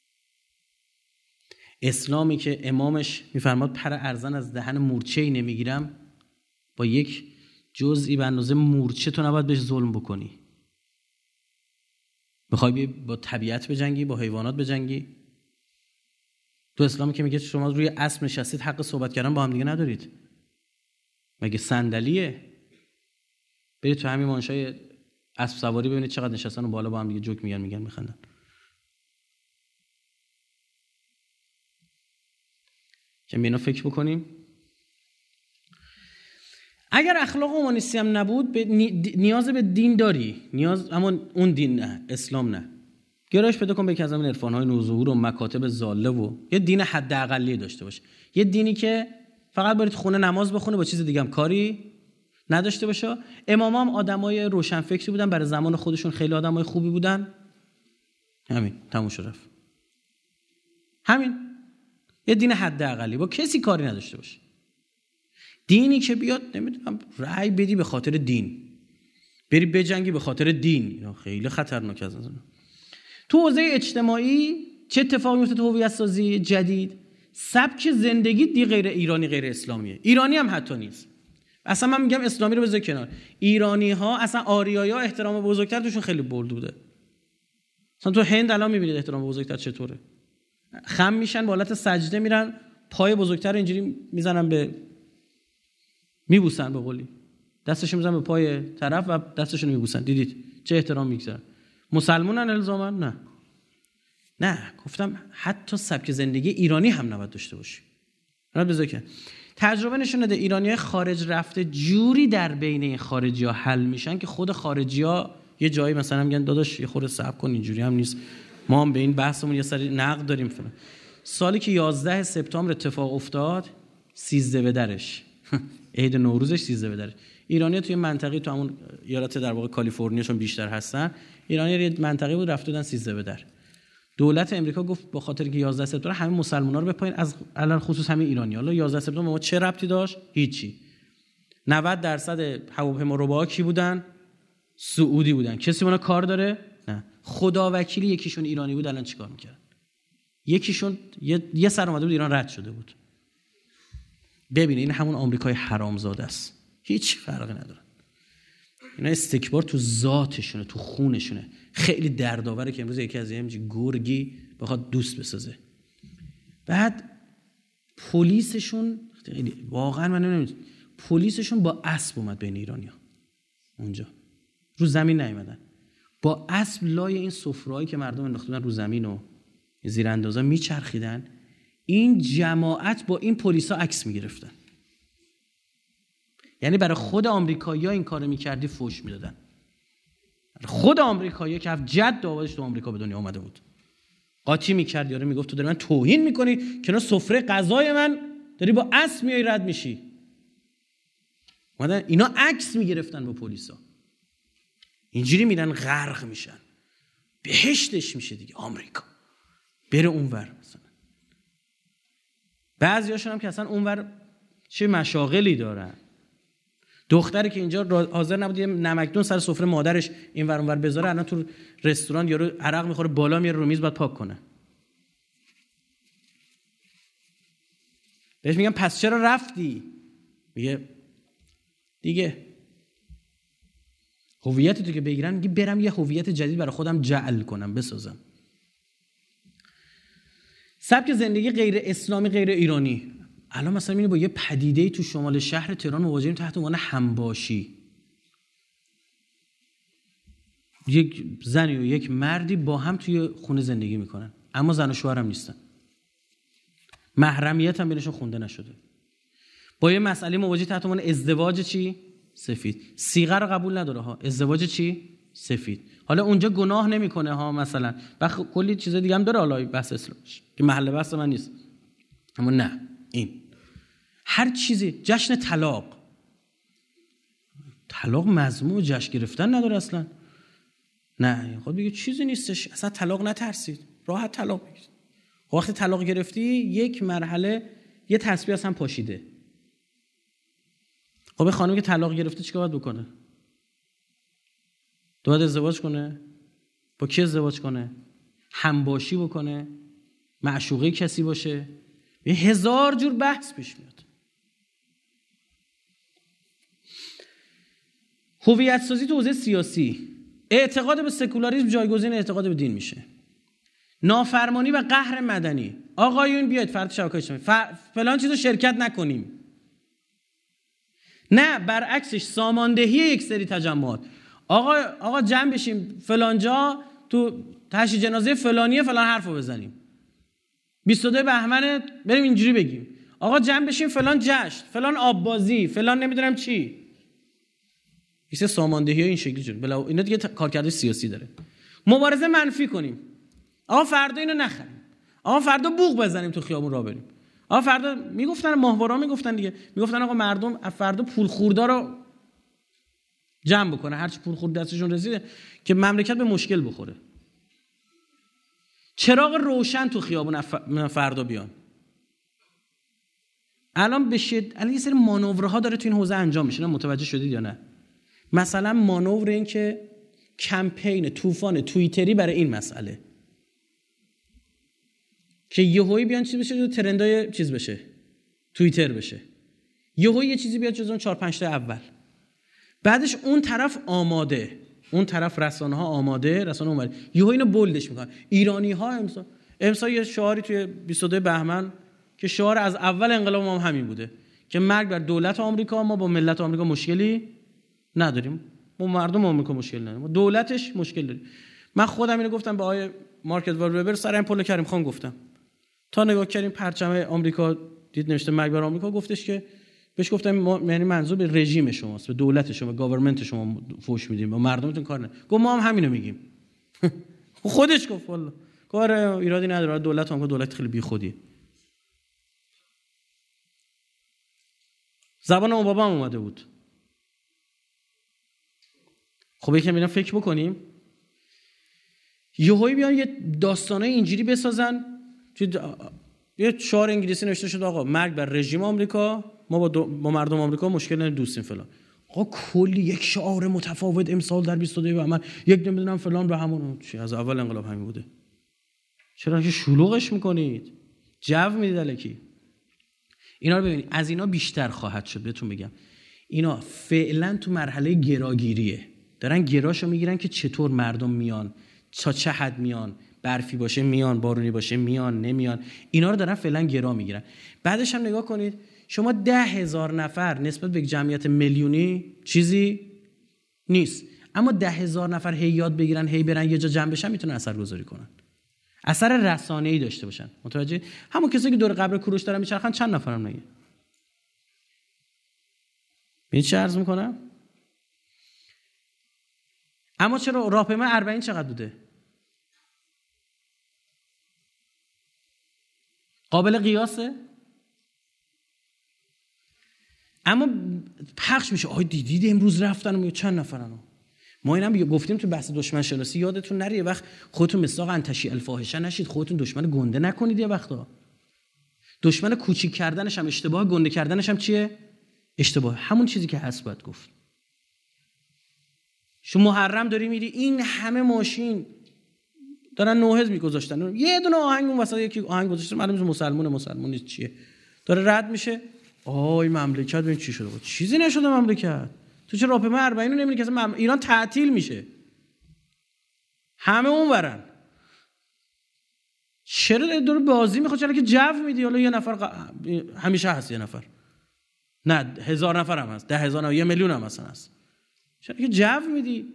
اسلامی که امامش میفرماد پر ارزن از دهن مورچه‌ای نمیگیرم، با یک جزئی به اندازه مورچه تو نباید بهش ظلم بکنی. میخوای با طبیعت بجنگی، با حیوانات بجنگی؟ تو اسلامی که میگه شما روی اسب نشستید حق صحبت کردن با هم دیگه ندارید، مگه صندلیه؟ برید تو همین مانشای اسب سواری ببینید چقدر نشستن و بالا با هم دیگه جوک میگن میخندن. که اینا فکر بکنیم. اگر اخلاق اومانیستی هم نبود، نیاز به دین داری، اما اون دین نه، اسلام نه. گرایش پیدا کن به یکی از همین عرفان‌های نوظهور و مکاتب ضاله و یه دین حداقلی داشته باشه، یه دینی که فقط برید خونه نماز بخونه، با چیز دیگه هم کاری نداشته باشه. اماما هم آدمای روشنفکری بودن، برای زمان خودشون خیلی آدمای خوبی بودن. همین تموم شد رفت. همین یه دین حداقلی، با کسی کاری نداشته باشه. دینی که بیاد نمیدونم رأی بدی به خاطر دین، بری بجنگی به خاطر دین، اینا خیلی خطرناکه. از اون تو حوزه اجتماعی چه اتفاقی میفته؟ تو هویت سازی جدید، سبک زندگی دی غیر ایرانی، غیر اسلامیه. ایرانی هم حتی نیست. اصلا من میگم اسلامی رو بذار کنار. ایرانی ها اصلا آریایا احترام بزرگتر توشون خیلی بولد بوده. مثلا تو هند الان میبینید احترام بزرگتر چطوره؟ خم میشن، به حالت سجده میرن، پای بزرگتر اینجوری میزنن، به میبوسن، به قولی دستشون میزنن به پای طرف و دستشون میبوسن. دیدید چه احترام میگذارن؟ مسلمانن الزاما؟ نه گفتم حتی سبک زندگی ایرانی هم نباید داشته باشی. الان بذار که تجربه نشون داده ایرانیای خارج رفته جوری در بین این خارجی‌ها حل میشن که خود خارجی‌ها یه جایی مثلا میگن داداش یه خورده صبر کن، اینجوری هم نیست، ما هم به این بحثمون یه سری نقد داریم فلان. سالی که 11 سپتامبر اتفاق افتاد، 13 به درش عید نوروزش 13 به درش، ایرانی‌ها توی منطقه، تو همون ایالت در واقع کالیفرنیاشون بیشتر هستن، ایرانی‌ها یه منطقه بود رفته بودن 13 به در. دولت امریکا گفت با خاطر که 11 سپتامبر همه مسلمان‌ها رو بپایین، از علل خصوص همه ایرانی‌ها. حالا 11 سپتامبر ما چه ربطی داشت؟ هیچی. 90% هواپیماروباها کی بودن؟ سعودی بودن. کسی اونا کار داره؟ نه. خدا وکیلی یکیشون ایرانی بود، الان چیکار می‌کرد؟ یکیشون یه سر اومده بود ایران رد شده بود. ببینید این همون آمریکای حرامزاده است. هیچ فرقی نداره. اینا استکبار تو ذاتشونه، تو خونشونه. خیلی دردآوره که امروز یکی از همین گرگی بخواد دوست بسازه. بعد پلیسشون واقعا من نمیدونم، پلیسشون با اسب اومد بین ایرانی‌ها. اونجا رو زمین نیومدن، با اسب لای این سفره‌ای که مردم انداخته بودن رو زمین و زیراندازا میچرخیدن. این جماعت با این پلیسا عکس میگرفتن. یعنی برای خود آمریکایی‌ها این کارو می‌کردی فوش میدادن. خود آمریکایی که جد آوازش تو آمریکا به دنیا اومده بود قاطی می‌کرد، یارو میگفت تو داری من توهین می‌کنی که نه سفره غذای من داری با اسب میای رد میشی. اومدن اینا عکس میگرفتن با پلیسا، اینجوری میرن غرق میشن، بهشتش میشه دیگه آمریکا، بره اونور. مثلا بعضیاشون هم که اصلا اونور چه مشاغلی دارن، دختری که اینجا حاضر نبود یه نمکدون سر سفره مادرش اینور اونور بذاره، الان تو رستوران یارو عرق میخوره بالا میاره رو میز بعد پاک کنه. بهش میگم پس چرا رفتی؟ میگه دیگه هویت تو که بگیرن، میگه برم یه هویت جدید برای خودم جعل کنم بسازم. سبک زندگی غیر اسلامی غیر ایرانی. الان مثلا میبینی با یه پدیده‌ای تو شمال شهر تهران مواجهیم تحت عنوان همباشی. یک زنی و یک مردی با هم توی خونه زندگی میکنن اما زن و شوهر هم نیستن، محرمیت هم بینشون خونده نشده. با یه مسئله مواجه تحت عنوان ازدواج چی؟ سفید. صیغه رو قبول نداره ها، ازدواج چی؟ سفید. حالا اونجا گناه نمیکنه ها، مثلا کلی چیز دیگه هم داره، حالا بحث اسلامش که محل بحث من نیست، اما نه این هر چیزی. جشن طلاق مذموم، جشن گرفتن نداره اصلا. نه خود بگید چیزی نیستش، اصلا طلاق نترسید، راحت طلاق بگیرید. وقتی طلاق گرفتی یک مرحله یه تسبیح اصلا پاشیده. خب خانمی که طلاق گرفته چیکار باید بکنه؟ باید ازدواج کنه؟ با کی ازدواج کنه؟ همباشی بکنه؟ معشوقه کسی باشه؟ یه هزار جور بحث پیش میاد. هویت سازی تو حوزه سیاسی، اعتقاد به سکولاریسم جایگزین اعتقاد به دین میشه. نافرمانی و قهر مدنی، آقایون بیاید فرد شبکه اجتماعی فلان چیزو شرکت نکنیم. نه برعکسش ساماندهی یک سری تجمعات. آقا جمع بشیم فلان جا تو تشییع جنازه فلانیه فلان حرفو بزنیم. 22 بهمن بریم اینجوری بگیم. آقا جمع بشیم فلان جشن، فلان آب بازی، فلان نمیدونم چی. ایسه ساماندهی این شکلی شد. بلا اینا دیگه کارکرد سیاسی داره. مبارزه منفی کنیم. آقا فردا اینو نخریم. آقا فردا بوق بزنیم تو خیابون راه بریم. آقا فردا میگفتن ماهوارا میگفتن دیگه، میگفتن آقا مردم فردا پول خوردار رو جمع بکنه، هر چی پول خورد دستشون رسیده که مملکت به مشکل بخوره. چراغ روشن تو خیابون فردا بیان. الان الان یه سری مانورها داره تو این حوزه انجام میشه، متوجه شدید یا نه؟ مثلا مانور این که کمپین طوفان توییتری برای این مسئله که یهویی بیان چیز بشه، ترندای چیز بشه، توییتر بشه، یهویی یه چیزی بیاد جز اون 4-5 تا اول، بعدش اون طرف آماده، اون طرف رسانه‌ها آماده، رسانه اومد یهو اینو بولدش میکنن. ایرانی‌ها امسال یه شعاری توی 22 بهمن که شعار از اول انقلاب ما همین بوده که مرگ بر دولت آمریکا، ما با ملت آمریکا مشکلی نداریم، ما مردم آمریکا مشکل نداریم، ما دولتش مشکل داریم. من خودم اینو گفتم به آقای مارک ادوارد وبر سر این پل کریم خان، گفتم تا نگاه کردیم پرچم آمریکا دید نوشته مرگ بر آمریکا، گفتش که بهش گفتم یعنی منظور به رژیم شماست، به دولت شما، گاورمنت شما فوش میدیم، با مردمتون کار نه. گفت ما هم همینو میگیم. خودش گفت والله کار ایرادی نداره، دولت هم دولت خیلی بیخودیه. زبان اوباما هم اومده بود. خب یکم اینا فکر بکنیم، یهویی بیان یه داستانای اینجوری بسازن، یه شعار انگلیسی نوشته شد آقا مرگ بر رژیم آمریکا، ما با مردم آمریکا مشکل نداریم، دوستیم فلان. آقا کلی یک شعار متفاوت امسال در 22 بهمن، یک نمیدونم فلان به همون چی از اول انقلاب همین بوده. چرا که شلوغش میکنید؟ جو میدید الکی. اینا رو ببینید، از اینا بیشتر خواهد شد. بهتون بگم اینا فعلا تو مرحله گراگیریه، دارن گراشو میگیرن که چطور مردم میان، تا چه حد میان، برفی باشه میان، بارونی باشه میان، نمیان. اینا رو دارن فعلا گرا میگیرن. بعدش هم نگاه کنید، شما 10,000 نفر نسبت به جمعیت میلیونی چیزی نیست، اما 10,000 نفر هی یاد بگیرن، هی برن یه جا جمع بشن، میتونن اثرگذاری کنن، اثر رسانه‌ای داشته باشن. متوجه؟ همون کسایی که دور قبر کوروش دارن میچرخن چند نفرم نگه. ببین چه عرض میکنم. اما چرا راهپیما 40 چقدر بوده؟ قابل قیاسه؟ اما پخش میشه آهای دیدید امروز رفتن چند نفرن. ما اینم گفتیم تو بحث دشمن شناسی، یادتون نره یه وقت خودتون مصداق انتشی الفاحشه نشید، خودتون دشمن گنده نکنید. یه وقتا دشمن کوچیک کردنش هم اشتباه، گنده کردنش هم چیه؟ اشتباه. همون چیزی که هست باید گفت. شما محرم داری میری این همه ماشین دارن نوحز میگذاشتن، یه دونه آهنگ اون وسط یکی آهنگ گذاشته، معلومه مسلمون چیه، داره رد میشه. آی مملکت ببین چی شده بود. چیزی نشده مملکت. تو چه راهپیما 40 رو نمیری که اصلا ایران تعطیل میشه، همه اون ورن. چرا دور بازی میخواد؟ چرا که جو میدی؟ حالا یه نفر همیشه هست، یه نفر نه 1000 نفر هم هست، 10,000 1 میلیون هم هست. چرا که جو میدی؟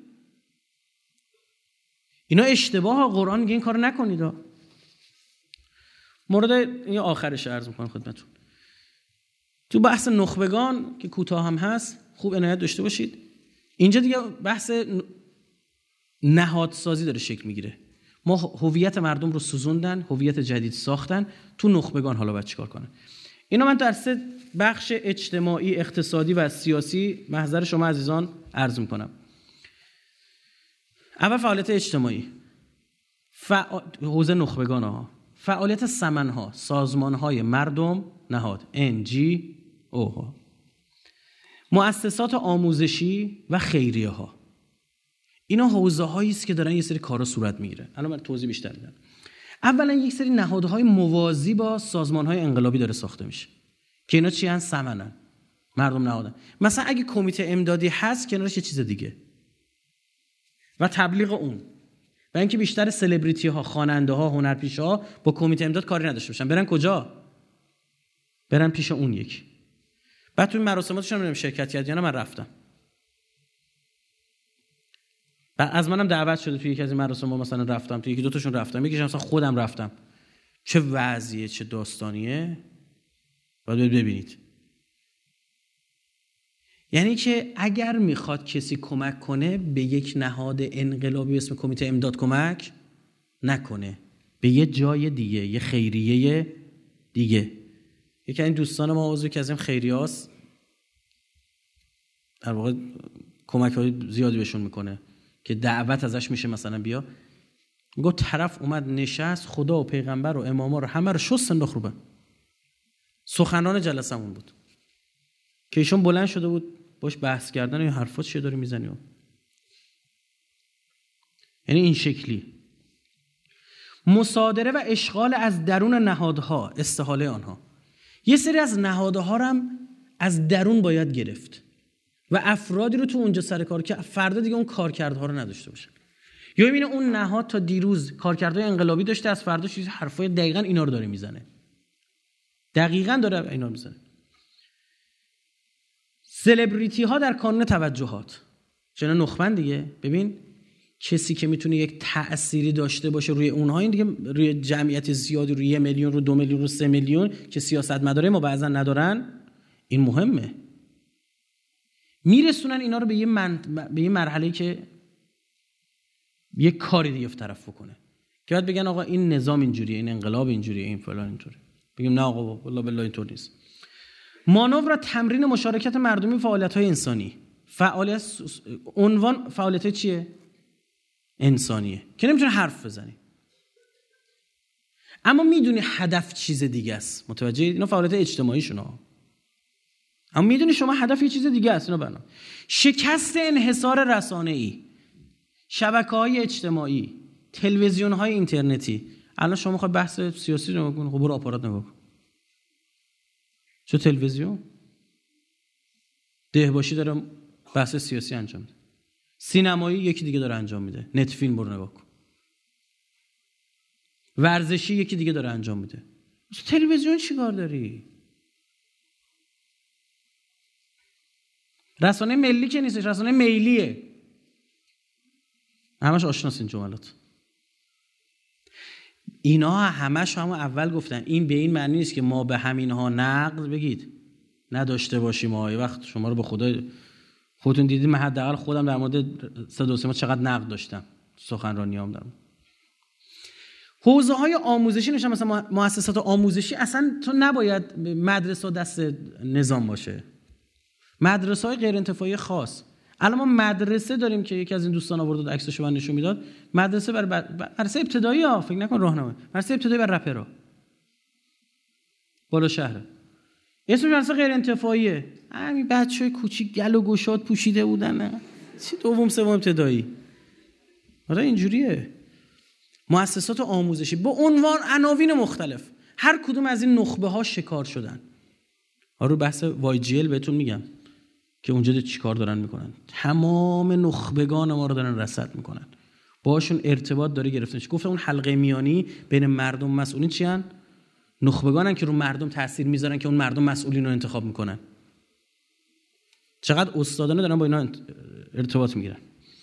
اینا اشتباه. قرآن میگه این کارو نکنید. مورد این آخرش عرض میکنم خدمتتون. تو بحث نخبگان که کوتاه هم هست خوب عنایت داشته باشید. اینجا دیگه بحث نهادسازی داره شکل میگیره. ما هویت مردم رو سوزوندن، هویت جدید ساختن. تو نخبگان حالا باید چیکار کنن؟ اینا من در 3 بخش اجتماعی، اقتصادی و سیاسی محضر شما عزیزان عرض میکنم. اول فعالیت اجتماعی، حوزه نخبگان ها، فعالیت سمنها، سازمان های مردم، نهاد NGO، مؤسسات آموزشی و خیریه ها. اینا حوزه هایی است که دارن یه سری کارا صورت میگیره. الان من توضیح بیشتر میدم. اولا یک سری نهادهای موازی با سازمان های انقلابی داره ساخته میشه که اینا چی هن؟ سمنن، مردم نهادن. مثلا اگه کمیته امدادی هست کنارش یه چیز دیگه و تبلیغ اون، و اینکه بیشتر سلبریتی ها، خواننده ها، هنرپیشه ها با کمیته امداد کاری نداشته باشن. برن کجا؟ برن پیش اون یکی. بعد تو مراسماتشون میرم شرکت کرد یا نه؟ من رفتم. بعد از منم دعوت شده توی یکی از این مراسم ها مثلا رفتم، توی 1-2 تاشون رفتم، یکیش مثلا خودم رفتم. چه وضعیه، چه داستانیه، باید ببینید. یعنی که اگر میخواد کسی کمک کنه به یک نهاد انقلابی به اسم کمیته امداد کمک نکنه، به یه جای دیگه، یه خیریه دیگه. یکی از این دوستان ما عضو که از این خیریه هست، در واقع کمک های زیادی بهشون میکنه که دعوت ازش میشه مثلا بیا. میگه طرف اومد نشست، خدا و پیغمبر و اماما رو همه رو شست انداخت رو به سخنران جلسمون بود که ایشون بلند شده بود باش بحث کردن و حرفات چیه داری میزنی. یعنی این شکلی مصادره و اشغال از درون نهادها، استحاله آنها. یه سری از نهادها رو هم از درون باید گرفت و افرادی رو تو اونجا سر کار که فردا دیگه اون کارکردها رو نداشته باشه. یا میبینه اون نهاد تا دیروز کارکردهای انقلابی داشته، از فردا چیز حرفای دقیقاً اینا رو داره میزنه. دقیقاً داره اینا رو میزنه. سلبریتی ها در کانون توجهات، چون نخبن دیگه. ببین کسی که میتونه یک تأثیری داشته باشه روی اونها، این دیگه روی جمعیت زیادی، روی 1 میلیون، رو 2 میلیون، رو 3 میلیون که سیاستمدارای ما بعضا ندارن، این مهمه. میرسونن اینا رو به یه مرحله‌ای که یه کاری دیگه طرف بکنه که بعد بگن آقا این نظام اینجوریه، این انقلاب اینجوریه، این فلان اینطوره. بگیم نه آقا والله بالله اینطور نیست. مانور و تمرین مشارکت مردمی فعالیت‌های انسانی. عنوان فعالیت چیه؟ انسانیه که نمیتونه حرف بزنی اما میدونی هدف چیز دیگه است. متوجه؟ اینا فعالیت اجتماعی شونه، اما میدونی شما هدف یه چیز دیگه است. اینا بنا شکست انحصار رسانه‌ای، شبکه‌های اجتماعی، تلویزیون‌های اینترنتی. الان شما می‌خوای بحث سیاسی رو بکنی، خب برو آپارات نگاه کن. چه تلویزیون دهباشی داره بحث سیاسی انجام میده، سینمایی یکی دیگه داره انجام میده، نت فیلم برو نگاه کن، ورزشی یکی دیگه داره انجام میده. تلویزیون چیکار داری؟ رسانه ملی که نیستش، رسانه میلیه. همش آشناس این جملات. اینا همش هم اول گفتن. این به این معنی نیست که ما به همینها نقد بگید، نداشته باشیم. یه وقت شما رو به خدا خودتون دیدید، من حداقل خودم در مورد صدا و سیما چقدر نقد داشتم سخنرانیام دارم. حوزه‌های آموزشی نشه، مثلا مؤسسات آموزشی اصلا تو نباید مدرسه دست نظام باشه. مدرسه‌های غیر انتفاعی خاص. الان ما مدرسه داریم که یکی از این دوستان آورد عکسشو من نشون میداد، مدرسه مدرسه ابتدایی ها، فکر نکن راهنمایی، مدرسه ابتدایی برای رپرها بالا شهر. اسمش مدرسه غیر انتفاعیه. همین بچهای کوچیک گل و گشاد پوشیده بودن، نه چی دوم سوم ابتدایی. آره اینجوریه. مؤسسات آموزشی با عنوان عناوین مختلف، هر کدوم از این نخبه ها شکار شدن. رو بحث YGL بهتون میگم که اونجا چی کار دارن میکنن. تمام نخبگان ما رو دارن رصد میکنن، باشون ارتباط داره گرفته میشه. گفتم اون حلقه میانی بین مردم مسئولین چی هن؟ نخبگانن که رو مردم تاثیر میذارن که اون مردم مسئولین رو انتخاب میکنن. چقدر استادانه دارن با اینا ارتباط میگیرن.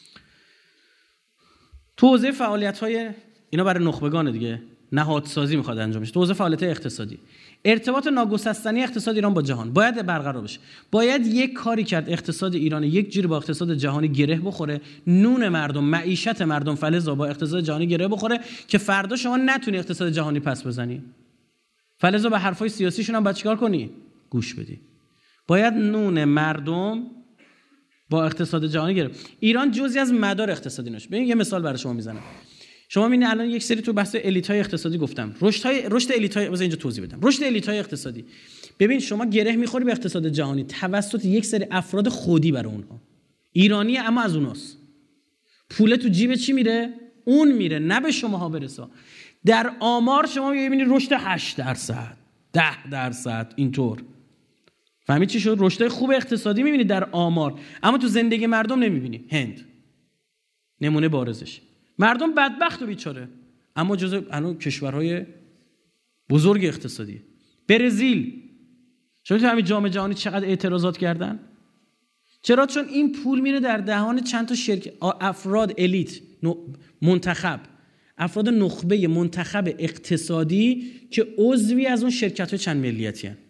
توزیع فعالیت‌های اینا برای نخبگان دیگه، نهادسازی میخواد انجام بشه. توزیع فعالیت اقتصادی، ارتباط ناگسستنی اقتصاد ایران با جهان باید برقرار بشه. باید یک کاری کرد اقتصاد ایران یک جوری با اقتصاد جهانی گره بخوره، نون مردم، معیشت مردم فلزا با اقتصاد جهانی گره بخوره که فردا شما نتونی اقتصاد جهانی پس بزنی. فلزا به حرفای سیاسیشون هم باید چیکار کنی؟ گوش بدی. باید نون مردم با اقتصاد جهانی گره. ایران جزئی از مدار اقتصادی نشه. ببین یه مثال برای شما میزنم. شما می‌بینید الان یک سری تو بحث الیت‌های اقتصادی گفتم، رشد الیت‌های، واسه اینجا توضیح بدم. رشد الیت‌های اقتصادی، ببین شما گره می‌خوری به اقتصاد جهانی توسط یک سری افراد خودی برای اونها. ایرانی اما از اوناست. پول تو جیب چی میره؟ اون میره، نه به شماها برسا. در آمار شما می‌بینید رشد 8%، 10% اینطور. فهمید چی شد؟ رشد خوب اقتصادی می‌بینید در آمار، اما تو زندگی مردم نمی‌بینی. هند نمونه بارزش. مردم بدبخت و بیچاره، اما جزو الان کشورهای بزرگ اقتصادی. برزیل، شما تو همین جام جهانی چقدر اعتراضات کردن؟ چرا؟ چون این پول میره در دهان چند تا شرکت، افراد الیت، منتخب، افراد نخبه منتخب اقتصادی که عضوی از اون شرکت‌های چند ملیتی هستند.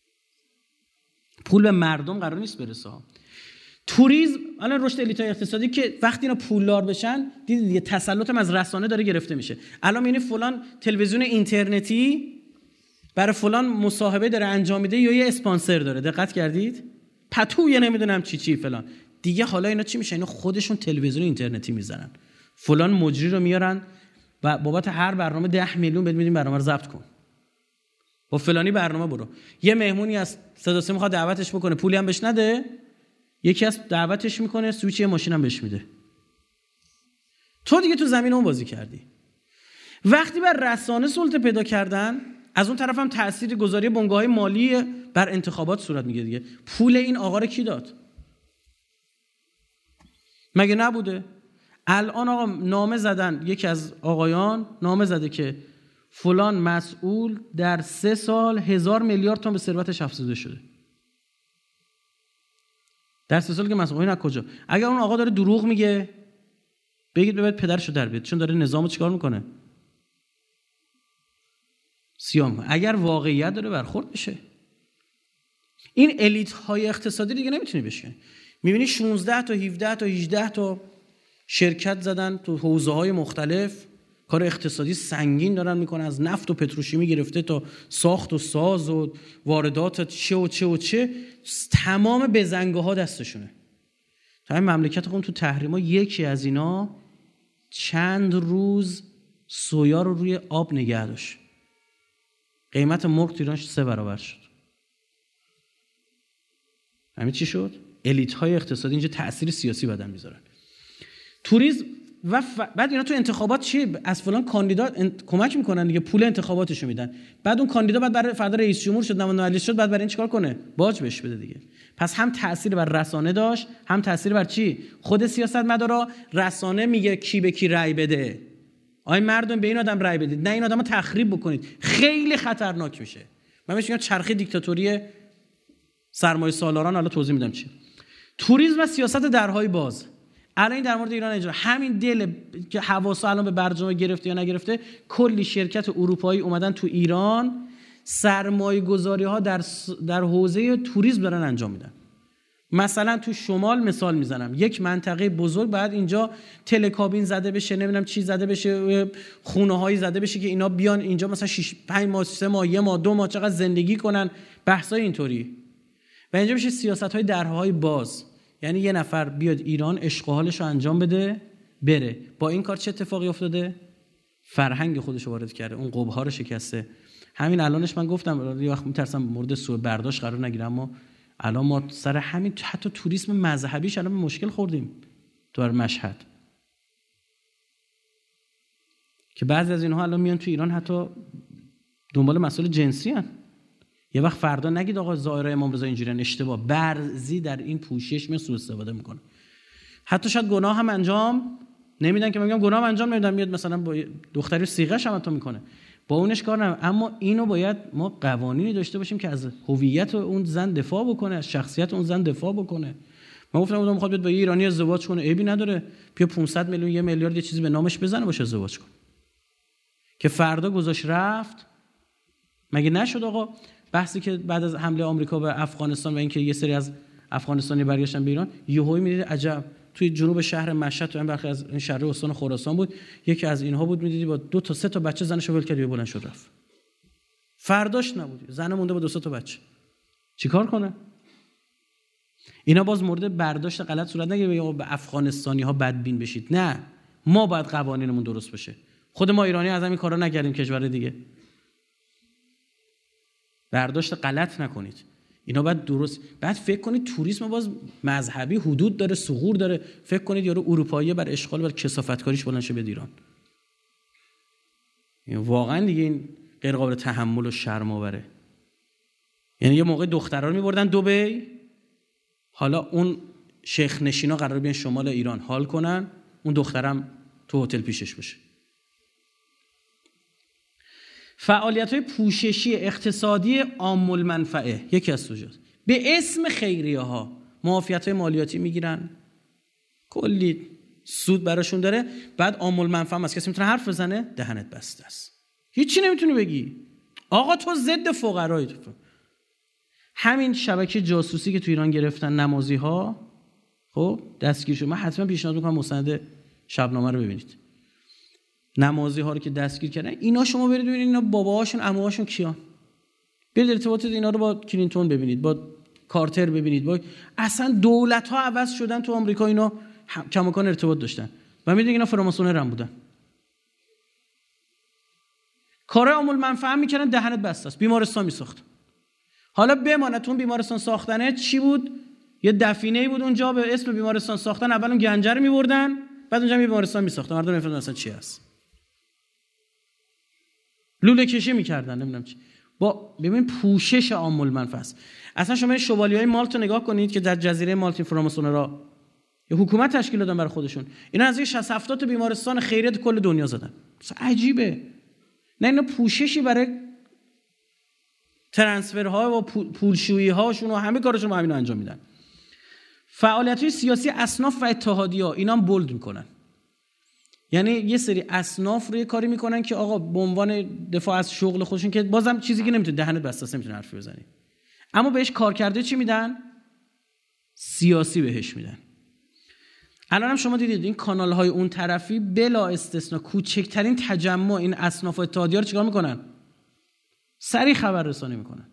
پول به مردم قرار نیست برسه. توریسم، الان رشد الیت‌های اقتصادی که وقتی اینا پولدار بشن، دیدید دیگه تسلط هم از رسانه داره گرفته میشه. الان می‌بینی فلان تلویزیون اینترنتی برای فلان مصاحبه داره انجام میده یا یه اسپانسر داره. دقت کردید؟ پتوی نمیدونم چی فلان. دیگه حالا اینا چی میشه؟ اینا خودشون تلویزیون اینترنتی میزنن. فلان مجری رو میارن و بابت هر برنامه 10 میلیون بهت میدیم برنامه رو ضبط کن. با فلانی برنامه برو. یه مهمونی از صدا سیما میخواد دعوتش بکنه، پولی هم بهش نده، یکی از دعوتش میکنه، سویچ یه ماشین هم بهش میده. تو دیگه تو زمین اون بازی کردی. وقتی بر رسانه سلطه پیدا کردن، از اون طرف هم تأثیر گذاری بنگاه‌های مالی بر انتخابات صورت میگیره دیگه. پول این آقا رو کی داد؟ مگه نبوده؟ الان آقا نامه زدن، یکی از آقایان نامه زده که فلان مسئول در 3 سال 1000 میلیارد تومان به ثروتش افزوده شده. در 3 سال که مسئول این از کجا؟ اگر اون آقا داره دروغ میگه، بگید ببرید پدرشو در بیاد، چون داره نظامو چیکار میکنه؟ سیام. اگر واقعیت داره برخورد بشه. این الیت های اقتصادی دیگه نمیتونی بشکنی. میبینی 16 تا 17 تا 18 تا شرکت زدن تو حوزه های مختلف، کار اقتصادی سنگین دارن میکنن، از نفت و پتروشیمی گرفته تا ساخت و ساز و واردات چه تمام بزنگه ها دستشونه. تا این مملکت خودمون تو تحریما یکی از اینا چند روز سویا رو روی آب نگه داشت. قیمت مرغ تو ایران 3 برابر شد. همین چی شد؟ الیت های اقتصادی اینجا تأثیر سیاسی بدن میذارن. توریسم و بعد اینا تو انتخابات چی؟ از فلان کاندیدات کمک میکنن دیگه، پول انتخاباتشو میدن. بعد اون کاندیدا بعد برای فردا رئیس جمهور شد، نماینده مجلس شد، بعد برای این چیکار کنه؟ باج بهش بده دیگه. پس هم تأثیر بر رسانه داشت، هم تأثیر بر چی؟ خود سیاستمدارا. رسانه میگه کی به کی رأی بده. آی مردم به این آدم رأی بدید، نه این آدمو تخریب بکنید. خیلی خطرناک میشه. من میگم چرخه دیکتاتوری سرمایه سالاران. حالا توضیح میدم چی. توریسم و سیاست درهای باز. الان در مورد ایران اجرا همین دل که حواسا الان به برجام گرفته یا نگرفته، کلی شرکت اروپایی اومدن تو ایران سرمایه‌گذاری‌ها در حوزه توریسم دارن انجام میدن. مثلا تو شمال مثال میزنم، یک منطقه بزرگ بعد اینجا تلکابین زده بشه، نمیدونم چی زده بشه، خونه‌هایی زده بشه که اینا بیان اینجا مثلا 5 ماه 3 ماه 1 ماه 2 ماه چقدر زندگی کنن، بحثای اینطوری. و اینجا بشه سیاست‌های درهای باز، یعنی یه نفر بیاد ایران عشق و حالش رو انجام بده بره. با این کار چه اتفاقی افتاده؟ فرهنگ خودش رو وارد کرده، اون قبها رو شکسته. همین الانش من گفتم یه وقت میترسم مورد سوء برداشت قرار نگیرم، اما الان ما سر همین حتی توریسم مذهبیش الان مشکل خوردیم تو مشهد، که بعضی از اینها الان میان تو ایران حتی دنبال مسائل جنسی هن. یه وقت فردا نگید آقا زائرای امام رضا اینجوریان، اشتباه. بعضی در این پوشش می سوء استفاده میکنه، حتی شاید گناه هم انجام نمیدن، که میگم گناه هم انجام نمیدن، میاد مثلا با دختری صیغه‌ش هم تو میکنه، با اونش کار ندارم. اما اینو باید ما قوانینی داشته باشیم که از هویت اون زن دفاع بکنه، از شخصیت اون زن دفاع بکنه. من گفتم اون میخواد با یه ایرانی ازدواج کنه، عیبی نداره، بیا 500 میلیون 1 میلیارد یه چیزی به نامش بزنه باشه ازدواج کنه، که فردا گذاشت رفت. مگه نشد آقا بحثی که بعد از حمله آمریکا به افغانستان و اینکه یه سری از افغانستانی برگشتن به ایران، یهویی میدید عجب توی جنوب شهر مشهد، تو این برخی از این شهر استان خراسان بود، یکی از اینها بود، میدیدی با 2 تا 3 تا بچه زنشو ول کرد و بلند شد رفت. فرداش نبود، زن مونده با 2 تا بچه، چیکار کنه؟ اینا باز مورد برداشت غلط صورت نگیره به افغانستانی ها بدبین بشید. نه، ما باید قوانینمون درست بشه. خود ما ایرانی از همین کارا نکردیم، کشور دیگه. برداشت غلط نکنید. اینا باید درست. بعد فکر کنید توریسم باز مذهبی حدود داره، ثغور داره. فکر کنید یارو اروپایی بر اشغال بر کثافتکاریش بلند شه به ایران. واقعا دیگه این غیر قابل تحمل و شرم آوره. یعنی یه موقع دخترا رو می‌بردن دبی، حالا اون شیخ نشینا قرار بیان شمال ایران حال کنن، اون دخترم تو هتل پیشش باشه. فعالیت‌های پوششی اقتصادی عام المنفعه یکی از سوژه‌ها. به اسم خیریه‌ها معافیت‌های مالیاتی میگیرن، کلی سود براشون داره، بعد عام المنفعه است. کسی میتونه حرف بزنه؟ دهنت بسته است، هیچی نمیتونی بگی. آقا تو ضد فقرایی. تو همین شبکه جاسوسی که تو ایران گرفتن نمازی‌ها، خب دستگیر شد. من حتما پیشنهاد می‌کنم مستند شبنامه رو ببینید. نمازی‌ها رو که دستگیر کردن، اینا شما برید ببینید اینا باباهاشون عموهاشون کیان. برید ارتباطات اینا رو با کلینتون ببینید، با کارتر ببینید، با اصلا دولت‌ها عوض شدن تو آمریکا، اینا کماکان ارتباط داشتن و میدونید اینا فراماسونر هم بودن. کارهای عام المنفعه می‌کردن، دهنت بسته است. بیمارستان می‌ساخت. حالا بمانتون بیمارستان ساختنه چی بود؟ یه دفینه‌ای بود اونجا به اسم بیمارستان ساختن، اولم گنجر می‌بردن، بعد اونجا بیمارستان می‌ساختن. مردم نمی‌فهمیدن اصلا چی هست. لوله کشی می‌کردن، نمیدونم چی. با ببین پوشش عام المنفعه است. اصلا شما شوالیه‌های مالت رو نگاه کنید که در جزیره مالت فراماسونرها یه حکومت تشکیل دادن برای خودشون. اینا از 60-70 تا بیمارستان خیریت کل دنیا زدن. عجیبه. نه اینا پوششی برای ترانسفرها و پولشویی هاشون و همه کارشون با همین انجام میدن. فعالیت‌های سیاسی اصناف و اتحادیه‌ها اینا هم بولد میکنن. یعنی یه سری اصناف رو یه کاری میکنن که آقا به عنوان دفاع از شغل خودشون، که بازم چیزی که نمیتونه دهنت بسته نمیتونه حرفی بزنی، اما بهش کارکرده چی میدن؟ سیاسی بهش میدن. الان هم شما دیدید این کانال‌های اون طرفی بلا استثنا کوچکترین تجمع این اصناف و اتحادیه‌ها رو چیکار میکنن؟ سریع خبررسانی میکنن.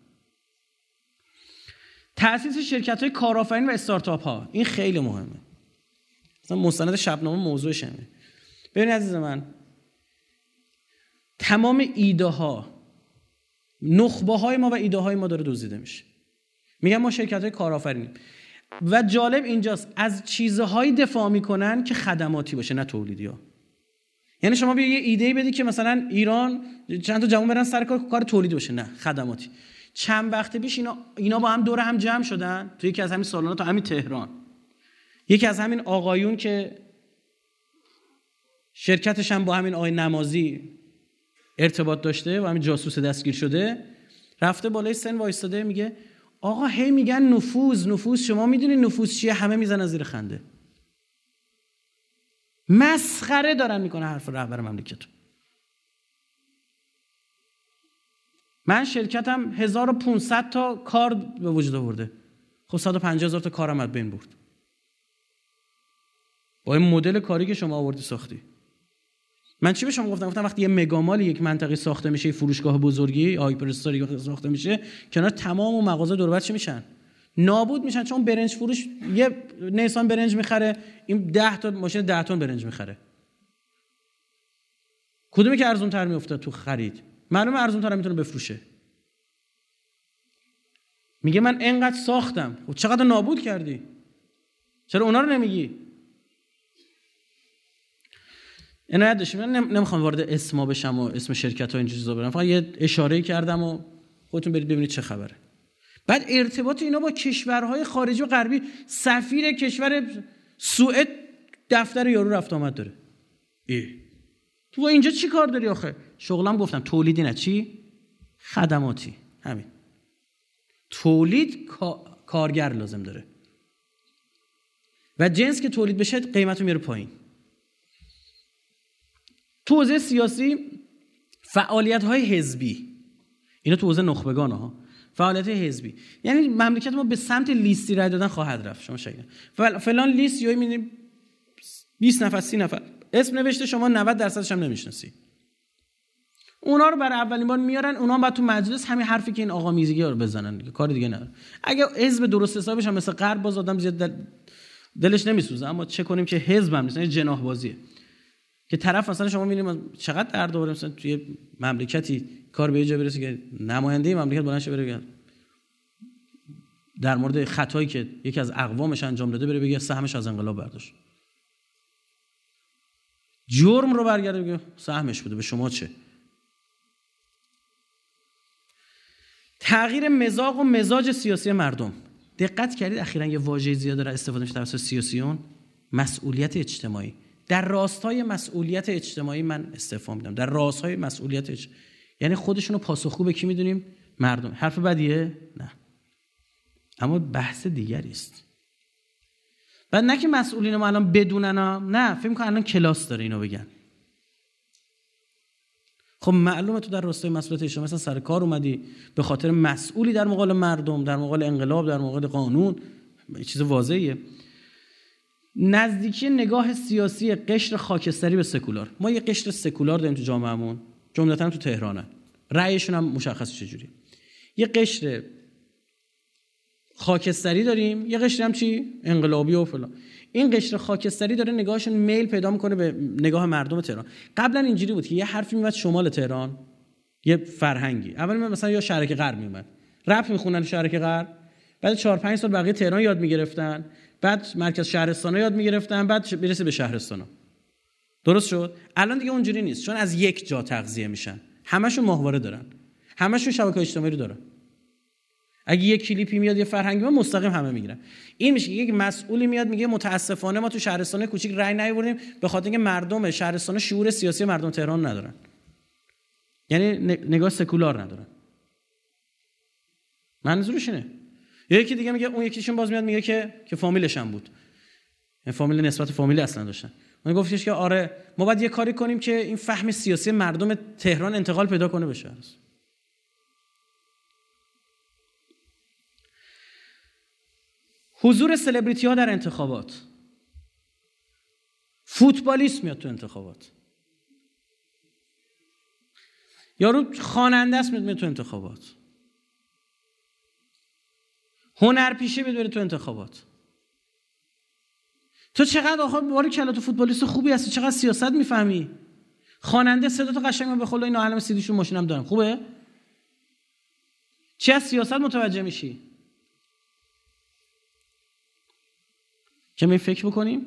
تأسیس شرکت‌های کارآفرین و استارتاپ‌ها، این خیلی مهمه. مثلا مستند شبنامه موضوعش همینه. ببینید عزیز من، تمام ایده ها، نخبه های ما و ایده های ما داره دزدیده میشه. میگن ما شرکت های کارآفرینیم و جالب اینجاست از چیزهایی دفاع میکنن که خدماتی باشه نه تولیدی ها. یعنی شما بیا یه ایده بدی که مثلا ایران چند تا جوان برن سر کار تولیدی باشه، نه خدماتی. چند وقت پیش اینا با هم دور هم جمع شدن تو یکی از همین سالن تو همین تهران. یکی از همین آقایون که شرکتش هم با همین آقای نمازی ارتباط داشته و همین جاسوس دستگیر شده، رفته بالای سن وایستاده میگه آقا هی میگن نفوذ، شما میدونید نفوذ چیه؟ همه میزنن زیر خنده. مسخره دارن میکنه حرف رهبر مملکت. من شرکتم 1500 تا کار به وجود آورده. خب 150,000 تا کارم از بین برد. با این مدل کاری که شما آوردی ساختی. من چی به شما گفتم وقتی یه مگامال یک منطقه ساخته میشه، فروشگاه بزرگی هایپر استوری ساخته میشه، کنار تمام اون مغازه دور و بر چی میشن؟ نابود میشن. چون برنج فروش یه نیسان برنج میخره، این 10 تا ماشین 10 تن برنج میخره. کدومی که ارزون تر میفته تو خرید؟ معلومه ارزون تر میتونه بفروشه. میگه من اینقدر ساختم، خب چقدر نابود کردی؟ چرا اونا رو نمیگی؟ عنایت داشتیم. من نمیخوام وارد اسما بشم و اسم شرکت ها این چیزا برم، فقط یه اشاره‌ای کردم و خودتون برید ببینید چه خبره. بعد ارتباط اینا با کشورهای خارجی و غربی، سفیر کشور سوئد دفتر یارو رفت آمد داره. تو اینجا چی کار داری آخه؟ شغلم گفتم تولیدی نه چی؟ خدماتی. همین. تولید کارگر لازم داره. و جنس که تولید بشه قیمتو میاره پایین. تو حوزه سیاسی فعالیت‌های حزبی، اینا تو حوزه نخبگانه ها، فعالیت حزبی، یعنی مملکت ما به سمت لیستی رای دادن خواهد رفت. شما شاید فلان لیست یا می‌بینید 20 نفر 30 نفر اسم نوشته، شما 90% هم نمیشناسی. اونا رو برای اولین بار میارن، اونا بعد تو مجلس همین حرفی که این آقا میزگی رو بزنن دیگه، کار دیگه نداره. اگه حزب درست حسابش هم مثل غرب، باز آدم زیاد دلش نمیسوزه، اما چه کنیم که حزب هم نیست، این جناح بازیه که طرف مثلا شما می‌بینید چقدر درد داره مثلا توی مملکتی کار به یه جا برسه که نماینده مملکت بلند شه بره در مورد خطایی که یکی از اقوامش انجام داده بره بگه سهمش از انقلاب برداشت، جرم رو برگرده بگه سهمش بوده، به شما چه؟ تغییر مزاج و مزاج سیاسی مردم. دقت کردید اخیراً یه واژه زیاد داره استفاده میشه توسط سیاسیون؟ مسئولیت اجتماعی. در راستای مسئولیت اجتماعی من استفاده میدم. در راستای مسئولیت یعنی خودشونو پاسخگو به کی میدونیم؟ مردم. حرف بدیه؟ نه. اما بحث دیگری است. بعد نه که مسئولین ما الان بدونن، نه فکر می‌کنن الان کلاس داره اینو بگن. خب معلومه تو در راستای مسئولیت اجتماعی مثلا سر کار اومدی به خاطر مسئولی در مقابل مردم، در مقابل انقلاب، در مقابل قانون، یه چیز واضحه. نزدیکی نگاه سیاسی قشر خاکستری به سکولار. ما یه قشر سکولار داریم تو جامعهمون، جملتاً تو تهرانه، رأیشون هم مشخص چجوری. یه قشر خاکستری داریم، یه قشر هم چی؟ انقلابی و فلان. این قشر خاکستری داره نگاهشون میل پیدا میکنه به نگاه مردم تهران. قبلا اینجوری بود که یه حرفی میومد شمال تهران، یه فرهنگی، اول مثلا یا شرق غرب میومد، رپ میخونن شرق غرب، بعد 4-5 سال بقیه تهران یاد میگرفتن، بعد مرکز شهرستانا یاد میگرفتن، بعد برسه به شهرستانا. درست شد؟ الان دیگه اونجوری نیست، چون از یک جا تغذیه میشن، همشون ماهواره دارن، همشون شبکه اجتماعی رو دارن. اگه یک کلیپی میاد یه فرهنگی، ما مستقیم همه میگیرن. این میشه یک مسئولی میاد میگه متاسفانه ما تو شهرستان کوچیک رأی نیاوردیم به خاطر اینکه مردم شهرستان شعور سیاسی مردم تهران ندارن، یعنی نگاه سکولار ندارن. منظورش اینه. یکی دیگه میگه، اون یکیشون باز میاد میگه که فامیلش هم بود، این فامیل نسبت فامیلی اصلا داشتن. اون گفتش که آره ما باید یه کاری کنیم که این فهم سیاسی مردم تهران انتقال پیدا کنه به شهر. حضور سلبریتی ها در انتخابات. فوتبالیست میاد تو انتخابات، یارو خواننده است میاد تو انتخابات، هنرپیشه میاد تو انتخابات. تو چقدر آخه باری کلا تو فوتبالیست خوبی هستی، چقدر سیاست میفهمی، خواننده صدا تو قشنگ من به خدا این عالم سیدیشون ماشینم دارم، خوبه؟ چه از سیاست متوجه میشی؟ که می فکر بکنیم.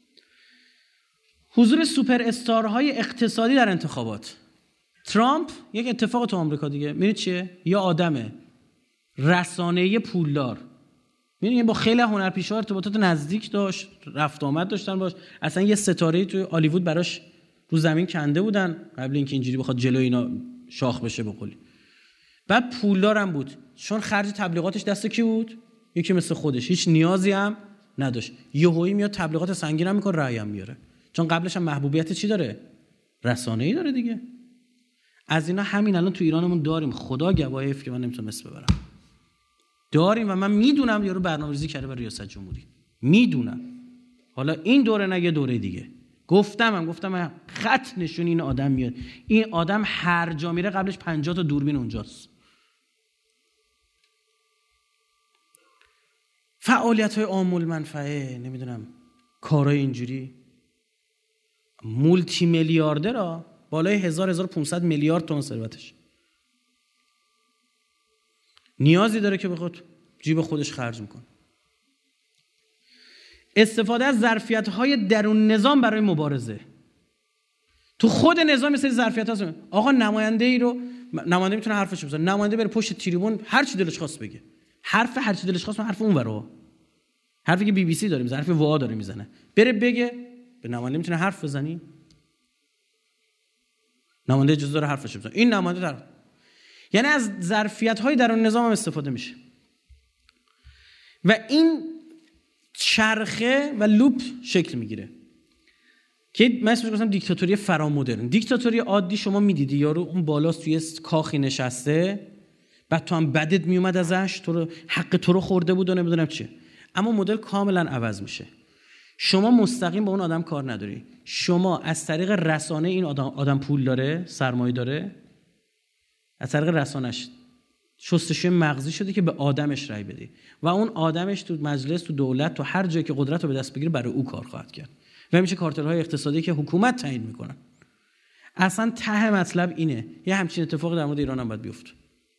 حضور سوپر استارهای اقتصادی در انتخابات. ترامپ یک اتفاق تو آمریکا دیگه، می‌بینید چیه؟ یا آدمه رسانه‌ای پولدار، می‌بینید با خیلی هنرپیشه‌ها ارتباطات نزدیک داشت، رفت آمد داشتن باش، اصلا یه ستاره‌ای تو هالیوود براش رو زمین کنده بودن قبل اینکه اینجوری بخواد جلوی اینا شاخ بشه به قولی. بعد پولدارم بود، چون خرج تبلیغاتش دست کی بود؟ یکی مثل خودش، هیچ نیازی هم نداشت، یهویی میاد تبلیغات سنگین هم میکنه، رأی هم میاره، چون قبلش هم محبوبیت چی داره؟ رسانه‌ای داره دیگه. از اینا همین الان تو ایرانمون داریم. خدا گواهی که من نمیتونم اسم ببرم. داریم و من میدونم یارو برنامه‌ریزی کرده برای ریاست جمهوری. میدونم. حالا این دوره نگه دوره دیگه. گفتم خط نشون این آدم میاد. این آدم هر جا میره قبلش 50 تا دوربین اونجاست. فعالیت‌های عامل منفعه، نمیدونم کارهای اینجوری. مولتی میلیاردر بالای 1500 میلیارد تومان ثروتش. نیازی داره که بخواد جیب خودش خرج میکنه. استفاده از ظرفیت‌های درون نظام برای مبارزه. تو خود نظام یه سری ظرفیت هست. آقا نماینده میتونه حرفش بزنه. نماینده بره پشت تریبون هر چی دلش خواست بگه. هر چی دلش خواست، حرف اون ورا. حرفی که BBC داره میزنه، حرف وا داره میزنه. بره بگه. به نماینده میتونه حرف بزنی؟ نماینده اجازه داره حرفش بزنه. این نماینده داره. یعنی از ظرفیت‌های درون نظام هم استفاده میشه. و این چرخه و لوپ شکل میگیره که من اسمش گفتم دیکتاتوری فرامدرن. دیکتاتوری عادی شما میدیدی یارو اون بالاست توی کاخی نشسته، بعد تو هم بدت میومد ازش، تو رو حق تو رو خورده بود و نمیدونم چیه. اما مدل کاملا عوض میشه. شما مستقیم با اون آدم کار نداری. شما از طریق رسانه این آدم پول داره، سرمایه داره، از طریق رسانش شستشوی مغزی شده که به آدمش رأی بدی و اون آدمش تو مجلس، تو دولت، تو هر جایی که قدرت رو به دست بگیره برای او کار خواهد کرد. و میشه کارتل‌های اقتصادی که حکومت تعیین میکنن. اصلا ته مطلب اینه. یه همچین اتفاقی در مورد ایران هم باید بیفته.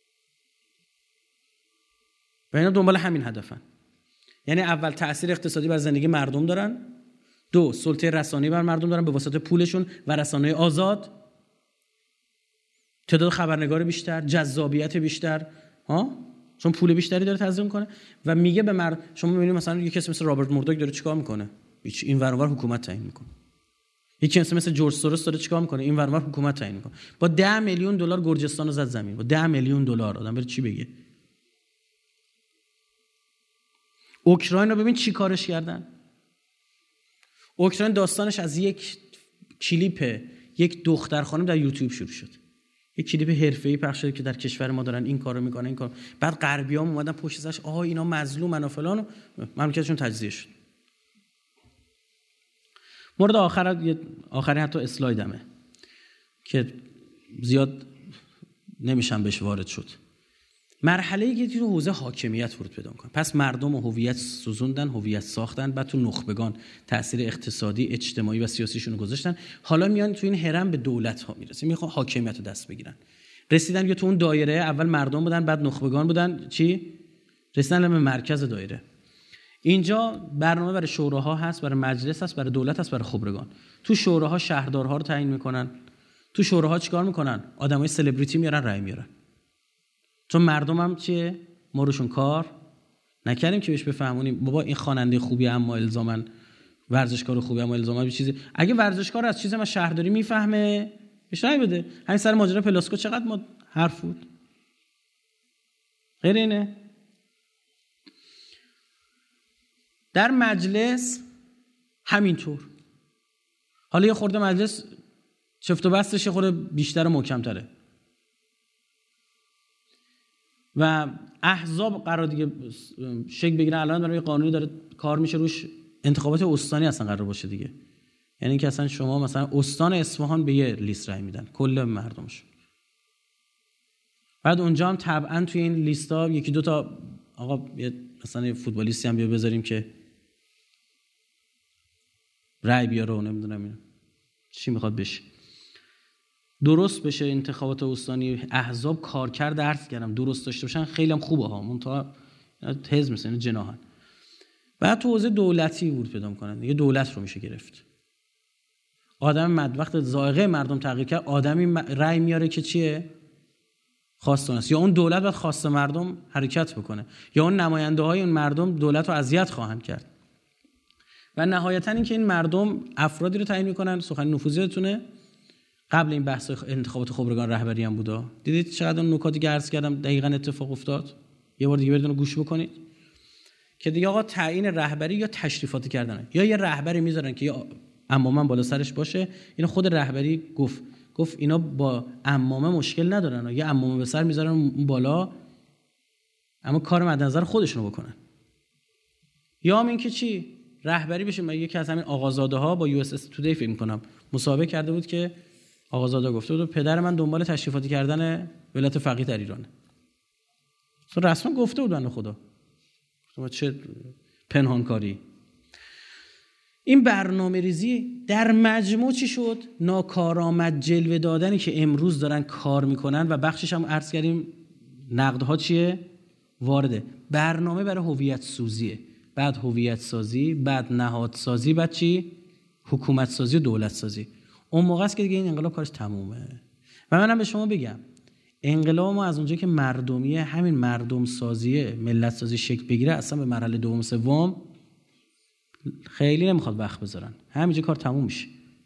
و اینا دنبال همین هدفن. یعنی اول تأثیر اقتصادی بر زندگی مردم دارن، دو سلطه رسانه‌ای بر مردم دارن به واسطه پولشون و رسانه‌های آزاد، تعداد خبرنگار بیشتر، جذابیت بیشتر، چون پول بیشتری داره تزریق میکنه. و میگه به شما میبینید مثلا یه کسی مثل رابرت موردوک داره چیکار میکنه؟ این ور اونور حکومت تعیین میکنه. یکی مثل جورج سوروس داره چیکار میکنه؟ این ور اونور حکومت تعیین میکنه. با 10 میلیون دلار گرجستان رو زد زمین. با 10 میلیون دلار آدم بره چی بگه؟ اوکراین رو ببین چی کارش کردن. اوکراین داستانش از یک کلیپ یک دختر خانم در یوتیوب شروع شد. یک کلیپ حرفه‌ای پخش شد که در کشور ما دارن این کارو میکنن، این کار. بعد غربی‌ها اومدن پشت سرش اینا مظلومن و فلان و مملکتشون تجزیه شد. مورد آخری حتی اسلایدمه که زیاد نمیشم بهش وارد شد. مرحله‌ای که تو حوزه حاکمیت ورود پیدا می‌کنه. پس مردم و هویت سوزوندن، هویت ساختن، بعد تو نخبگان تأثیر اقتصادی، اجتماعی و سیاسیشون رو گذاشتن. حالا میان تو این هرم به دولت‌ها میرسن، میخوان حاکمیت رو دست بگیرن. رسیدن یا تو اون دایره اول مردم بودن، بعد نخبگان بودن، چی؟ رسیدن به مرکز دایره. اینجا برنامه برای شوراها هست، برای مجلس هست، برای دولت هست، برای خبرگان. تو شوراها شهردارها رو تعیین میکنن. تو شوراها چیکار میکنن؟ آدمای سلبریتی میارن، رأی میارن. چون مردم هم چیه؟ ما روشون کار نکردیم که بهش بفهمونیم بابا این خواننده خوبی اما الزاماً ورزشکار خوبی اما الزاماً به چیزی. اگه ورزشکار از چیز ما شهرداری میفهمه بهش رأی بده. همین سر ماجرا پلاسکو چقدر ما حرف بود. غیر اینه. در مجلس همینطور. حالا یه خورده مجلس چفت و بستش یه خورده بیشتر و محکم‌تره. و احزاب قرار دیگه شکل بگیرن. الان برای قانونی داره کار میشه روش. انتخابات استانی اصلا قرار باشه دیگه. یعنی که اصلا شما مثلا استان اصفهان به یه لیست رای میدن کل مردمش. بعد اونجا هم طبعا توی این لیستا یکی دو تا آقا مثلا یه فوتبالیستی هم بیا بذاریم که رای بیاره و نمیدونم اینا چی میخواد بشه. درست بشه انتخابات استانی. احزاب کارکرد عرض کردم درست داشته باشن خیلی هم خوبه ها. منتها حزب مثلا جناحن. بعد تو حوزه دولتی ورود پیدا میکنن. یه دولت رو میشه گرفت. آدم وقت ذائقه مردم تغییر کرد آدمی رای میاره که چیه؟ خواستون است. یا اون دولت باید خواست مردم حرکت بکنه یا اون نماینده های اون مردم دولت رو اذیت خواهند کرد. و نهایتا این که این مردم افرادی رو تعیین میکنن. سخن نفوذیتونه. قبل این بحث انتخابات خبرگان رهبری هم بودا. دیدید چقدر اون نکاتی که عرض کردم دقیقاً اتفاق افتاد؟ یه بار دیگه برید گوش بکنید که دیگه آقا تعیین رهبری یا تشریفاتی کردن یا یه رهبری میذارن که یا امامن بالا سرش باشه. اینو خود رهبری گفت گفت اینا با عمامه مشکل ندارن، یه عمامه به سر میذارن اون بالا، اما کار مد نظر خودشونو بکنن. یا این که چی رهبری بشه. من یکی از همین آقازاده ها با US Today فکر می‌کنم مصاحبه کرده بود که آقازاده گفته بود پدر من دنبال تشریفاتی کردن ولایت فقیه در ایرانه. رسما گفته بود بنده خدا. چه پنهانکاری. این برنامه‌ریزی در مجموع چی شد؟ ناکارآمد جلوه دادنی که امروز دارن کار میکنن و بخشش هم عرض کردیم نقدها چیه؟ وارده. برنامه برای هویت سوزیه. بعد هویت سازی، بعد نهاد سازی، بعد چی؟ حکومت سازی و دولت سازی. اون موقع است که دیگه این انقلاب کارش تمومه. و منم به شما بگم انقلاب ما از اونجایی که مردمیه، همین مردم سازیه، ملت سازی شکل بگیره، اصلا به مرحله دوم سوم خیلی نمیخواد وقت بذارن. همینجا کار تموم میشه.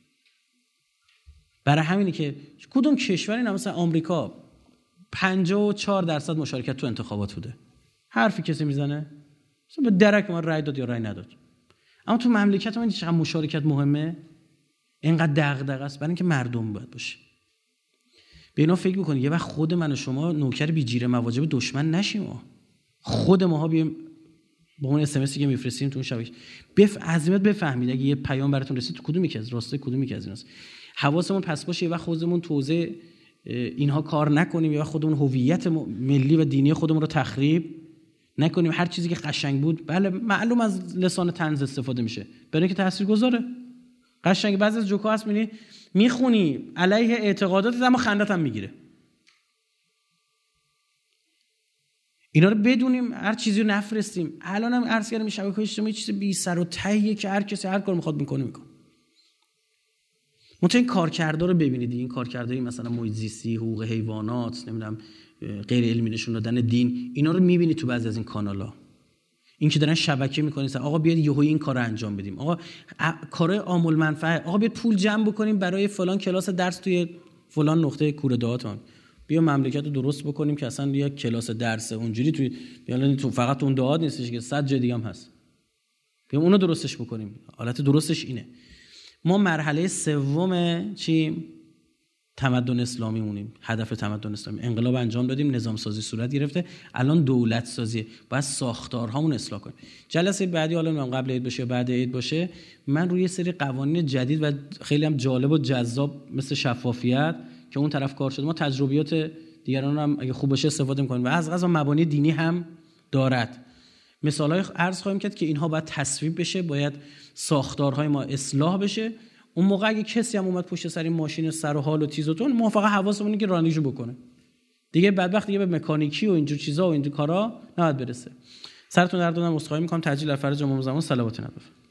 برای همینی که کدوم کشوری نه مثلا آمریکا 54% مشارکت تو انتخابات بوده. حرفی کسی میزنه؟ مثلا به درک ما رای داد یا رای نداد. اما تو مملکت ما چقدر مشارکت مهمه؟ اینقدر دغدغه است برای اینکه مردم باید باشه. به اینا فکر بکنید یه وقت خود من و شما نوکر بیجیره مواجب دشمن نشیم. خود ماها بیایم با اون اس ام اسی که میفرستیم تو اون شبکه عظیمت بفهمید اگه یه پیام براتون رسید تو کدوم یکی از راسته کدوم یکی از ایناست. حواسمون پس باشه یه وقت خودمون توزیع اینها کار نکنیم، یه وقت خودمون هویت ملی و دینی خودمون رو تخریب نکنیم. هر چیزی که قشنگ بود بله معلوم از لسان طنز استفاده میشه برای اینکه تاثیرگذاره. قشنگ بعضی از جوکا هست میخونی علیه اعتقاداتت اما خندت هم میگیره. اینا رو بدونیم، هر چیزی رو نفرستیم. الان هم عرض کردم شبکه‌های اجتماعی چیز بی سر و تهیه که هر کسی هر کار میخواد میکنه. منتها این کارکردا رو ببینید، این کارکردهای مثلا محیط زیستی، حقوق حیوانات، نمیدونم غیر علمی نشون دادن دین، اینا رو میبینید تو بعضی از این کانالا. این که دارن شبکه میکنن آقا بیاد یهو این کارو انجام بدیم، آقا کارهای عامل منفعه، آقا بیاد پول جمع بکنیم برای فلان کلاس درس توی فلان نقطه کوره دهاتون، بیا مملکت رو درست بکنیم که اصلا یه کلاس درس اونجوری تو فقط اون دهات نیستش که 100 جای دیگه هم هست، بیا اونو درستش بکنیم. حالت درستش اینه. ما مرحله سوم چی؟ تمدن اسلامی مونیم. هدف تمدن اسلامی انقلاب انجام دادیم، نظام سازی صورت گرفته، الان دولت سازی. باید ساختارهامون اصلاح کنیم. جلسه بعدی حالا قبل عید باشه یا بعد عید باشه من روی سری قوانین جدید و خیلی هم جالب و جذاب مثل شفافیت که اون طرف کار شده، ما تجربیات دیگران هم اگه خوب باشه استفاده می‌کنیم و از قضا مبانی دینی هم دارد. مثالای عرض خواهیم کرد که اینها باید تصویب بشه، باید ساختارهای ما اصلاح بشه. اون موقع اگه کسی هم اومد پشت سر این ماشین سر و حال و تیزتون، ما فقط حواسمون اینه که رانندگیشو بکنه. دیگه بدبخت دیگه به مکانیکی و اینجور چیزا و اینجور کارا نباید برسه. سرتون درد دادم، عذرخواهی می‌کنم. تاجیل فرج امام زمان صلوات نبی.